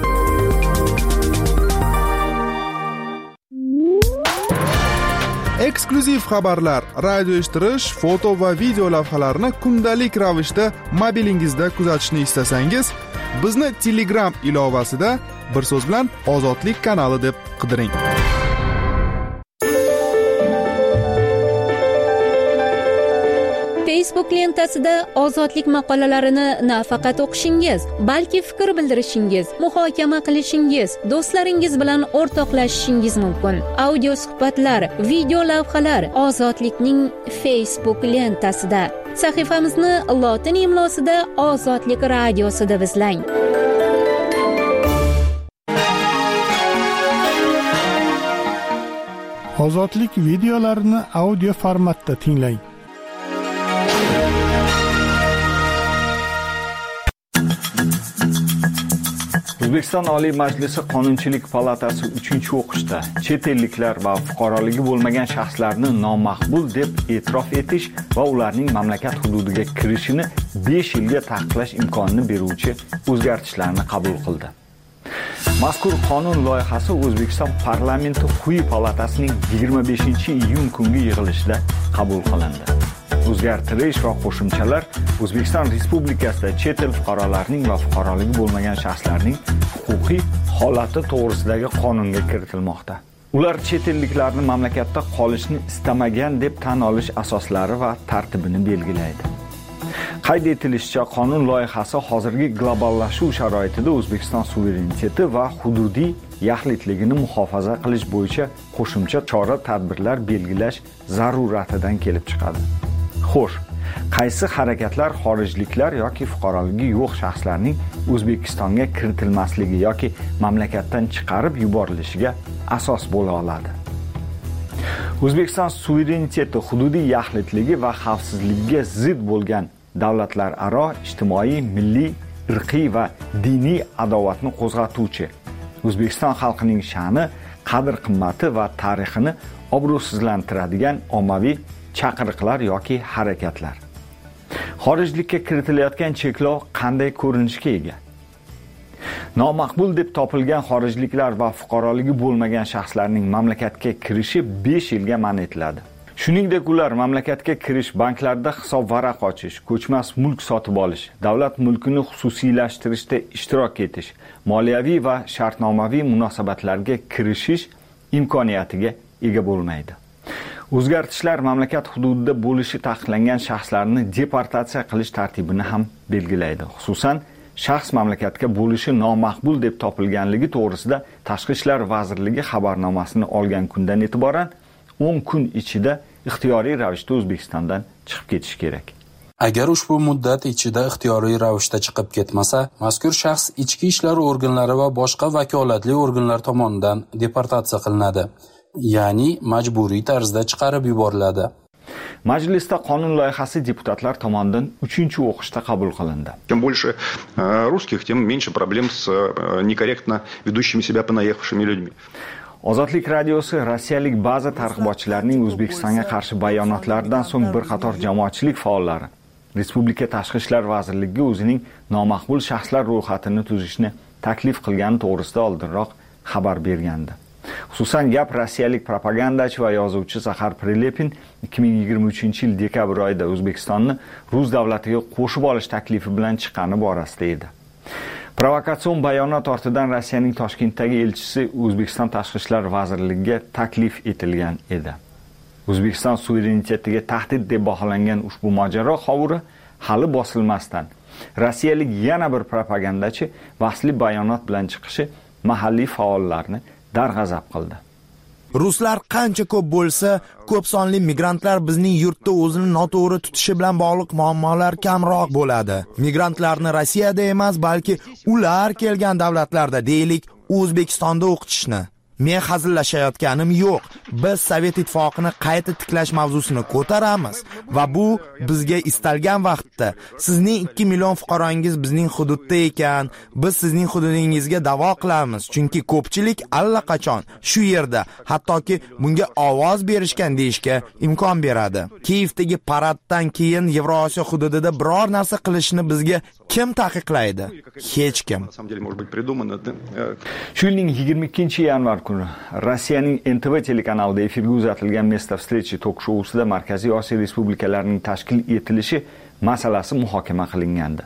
Eksklyuziv xabarlar, radio eshittirish, foto va video lavhalarni kundalik ravishda mobilingizda kuzatishni istasangiz, bizni Telegram ilovasida bir so'z bilan Ozodlik kanali deb qidiring. Facebook lentasida ozodlik maqolalarini nafaqat o'qishingiz, balki fikr bildirishingiz, muhokama qilishingiz, do'stlaringiz bilan o'rtoqlashishingiz mumkin. Audio suhbatlar, video lavhalar Ozodlikning Facebook lentasida. Sahifamizni lotin imlosida Ozodlik radiosida izlang. Ozodlik videolarini audio formatda tinglang. O'zbekiston Oliy Majlisi Qonunchilik palatasi uchinchi o'qishda chet elliklar va fuqaroligi bo'lmagan shaxslarni nomaqbul deb e'tirof etish va ularning mamlakat hududiga kirishini besh yilga taqiqlash imkonini beruvchi o'zgartishlarni qabul qildi. Mazkur qonun loyihasi O'zbekiston parlamenti quyi palatasining yigirma beshinchi iyun kungi yig'ilishida qabul qilindi. O'zgartirish va qo'shimchalar O'zbekiston Respublikasida chet el fuqarolarining va fuqaroligi bo'lmagan shaxslarning huquqiy holati to'g'risidagi qonunga kiritilmoqda. Ular chet elliklarni mamlakatda qolishni istamagan deb tan olish asoslari va tartibini belgilaydi. Qayd etilishicha, qonun loyihasi hozirgi globallashuv sharoitida O'zbekiston suvereniteti va hududiy yaxlitligini muhofaza qilish bo'yicha qo'shimcha chora-tadbirlar belgilash zaruratidan kelib chiqadi. Xo'sh, qaysi harakatlar xorijliklar yoki fuqaroligi yo'q shaxslarning O'zbekistonga kiritilmasligi yoki mamlakatdan chiqarib yuborilishiga asos bo'la oladi? O'zbekiston suvereniteti, hududiy yaxlitligi va xavfsizligiga zid bo'lgan davlatlararo ijtimoiy, milliy, irqiy va diniy adovatni qo'zg'atuvchi, O'zbekiston xalqining sha'ni, qadr-qimmati va tarixini obro'sizlantiradigan ommaviy chaqiriqlar yoki harakatlar. Xorijlikka kiritilayotgan cheklov qanday ko'rinishga ega? Nomaqbul deb topilgan xorijliklar va fuqaroligi bo'lmagan shaxslarning mamlakatga kirishi besh yilga man etiladi. Shuningdek, ular mamlakatga kirish, banklarda hisob varaq ochish, ko'chmas mulk sotib olish, davlat mulkini xususiylashtirishda ishtirok etish, moliyaviy va shartnomaviy munosabatlarga kirishish imkoniyatiga ega bo'lmaydi. O'zgartishlar mamlakat hududida bo'lishi taqiqlangan shaxslarni deportatsiya qilish tartibini ham belgilaydi. Xususan, shaxs mamlakatga bo'lishi nomaqbul deb topilganligi to'g'risida Tashqi ishlar vazirligi xabarnomasini olgan kundan e'tiboran o'n kun ichida ixtiyoriy ravishda O'zbekistondan chiqib ketish kerak. Agar ushbu muddat ichida ixtiyoriy ravishda chiqib ketmasa, mazkur shaxs ichki ishlar organlari va boshqa vakolatli organlar tomonidan deportatsiya qilinadi, ya'ni majburiy tarzda chiqarib yuboriladi. Majlisda qonun loyihasi deputatlar tomonidan uchinchi o'qishda qabul qilindi. Чем больше русских, тем меньше проблем с некорректно ведущими себя понаехавшими людьми. Ozodlik radiosi rossiyalik ba'zi targ'ibotchilarning O'zbekistonga qarshi bayonotlaridan so'ng bir qator jamoatchilik faollari Respublika Tashqi ishlar vazirligiga o'zining nomaqbul shaxslar ro'yxatini tuzishni taklif qilgani to'g'risida oldinroq xabar bergandi. Xususan gap rossiyalik propagandachi va yozuvchi Zaxar Prilepin ikki ming yigirma uchinchi yil dekabr oyida O'zbekistonni Rus davlatiga qo'shib olish taklifi bilan chiqqani borasida edi. Provokatsion bayonot ortidan Rossiyaning Toshkentdagi elchisi O'zbekiston Tashqi ishlar vazirligiga taklif etilgan edi. O'zbekiston suverenitetiga tahdid deb baholangan ushbu mojaro hovuri hali bosilmasdan rossiyalik yana bir propagandachi bahsli bayonot bilan chiqishi mahalliy faollarni darg'azab qildi. Ruslar qancha ko'p bo'lsa, ko'p sonli migrantlar bizning yurtda o'zini noto'g'ri tutishi bilan bog'liq muammolar kamroq bo'ladi. Migrantlarni Rossiyada emas, balki ular kelgan davlatlarda, deylik, O'zbekistonda o'qitishni. Men hazillashayotganim yo'q. Biz Sovet ittifoqini qayta tiklash mavzusini ko'taramiz va bu bizga istalgan vaqtda sizning ikki million fuqarongiz bizning hududda ekan, biz sizning hududingizga da'vo qilamiz, chunki ko'pchilik allaqachon shu yerda, hattoki bunga ovoz berishgan deyishga imkon beradi. Kiyevdagi paraddan keyin Yevrosiyo hududida biror narsa qilishni bizga kim taqiqlaydi? Hech kim. Shu yilning yigirma ikkinchi yanvar kuni Rossiyaning N T V telekanalida efirga uzatilgan Место встречи tok-shousida Markaziy Osiyo respublikalarining tashkil etilishi masalasi muhokama qilingandi.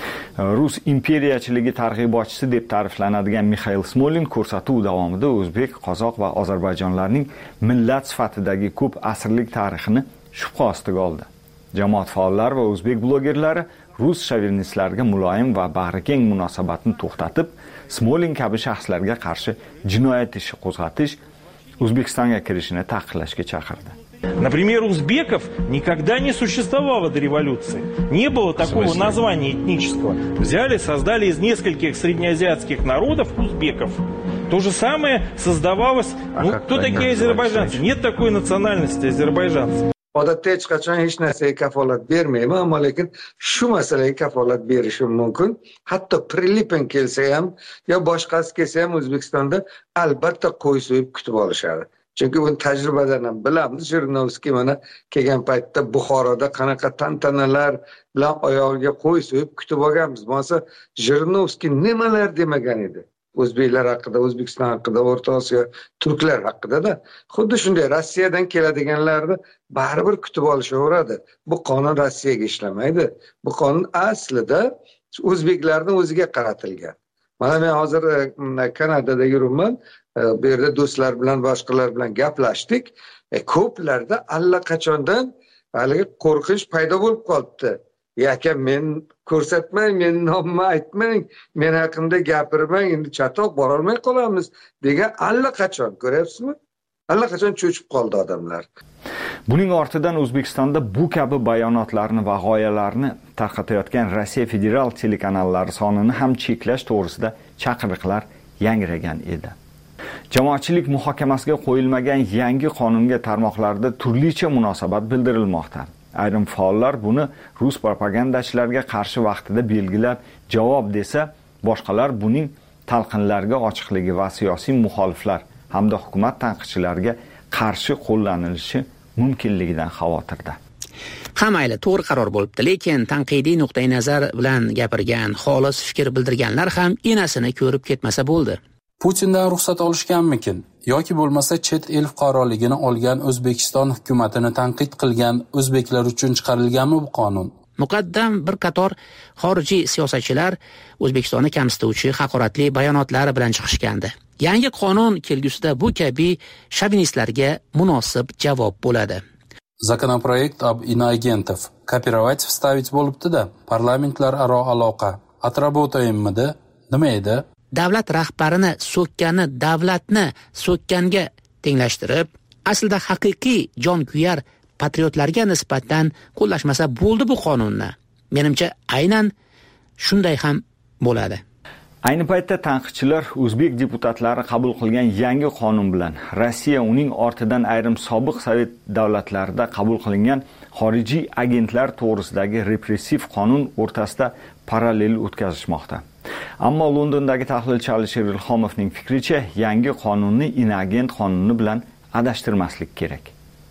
Rus imperiyachiligi targ'ibotchisi deb ta'riflanadigan Mikhail Smolin ko'rsatuv davomida o'zbek, qozoq va ozarbayjonlarning millat sifatidagi ko'p asrlik tarixini shubha ostiga oldi. Jamoat faollari va o'zbek blogerlari rus shovinistlariga muloyim va bag'rikeng munosabatni to'xtatib, Smolin kabi shaxslarga qarshi jinoyat ishi qo'zg'atish, O'zbekistonga kirishini taqiqlashga chaqirdi. Например, узбеков никогда не существовало до революции. Не было такого названия этнического. Взяли, создали из нескольких среднеазиатских народов узбеков. То же самое создавалось... А ну, кто такие азербайджанцы? Нет такой национальности азербайджанцев. Odatda hech qachon hech narsaga kafolat bermayman, ammo lekin shu masalaga kafolat berishim mumkin. Hatto Prilepin kelsa ham, yo boshqasi kelsa ham O'zbekistonda albatta qo'y so'yib kutib olishadi. Chunki buni tajribadan ham bilamiz. Jirinovskiy mana kelgan paytda Buxoroda qanaqa tantanalar bilan oyog'iga qo'y so'yib kutib olganmiz. Bo'lsa Jirinovskiy nimalar demagan edi. O'zbeklar haqida, O'zbekiston haqida, O'rta Osiyo turklar haqida-da. Xuddi shunday Rossiyadan keladiganlarni baribir kutib olishaveradi. Bu qonun Rossiyaga ishlamaydi. Bu qonun aslida o'zbeklarning o'ziga qaratilgan. Mana men hozir Kanadada yuribman. Bu yerda do'stlar bilan, boshqalar bilan gaplashdik. E, ko'plarda allaqachondan haligi qo'rqish paydo bo'lib qolibdi. Yaka men ko'rsatmang, men nomimni aytmang, men haqimda gapirmang, endi chatoq bora olmay qolamiz degan allaqachon, ko'ryapsizmi? Allaqachon cho'chib qoldi odamlar. Buning ortidan O'zbekistonda bu kabi bayonotlarni va g'oyalarni tarqatayotgan Rossiya federal telekanallari sonini ham cheklash to'g'risida chaqiriqlar yangragan edi. Jamoatchilik muhokamasiga qo'yilmagan yangi qonunga tarmoqlarda turlicha munosabat bildirilmoqda. Ayrim faollar buni rus propagandachilariga qarshi vaqtida belgilab javob desa, boshqalar buning talqinlarga ochiqligi va siyosiy muxoliflar hamda hukumat tanqidchilariga qarshi qo'llanilishi mumkinligidan xavotirda. Ha mayli, to'g'ri qaror bo'libdi, lekin tanqidiy nuqtai nazar bilan gapirgan, xolis fikr bildirganlar ham enasini ko'rib ketmasa bo'ldi. Putindan ruxsat olishganmikin yoki bo'lmasa chet el fuqaroligini olgan O'zbekiston hukumatini tanqid qilgan o'zbeklar uchun chiqarilganmi bu qonun? Muqaddam bir qator xorijiy siyosatchilar O'zbekistonni kamsituvchi haqoratli bayonotlari bilan chiqishgandi. Yangi qonun kelgusida bu kabi shovinistlarga munosib javob bo'ladi. Законопроект об иноагентов копировать вставить bo'libdi-da, parlamentlararo aloqa отработаемmi-da? Nima edi? Davlat rahbarini so'kkani davlatni so'kkanga tenglashtirib, aslida haqiqiy jonkuyar patriotlarga nisbatan qo'llashmasa bo'ldi bu qonunni. Menimcha aynan shunday ham bo'ladi. Ayni paytda tanqidchilar o'zbek deputatlari qabul qilgan yangi qonun bilan Rossiya uning ortidan ayrim sobiq sovet davlatlarida qabul qilingan xorijiy agentlar to'g'risidagi repressiv qonun o'rtasida parallel o'tkazishmoqda. Ammo Londondagi tahlilchi Alisher Ilhomovning fikricha, yangi qonunni inagent qonuni bilan adashtirmaslik kerak.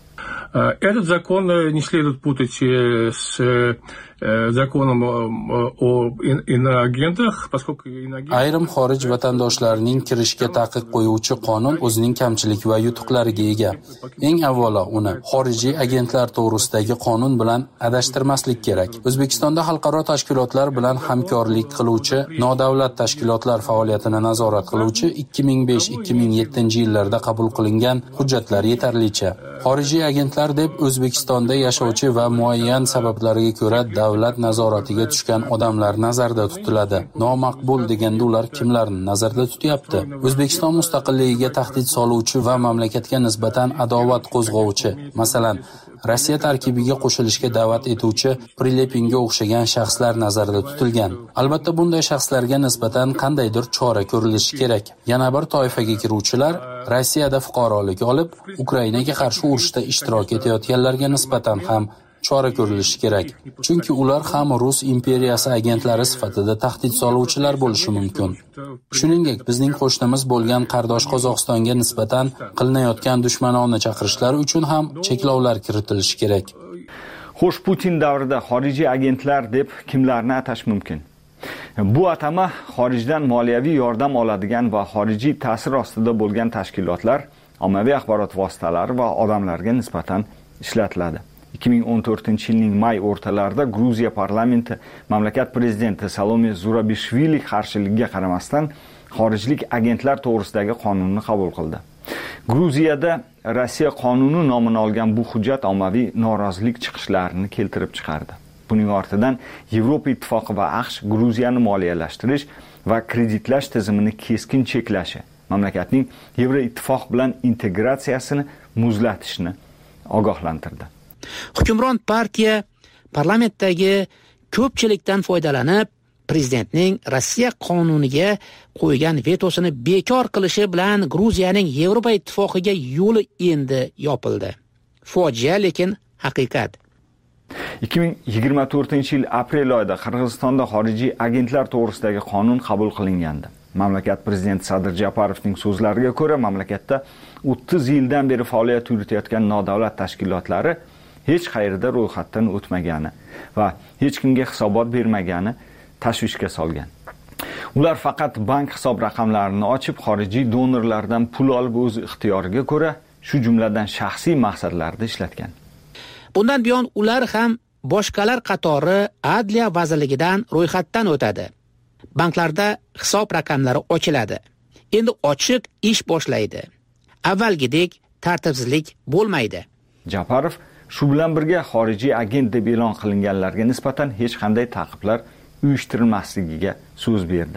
Этот закон не следует путать с законом о иноагентах, поскольку иноагент... Ayrim xorij vatandoshlarining kirishga taqiq qo'yuvchi qonun o'zining kamchilik va yutuqlariga ega. Eng avvalo uni xorijiy agentlar to'g'risidagi qonun bilan adashtirmaslik kerak. O'zbekistonda xalqaro tashkilotlar bilan hamkorlik qiluvchi, nodavlat tashkilotlar faoliyatini nazorat qiluvchi ikki ming besh ikki ming yettinchi yillarda qabul qilingan hujjatlar yetarlicha. Xorijiy agentlar deb O'zbekistonda yashovchi va muayyan sabablarga ko'ra davlat nazoratiga tushgan odamlar nazarda tutiladi. Nomaqbul deganda ular kimlarni nazarda tutyapti? O'zbekiston mustaqilligiga tahdid soluvchi va mamlakatga nisbatan adovat qo'zg'ovchi, masalan, Rossiya tarkibiga qo'shilishga da'vat etuvchi Prilepinga o'xshagan shaxslar nazarda tutilgan. Albatta bunday shaxslarga nisbatan qandaydir chora ko'rilishi kerak. Yana bir toifaga kiruvchilar Rossiyada fuqarolik olib, Ukrainaga qarshi urushda ishtirok etayotganlarga nisbatan ham chora ko'rilishi kerak. Chunki ular ham Rus imperiyasi agentlari sifatida tahdid soluvchilar bo'lishi mumkin. Shuningdek, bizning qo'shnimiz bo'lgan qardosh Qozog'istonga nisbatan qilinayotgan dushmanona chaqirishlar uchun ham cheklovlar kiritilishi kerak. Xo'sh, Putin davrida xorijiy agentlar deb kimlarni atash mumkin? Bu atama xorijdan moliyaviy yordam oladigan va xorijiy ta'sir ostida bo'lgan tashkilotlar, ommaviy axborot vositalari va odamlarga nisbatan ishlatiladi. ikki ming o'n to'rtinchi yilning may o'rtalarida Gruziya parlamenti mamlakat prezidenti Salome Zurabishvili qarshiligiga qaramasdan xorijlik agentlar to'g'risidagi qonunni qabul qildi. Gruziyada Rossiya qonuni nomini olgan bu hujjat ommaviy norozilik chiqishlarini keltirib chiqardi. Buning ortidan Yevropa Ittifoqi va AQSh Gruziyani moliyalashtirish va kreditlash tizimini keskin cheklashi, mamlakatning Yevropa Ittifoq bilan integratsiyasini muzlatishni ogohlantirdi. Hukmron partiya parlamentdagi ko'pchilikdan foydalanib, prezidentning Rossiya qonuniga qo'ygan vetosini bekor qilishi bilan Gruziyaning Yevropa Ittifoqiga yo'li endi yopildi. Fojia, lekin haqiqat. ikki ming yigirma to'rtinchi yil aprel oyida Qirg'izistonda xorijiy agentlar to'g'risidagi qonun qabul qilingandi. Mamlakat prezidenti Sadir Japarovning so'zlariga ko'ra, mamlakatda o'ttiz yildan beri faoliyat yuritayotgan nodavlat tashkilotlari hech qayerda ro'yxatdan o'tmagani va hech kimga hisobot bermagani tashvishga solgan. Ular faqat bank hisob raqamlarini ochib, xorijiy donorlardan pul olib o'z ixtiyoriga ko'ra, shu jumladan shaxsiy maqsadlarda ishlatgan. Bundan buyon ular ham boshqalar qatori Adliya vazirligidan ro'yxatdan o'tadi. Banklarda hisob raqamlari ochiladi. Endi ochiq ish boshlaydi. Avvalgidek tartibsizlik bo'lmaydi. Japarov shu bilan birga xorijiy agent deb e'lon qilinganlarga nisbatan hech qanday ta'qiblar uyushtirilmasligiga so'z berdi.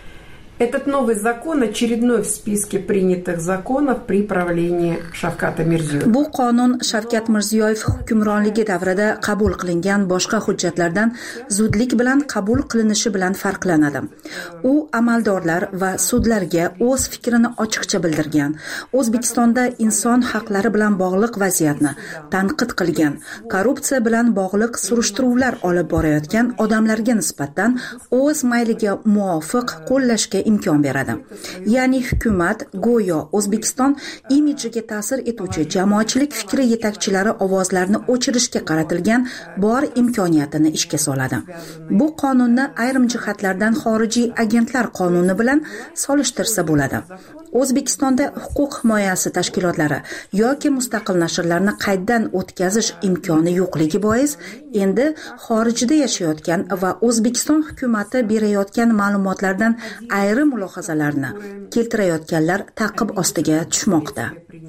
Этот новый закон очередной в списке принятых законов при правлении Shavkat Mirziyoyev. Bu qonun Shavkat Mirziyoyev hukmronligi davrida qabul qilingan boshqa hujjatlardan zudlik bilan qabul qilinishi bilan farqlanadi. U amaldorlar va sudlarga o'z fikrini ochiqcha bildirgan, O'zbekistonda inson haqlari bilan bog'liq vaziyatni tanqid qilgan, korrupsiya bilan bog'liq surishtiruvlar olib borayotgan odamlarga nisbatan o'z mayliga muvofiq qo'llashga imkon beradi. Ya'ni hukumat go'yo O'zbekiston imidjiga ta'sir etuvchi jamoatchilik fikri yetakchilari ovozlarini o'chirishga qaratilgan bor imkoniyatini ishga soladi. Bu qonunni ayrim jihatlardan xorijiy agentlar qonuni bilan solishtirsa bo'ladi. O'zbekistonda huquq himoyasi tashkilotlari yoki mustaqil nashrlarni qayddan o'tkazish imkoni yo'qligi bois endi xorijda yashayotgan va O'zbekiston hukumati berayotgan ma'lumotlardan ayrim mulohazalarni keltirayotganlar ta'qib ostiga tushmoqda.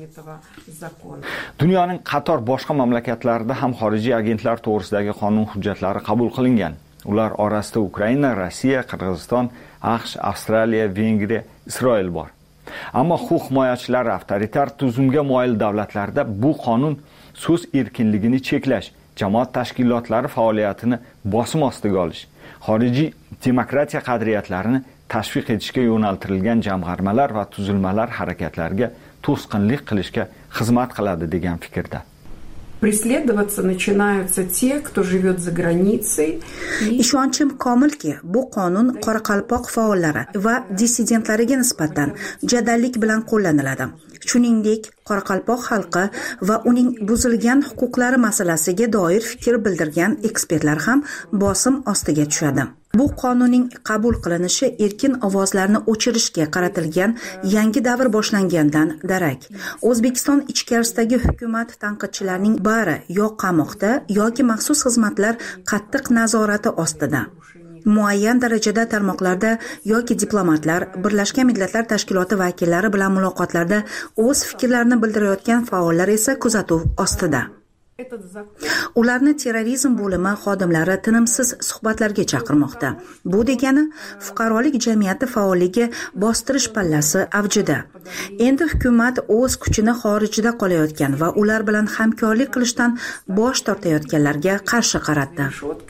Dunyoning qator boshqa mamlakatlarida ham xorijiy agentlar to'g'risidagi qonun hujjatlari qabul qilingan. Ular orasida Ukraina, Rossiya, Qirg'iziston, AQSh, Avstraliya, Vengriya, Isroil bor. Ammo huquq himoyachilari avtoritar tuzumga moyil davlatlarda bu qonun so'z erkinligini cheklash, jamoat tashkilotlari faoliyatini bosim ostiga olish, xorijiy demokratiya qadriyatlarini tashviq etishga yo'naltirilgan jamg'armalar va tuzilmalar harakatlariga to'sqinlik qilishga xizmat qiladi degan fikrda. Преследоваться начинаются те, кто живет за границей. Ishonchim komilki, bu qonun Qoraqalpoq faollari va dissidentlariga nisbatan jadallik bilan qo'llaniladi. shuningdek Qoraqalpoq xalqi va uning buzilgan huquqlari masalasiga doir fikr bildirgan ekspertlar ham bosim ostiga tushadi. Bu qonunning qabul qilinishi erkin ovozlarni o'chirishga qaratilgan yangi davr boshlangandan darak. O'zbekiston ichkarisidagi hukumat tanqidchilarining bari yo qamoqda yoki maxsus xizmatlar qattiq nazorati ostida. Muayyan darajada tarmoqlarda yoki diplomatlar, Birlashgan Millatlar Tashkiloti vakillari bilan muloqotlarda o'z fikrlarini bildirayotgan faollar esa kuzatuv ostida. Ularni terrorizm bo'limi xodimlari tinimsiz suhbatlarga chaqirmoqda. Bu degani fuqarolik jamiyati faolligi bostirish pallasi avjida. Endi hukumat o'z kuchini xorijda qolayotgan va ular bilan hamkorlik qilishdan bosh tortayotganlarga qarshi qaratdi.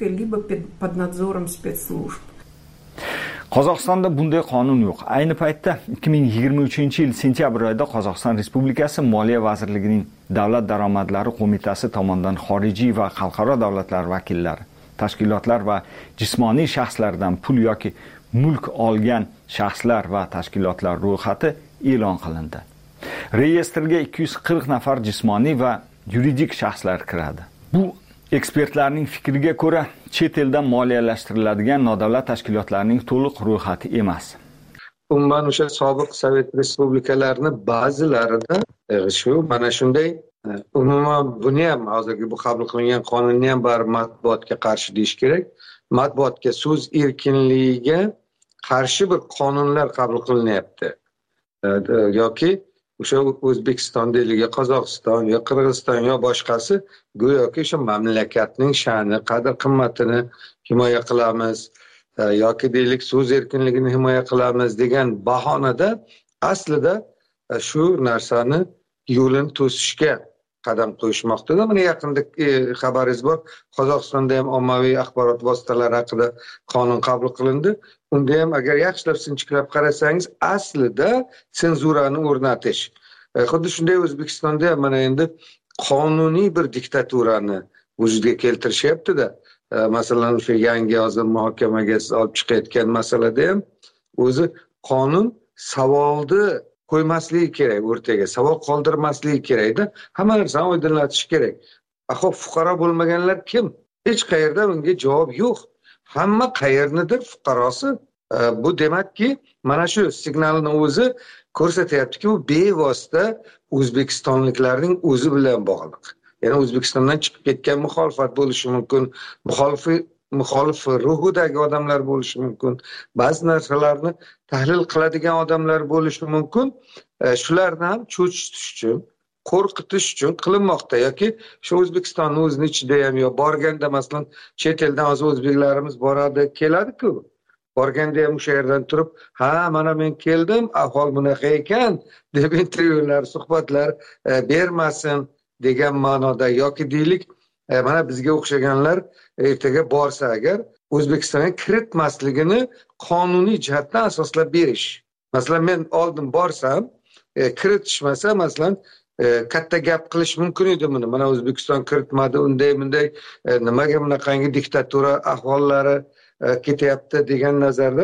Qozog'istonda bunday qonun yo'q. Ayni paytda ikki ming yigirma uchinchi yil sentyabr oyida Qozog'iston Respublikasi Moliya vazirligining Davlat daromadlari qo'mitasi tomonidan xorijiy va xalqaro davlatlar vakillari, tashkilotlar va jismoniy shaxslardan pul yoki mulk olgan shaxslar va tashkilotlar ro'yxati e'lon qilindi. Reyestrga ikki yuz qirq nafar jismoniy va yuridik shaxslar kiradi. Bu ekspertlarning fikriga ko'ra, chet eldan moliyalashtiriladigan nodavlat tashkilotlarning to'liq ro'yxati emas. Umuman o'sha sobiq Sovet respublikalarining ba'zilarida shu mana shunday umuman buni ham hozirgi bu qabul qilingan qonunni ham bar matbuotga qarshi deyish kerak. Matbuotga so'z erkinligiga qarshi bir qonunlar qabul qilinyapti. Yoki o'sha O'zbekiston deyilgan Qozog'iston yo Qirg'iziston yo boshqasi go'yoki o'sha mamlakatning sha'ni, qadr-qimmatini himoya qilamiz yoki deylik so'z erkinligini himoya qilamiz degan bahonada aslida shu narsani yo'lini to'sishga qadam qo'yishmoqda. Mana yaqinda xabaringiz bor, Qozog'istonda ham ommaviy axborot vositalari haqida qonun qabul qilindi. Unda ham agar yaxshilab sinchiklab qarasangiz, aslida senzurani o'rnatish. Xuddi shunday O'zbekistonda ham mana endi qonuniy bir diktaturani vujudga keltirishyapti-da. Masalan, o'sha yangi hozir muhokamaga olib chiqayotgan masalada ham o'zi qonun savolni qo'ymasligi kerak, o'rtaga savol qoldirmasligi kerak-da. Hamma narsani oydinlatish kerak. Xo'p, fuqaro bo'lmaganlar kim? Hech qayerda bunga javob yo'q. Hamma qayernidir fuqarosi. Bu demakki, mana shu signalni o'zi ko'rsatyaptiki, bu bevosita o'zbekistonliklarning o'zi bilan bog'liq. Ya'ni O'zbekistondan chiqib ketgan muxolifat bo'lishi mumkin, muxolif muxolif ruhidagi odamlar bo'lishi mumkin, ba'zi narsalarni tahlil qiladigan odamlar bo'lishi mumkin. Shularni ham cho'chitish uchun, qo'rqitish uchun qilinmoqda yoki shu O'zbekistonning o'zining ichida ham yo borganda masalan chet eldan hozir o'zbeklarimiz boradi, keladi-ku. Borganda ham o'sha yerdan turib, "Ha, mana men keldim, ahvol bunaqa ekan" deb intervyular, suhbatlar bermasin degan ma'noda yoki deylik, mana bizga o'xshaganlar ertaga borsa agar O'zbekistonga kiritmasligini qonuniy jihatdan asoslab berish. Masalan, men oldin borsam, kiritishmasa, masalan, katta gap qilish mumkin edi buni. Mana O'zbekiston kiritmadi, unday bunday nimaga bunaqangi diktatura ahvollari ketyapti degan nazarda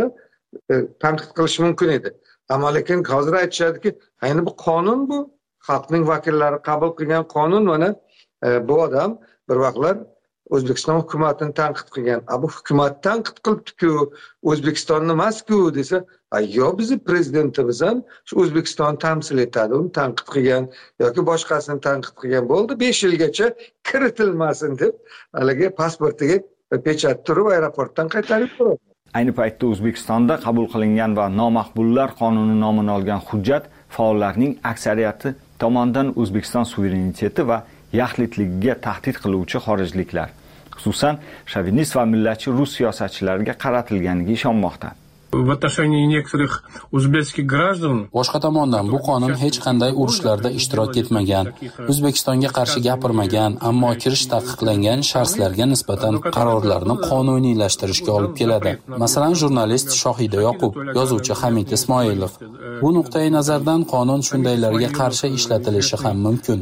tanqid qilish mumkin edi. Ammo lekin hozir aytishadiki, ayni bu qonun bu, xalqning vakillari qabul qilgan qonun. Mana bu odam bir vaqtlar O'zbekiston hukumatini tanqid qilgan. Bu hukumat tanqid qilibdi-ku, O'zbekistonni emas-ku desa, yo bizni prezidentimiz ham shu O'zbekistonni tamsil etadi, uni tanqid qilgan yoki boshqasini tanqid qilgan bo'ldi, besh yilgacha kiritilmasin deb haligi pasportiga pechat turib aeroportdan qaytarib qo'yadi. Ayni paytda O'zbekistonda qabul qilingan va nomaqbullar qonuni nomini olgan hujjat faollarning aksariyati tomonidan O'zbekiston suvereniteti va yaxlitligiga tahdid qiluvchi xorijliklar, xususan shovinist va millatchi rus siyosatchilariga qaratilganiga ishonmoqda. В отношении некоторых узбекских граждан boshqa tomondan bu qonun hech qanday urushlarda ishtirok etmagan, O'zbekistonga qarshi gapirmagan, ammo kirish taqiqlangan shaxslarga nisbatan qarorlarni qonuniylashtirishga olib keladi. Masalan, jurnalist Shohida Yoqub, yozuvchi Hamid Ismoilov. Bu nuqtai nazardan qonun shundaylarga qarshi ishlatilishi ham mumkin.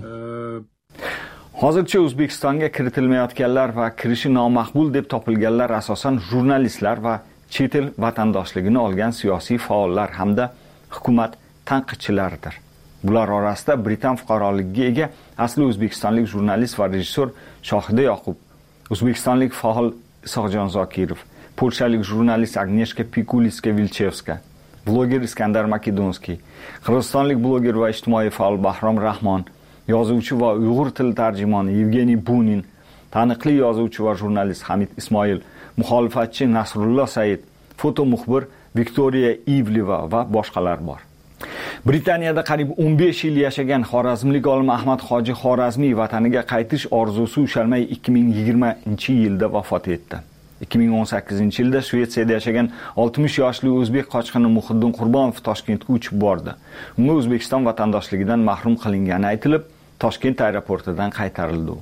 Hozircha O'zbekistonga kiritilmayotganlar va kirishi nomaqbul deb topilganlar asosan jurnalistlar va chet el vatandoshligini olgan siyosiy faollar hamda hukumat tanqidchilaridir. Bular orasida Britan fuqaroligiga ega asli o'zbekistonlik jurnalist va rejissyor Shohida Yoqub, o'zbekistonlik faol Isoqjon Zokirov, polshalik jurnalist Agneshka Pikuliska-Vilchevska, bloger Iskandar Makedonskiy, qirg'izistonlik bloger va ijtimoiy faol Bahrom Rahmon, yozuvchi va uyg'ur tili tarjimoni Yevgeniy Bunin, taniqli yozuvchi va jurnalist Hamid Ismoil, muxolifatchi Nasrullo Said, foto muxbir Viktoriya Ivleva va boshqalar bor. Britaniyada qariyb o'n besh yil yashagan xorazmlik olim Ahmad Hoji Xorazmiy vataniga qaytish orzusi ushalmay ikki ming yigirmanchi yilda vafot etdi. ikki ming o'n sakkizinchi yilda Shvetsiyada yashagan oltmish yoshli o'zbek qochqini Muhiddin Qurbonov Toshkentga uchib bordi. Unga O'zbekiston vatandoshligidan mahrum qilingani aytilib, Toshkent aeroportidan qaytarildi.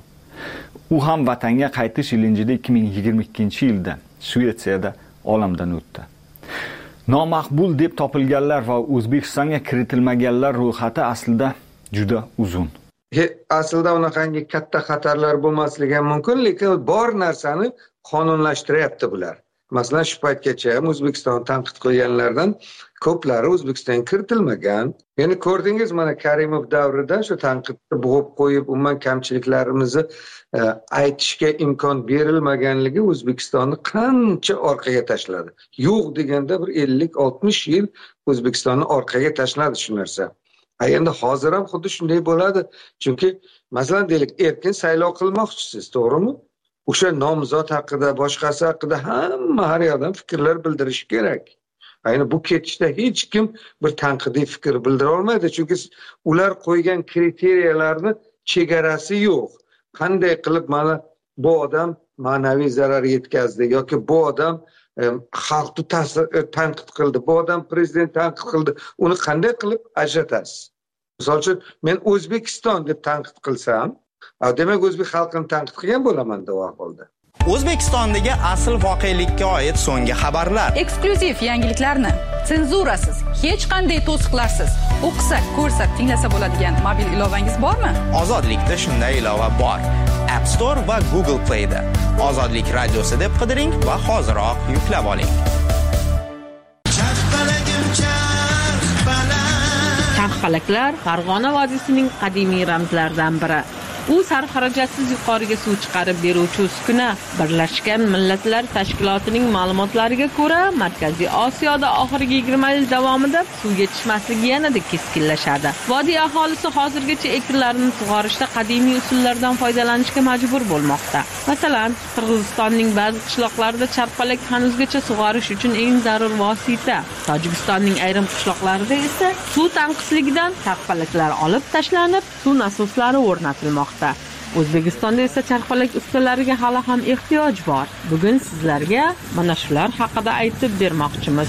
U ham vatanga qaytish ilinjida ikki ming yigirma ikkinchi yilda Shvetsiyada olamdan o'tdi. Nomaqbul deb topilganlar va O'zbekistonga kiritilmaganlar ro'yxati aslida juda uzun. Aslida unaqangi katta xatarlar bo'lmasligi ham mumkin, lekin bor narsani qonunlashtiryapti bular. Masalan, shu paytgacha ham O'zbekistonni tanqid qilganlardan ko'plari O'zbekistonga kiritilmagan. Ya'ni ko'rdingiz, mana Karimov davrida shu tanqidni bo'g'ib qo'yib, umuman kamchiliklarimizni aytishga imkon berilmaganligi O'zbekistonni qancha orqaga tashladi. Yo'q deganda bir ellik oltmish yil O'zbekistonni orqaga tashladi shu narsa. Endi hozir ham xuddi shunday bo'ladi. Chunki masalan deylik, erkin saylov qilmoqchisiz, to'g'rimi? O'sha nomzod haqida, boshqasi haqida hamma har yoqdan fikrlar bildirish kerak. Ayni bu ketishda hech kim bir tanqidiy fikr bildira olmaydi, chunki ular qo'ygan kriteriyalarni chegarasi yo'q. Qanday qilib mana bu odam ma'naviy zarar yetkazdi yoki bu odam xalqni tanqid qildi, bu odam prezident tanqid qildi, uni qanday qilib ajratasiz? Misol uchun men O'zbekiston deb tanqid qilsam, demak o'zbek xalqini tanqid qilgan bo'laman bu ahvolda. O'zbekistondagi asl voqelikka oid so'nggi xabarlar. Eksklyuziv yangiliklarni senzurasiz, hech qanday to'siqlarsiz o'qisa, ko'rsa, tinglasa bo'ladigan mobil ilovangiz bormi? Ozodlikda shunday ilova bor. App Store va Google Play da. Ozodlik radiosi deb qidiring va hoziroq yuklab oling. Charxpalaklar Farg'ona vodiysining qadimiy ramzlaridan biri. U sarxarajatsiz yuqoriga suv chiqarib beruvchi uskuna. Birlashgan Millatlar Tashkilotining ma'lumotlariga ko'ra, Markaziy Osiyoda oxirgi yigirma yil davomida suv yetishmasligi yanada keskinlashadi. Vodiy aholisi hozirgacha ekinlarini sug'orishda qadimiy usullardan foydalanishga majbur bo'lmoqda. Masalan, Qirg'izistonning ba'zi qishloqlarida charxpalak hanuzgacha sug'orish uchun eng zarur vosita. Tojikistonning ayrim qishloqlarida esa suv tanqisligidan charxpalaklar olib tashlanib, suv nasoslari o'rnatilmoqda. O'zbekistonda esa charxpalak ustalariga hali ham ehtiyoj bor. Bugun sizlarga mana shular haqida aytib bermoqchimiz.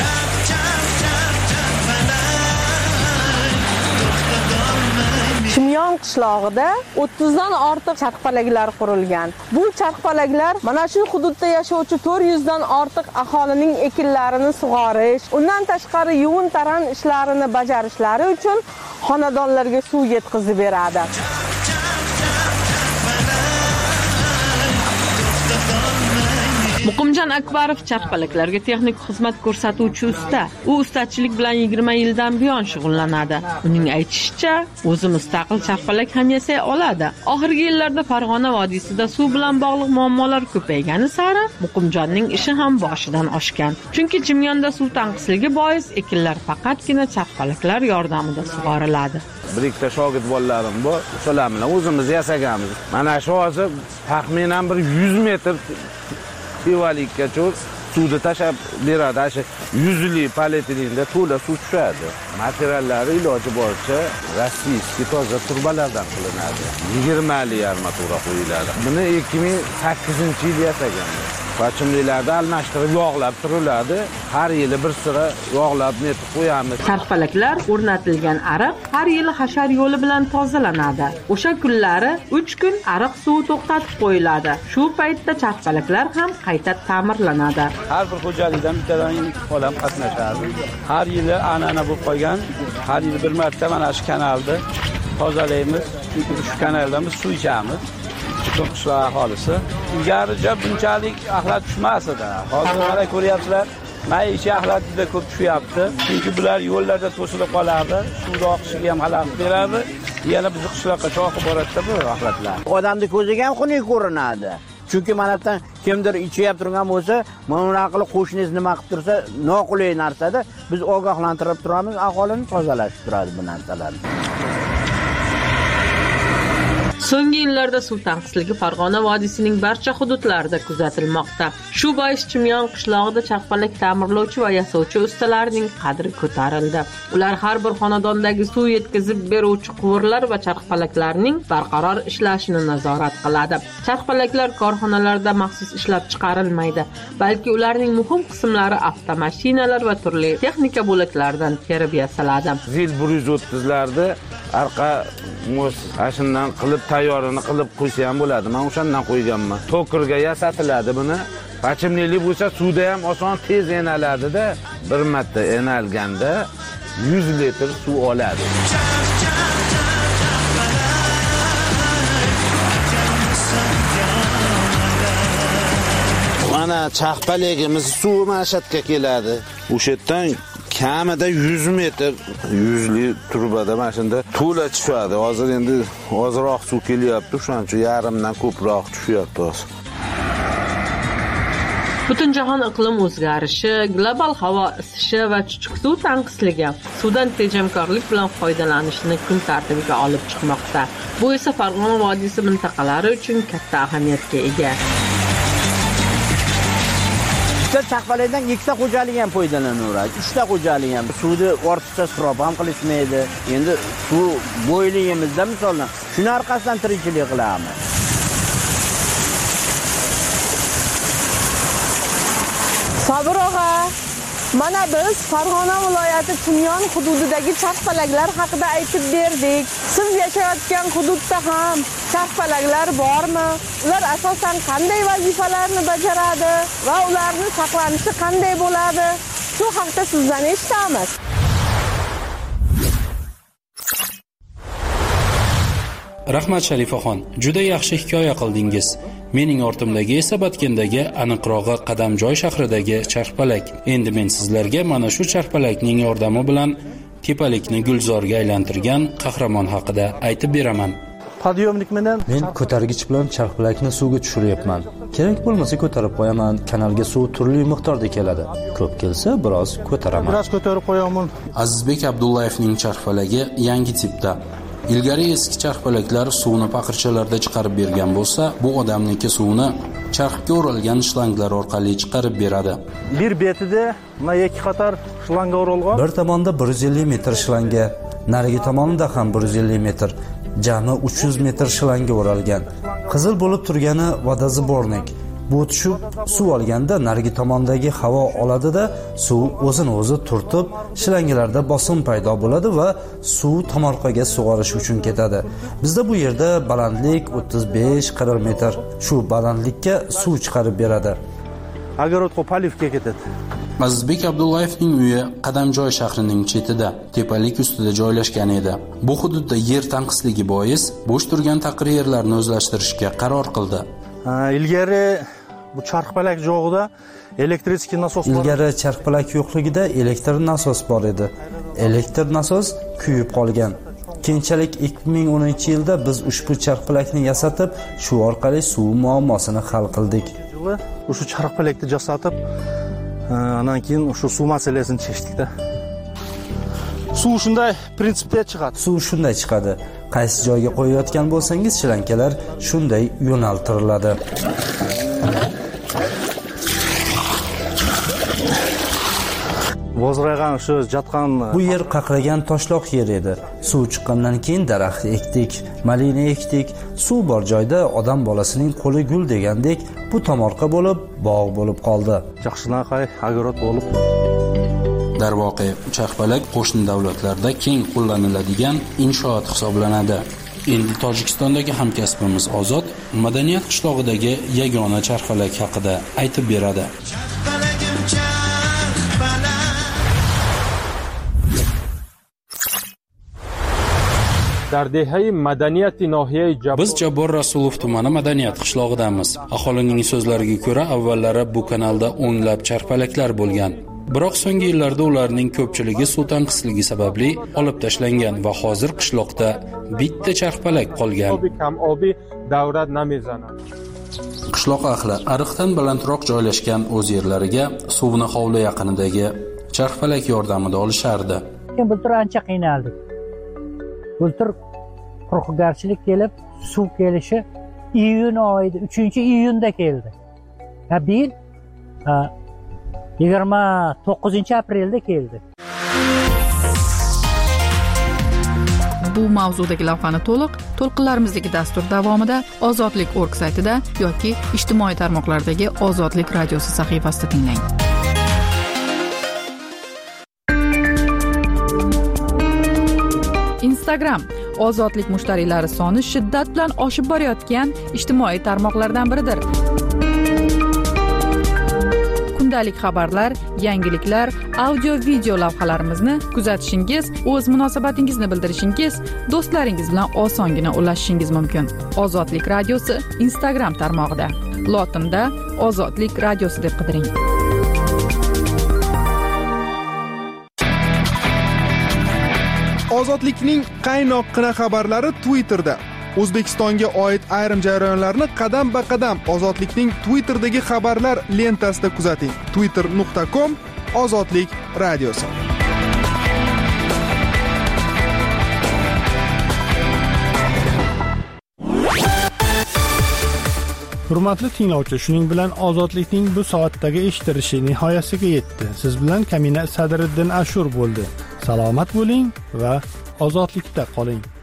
Chimyon qishlog'ida o'ttizdan ortiq charxpalaklar qurilgan. Bu charxpalaklar mana shu hududda yashovchi to'rt yuz dan ortiq aholining ekinlarini sug'orish, undan tashqari yuvin-taran ishlarini bajarishlari uchun xonadonlarga suv yetkazib beradi. Muqimjon Akbarov charxpalaklarga texnik xizmat ko'rsatuvchi usta. U ustachilik bilan yigirma yildan buyon shug'ullanadi. Uning aytishicha, o'zi mustaqil charxpalak ham yasay oladi. Oxirgi yillarda Farg'ona vodiysida suv bilan bog'liq muammolar ko'paygani sari Muqimjonning ishi ham boshidan oshgan. Chunki Chimyonda suv tanqisligi bois ekinlar faqatgina charxpalaklar yordamida sug'oriladi. Bir ikkita shogird bolalarim bor, shular bilan o'zimiz yasaganmiz. Mana shu hozir taxminan bir yuz metr pivalikkacha suvni tashab beradi. Asha yuzli polietilenda to'la suv tushadi. Materiallari iloji boricha rossiyskiy toza turbalardan qilinadi. yigirmali armatura qo'yiladi. Buni ikki ming sakkizinchi yil yasaganmiz. Pachimliklarda almashtirib yog'lab turiladi. Har yili bir sira yog'lab netib qo'yamiz. Charxpalaklar o'rnatilgan ariq har yili hashar yo'li bilan tozalanadi. O'sha kunlari uch kun ariq suvi to'xtatib qo'yiladi. Shu paytda charxpalaklar ham qayta ta'mirlanadi. Har bir xo'jalikdan bittadan odam qatnashadi. Har yili an'ana bo'lib qolgan. Har yili bir marta mana shu kanalni tozalaymiz. Shu kanaldan biz suv ichamiz. Butun qishloq aholisi ilgari bunchalik axlat tushmas edi. Hozir mana ko'ryapsizlar, maishiy axlat juda ko'p tushyapti. Chunki bular yo'llarda to'silib qolardi, suvni oqishiga ham xalaqit beradi. Yana bizni qishloqqa cho'qib boradida bu axlatlar. Odamning ko'ziga ham xunuk ko'rinadi. Chunki manatdan kimdir ichib turgan bo'lsa, mana bunaqa qilib qo'shningiz nima qilib tursa, noqulay narsada biz ogohlantirib turamiz, aholini tozalashib turadi bu narsalarni. So'nggi yillarda suv tanqisligi Farg'ona vodiysining barcha hududlarida kuzatilmoqda. Shu bois Chimyon qishlog'ida charxpalak ta'mirlovchi va yasovchi ustalarining qadri ko'tarildi. Ular har bir xonadondagi suv yetkazib beruvchi quvurlar va charxpalaklarning barqaror ishlashini nazorat qiladi. Charxpalaklar korxonalarda maxsus ishlab chiqarilmaydi, balki ularning muhim qismlari avtomashinalar va turli texnika bo'laklaridan terib yasaladi. Zil bir yuz o'ttiz larda arqa mos ashundan qilib tayyorini qilib qo'ysa ham bo'ladi. Men o'shandan qo'yganman. To'kirga yasatiladi buni. Pachimlik bo'lsa suvda ham oson tez enaladi-da, bir marta enalganda yuz litr suv oladi. Mana chaqpaligimiz suv mashatga keladi. O'sha yerdan kamida yuz metr yuzli turbada mana shunda to'la tushadi. Hozir endi ozroq suv kelyapti, shuning uchun yarimdan ko'proq tushyapti hozir. Butun jahon iqlim o'zgarishi, global havo isishi va chuchuk suv tanqisligi suvdan tejamkorlik bilan foydalanishni kun tartibiga olib chiqmoqda. Bu esa Farg'ona vodiysi mintaqalari uchun katta ahamiyatga ega. Chaqpalaydan ikkita xo'jalik ham foydalanaveradi. uchta xo'jalik ham. Suvni ortiqcha isrof ham qilishmaydi. Endi suv bo'yligimizda misoldan shuni orqasidan tirikchilik qilamiz. Sabir og'a, mana biz Farg'ona viloyati Chimyon hududidagi charxpalaklar haqida aytib berdik. Siz yashayotgan hududda ham charxpalaklar bormi? Ular asosan qanday vazifalarni bajaradi va ularning saqlanishi qanday bo'ladi? Shu haqda sizdan eshitamiz. Rahmat Sharifaxon, juda yaxshi hikoya qildingiz. Mening ortimdagi esa Batkendagi, aniqrog'i Qadamjoy shahridagi charxpalak. Endi men sizlarga mana shu charxpalakning yordami bilan tepalikni gulzorga aylantirgan qahramon haqida aytib beraman. Podyomnik bilan men ko'targich bilan charxpalakni suvga tushiryapman. Kerak bo'lmasa ko'tarib qo'yaman. Kanalga suv turli miqdorda keladi. Ko'p kelsa biroz ko'taraman. Biroz ko'tarib qo'yaman. Azizbek Abdullayevning charxpalagi yangi tipda. Ilgari eski charxpalaklar suvni paqirchalarda chiqarib bergan bo'lsa, bu odamniki suvni charxga o'ralgan shlanglar orqali chiqarib beradi. Bir betida mana ikki qator shlanga o'ralgan. Bir tomonda bir yuz ellik metr shlanga, narigi tomonda ham bir yuz ellik metr, jami uch yuz metr shlanga o'ralgan. Qizil bo'lib turgani vodozabornik. Bu tushib suv olganda narigi tomondagi havo oladi-da, suv o'zini o'zi turtib, shlangalarda bosim paydo bo'ladi va suv tomorqaga sug'orish uchun ketadi. Bizda bu yerda balandlik o'ttiz besh qirq metr. Shu balandlikka suv chiqarib beradi. Agarotga palivga ketadi. Azizbek Abdullayevning uyi Qadamjoy shahrining chetida, tepalik ustida joylashgan edi. Bu hududda yer tanqisligi bois bo'sh turgan taqir yerlarni o'zlashtirishga qaror qildi. Ilgari bu charxpalak joyida elektrik nasos bor. Ilgari charxpalak yo'qligida elektr nasos bor edi. Elektr nasos kuyib qolgan. Keyinchalik ikki ming o'ninchi yilda biz ushbu charxpalakni yasatib, shu orqali suv muammosini hal qildik. O'sha charxpalakni jasatib, undan keyin o'sha suv masalasini chechdik-da. Suv shunday prinsipda chiqadi. Suv shunday chiqadi. Qaysi joyga qo'yayotgan bo'lsangiz, shlankalar shunday yo'naltiriladi. Vozragan shu jatgan bu yer qaqragan toshloq yer edi. Suv chiqqandan keyin daraxt ekdik, malina ekdik. Suv bor joyda odam bolasining qo'li gul degandek, bu tomorqa bo'lib, bog' bo'lib qoldi. Yaxshinaqa agorot bo'lib. Darvoqe, charxpalak qo'shni davlatlarda keng qo'llaniladigan inshoot hisoblanadi. Endi Tojikistondagi hamkasbimiz Ozod madaniyat qishlog'idagi yagona charxpalak haqida aytib beradi. در دهه مدنیت ناحیه جبور Biz Jabor Rasulov tumani madaniyat qishlog'idamiz. Aholining so'zlariga ko'ra, avvallari bu kanalda o'nlab charxpalaklar bo'lgan. Biroq so'nggi yillarda ularning ko'pchiligi suv tanqisligi sababli olib tashlangan va hozir qishloqda bitta charxpalak qolgan. Qishloq ahli ariqdan balandroq joylashgan o'z yerlariga suvni hovli yaqinidagi charxpalak yordamida olishardi. Bultur ancha qiynaldik. Bultur quruqgarchilik kelib, suv kelishi iyun oyida, uchinchi iyunda keldi. Ha bir yigirma to'qqizinchi aprelda keldi. Bu mavzudagi lavhani to'liq to'lqinlarimizdagi dastur davomida ozodlik точка org saytida yoki ijtimoiy tarmoqlardagi Ozodlik radiosi sahifasida tinglang. Instagram ozodlik mushtariylari soni shiddat bilan oshib borayotgan ijtimoiy tarmoqlardan biridir. Kundalik xabarlar, yangiliklar, audio-video lavhalarimizni kuzatishingiz, o'z munosabatingizni bildirishingiz, do'stlaringiz bilan osongina ulashishingiz mumkin. Ozodlik radiosi Instagram tarmog'ida. Lotinda Ozodlik radiosi deb qidiring. Ozodlikning qaynoqqina xabarlari Twitterda. O'zbekistonga oid ayrim jarayonlarni qadam-ba-qadam Ozodlikning Twitter'dagi xabarlar lentasida kuzating. twitter nuqta com Ozodlik radiosi. Hurmatli tinglovchi, shuning bilan Ozodlikning bu soatdagi eshittirishi nihoyasiga yetdi. Siz bilan Kamina Sadriddin Ashur bo'ldi. Salomat bo'ling va ozodlikda qoling.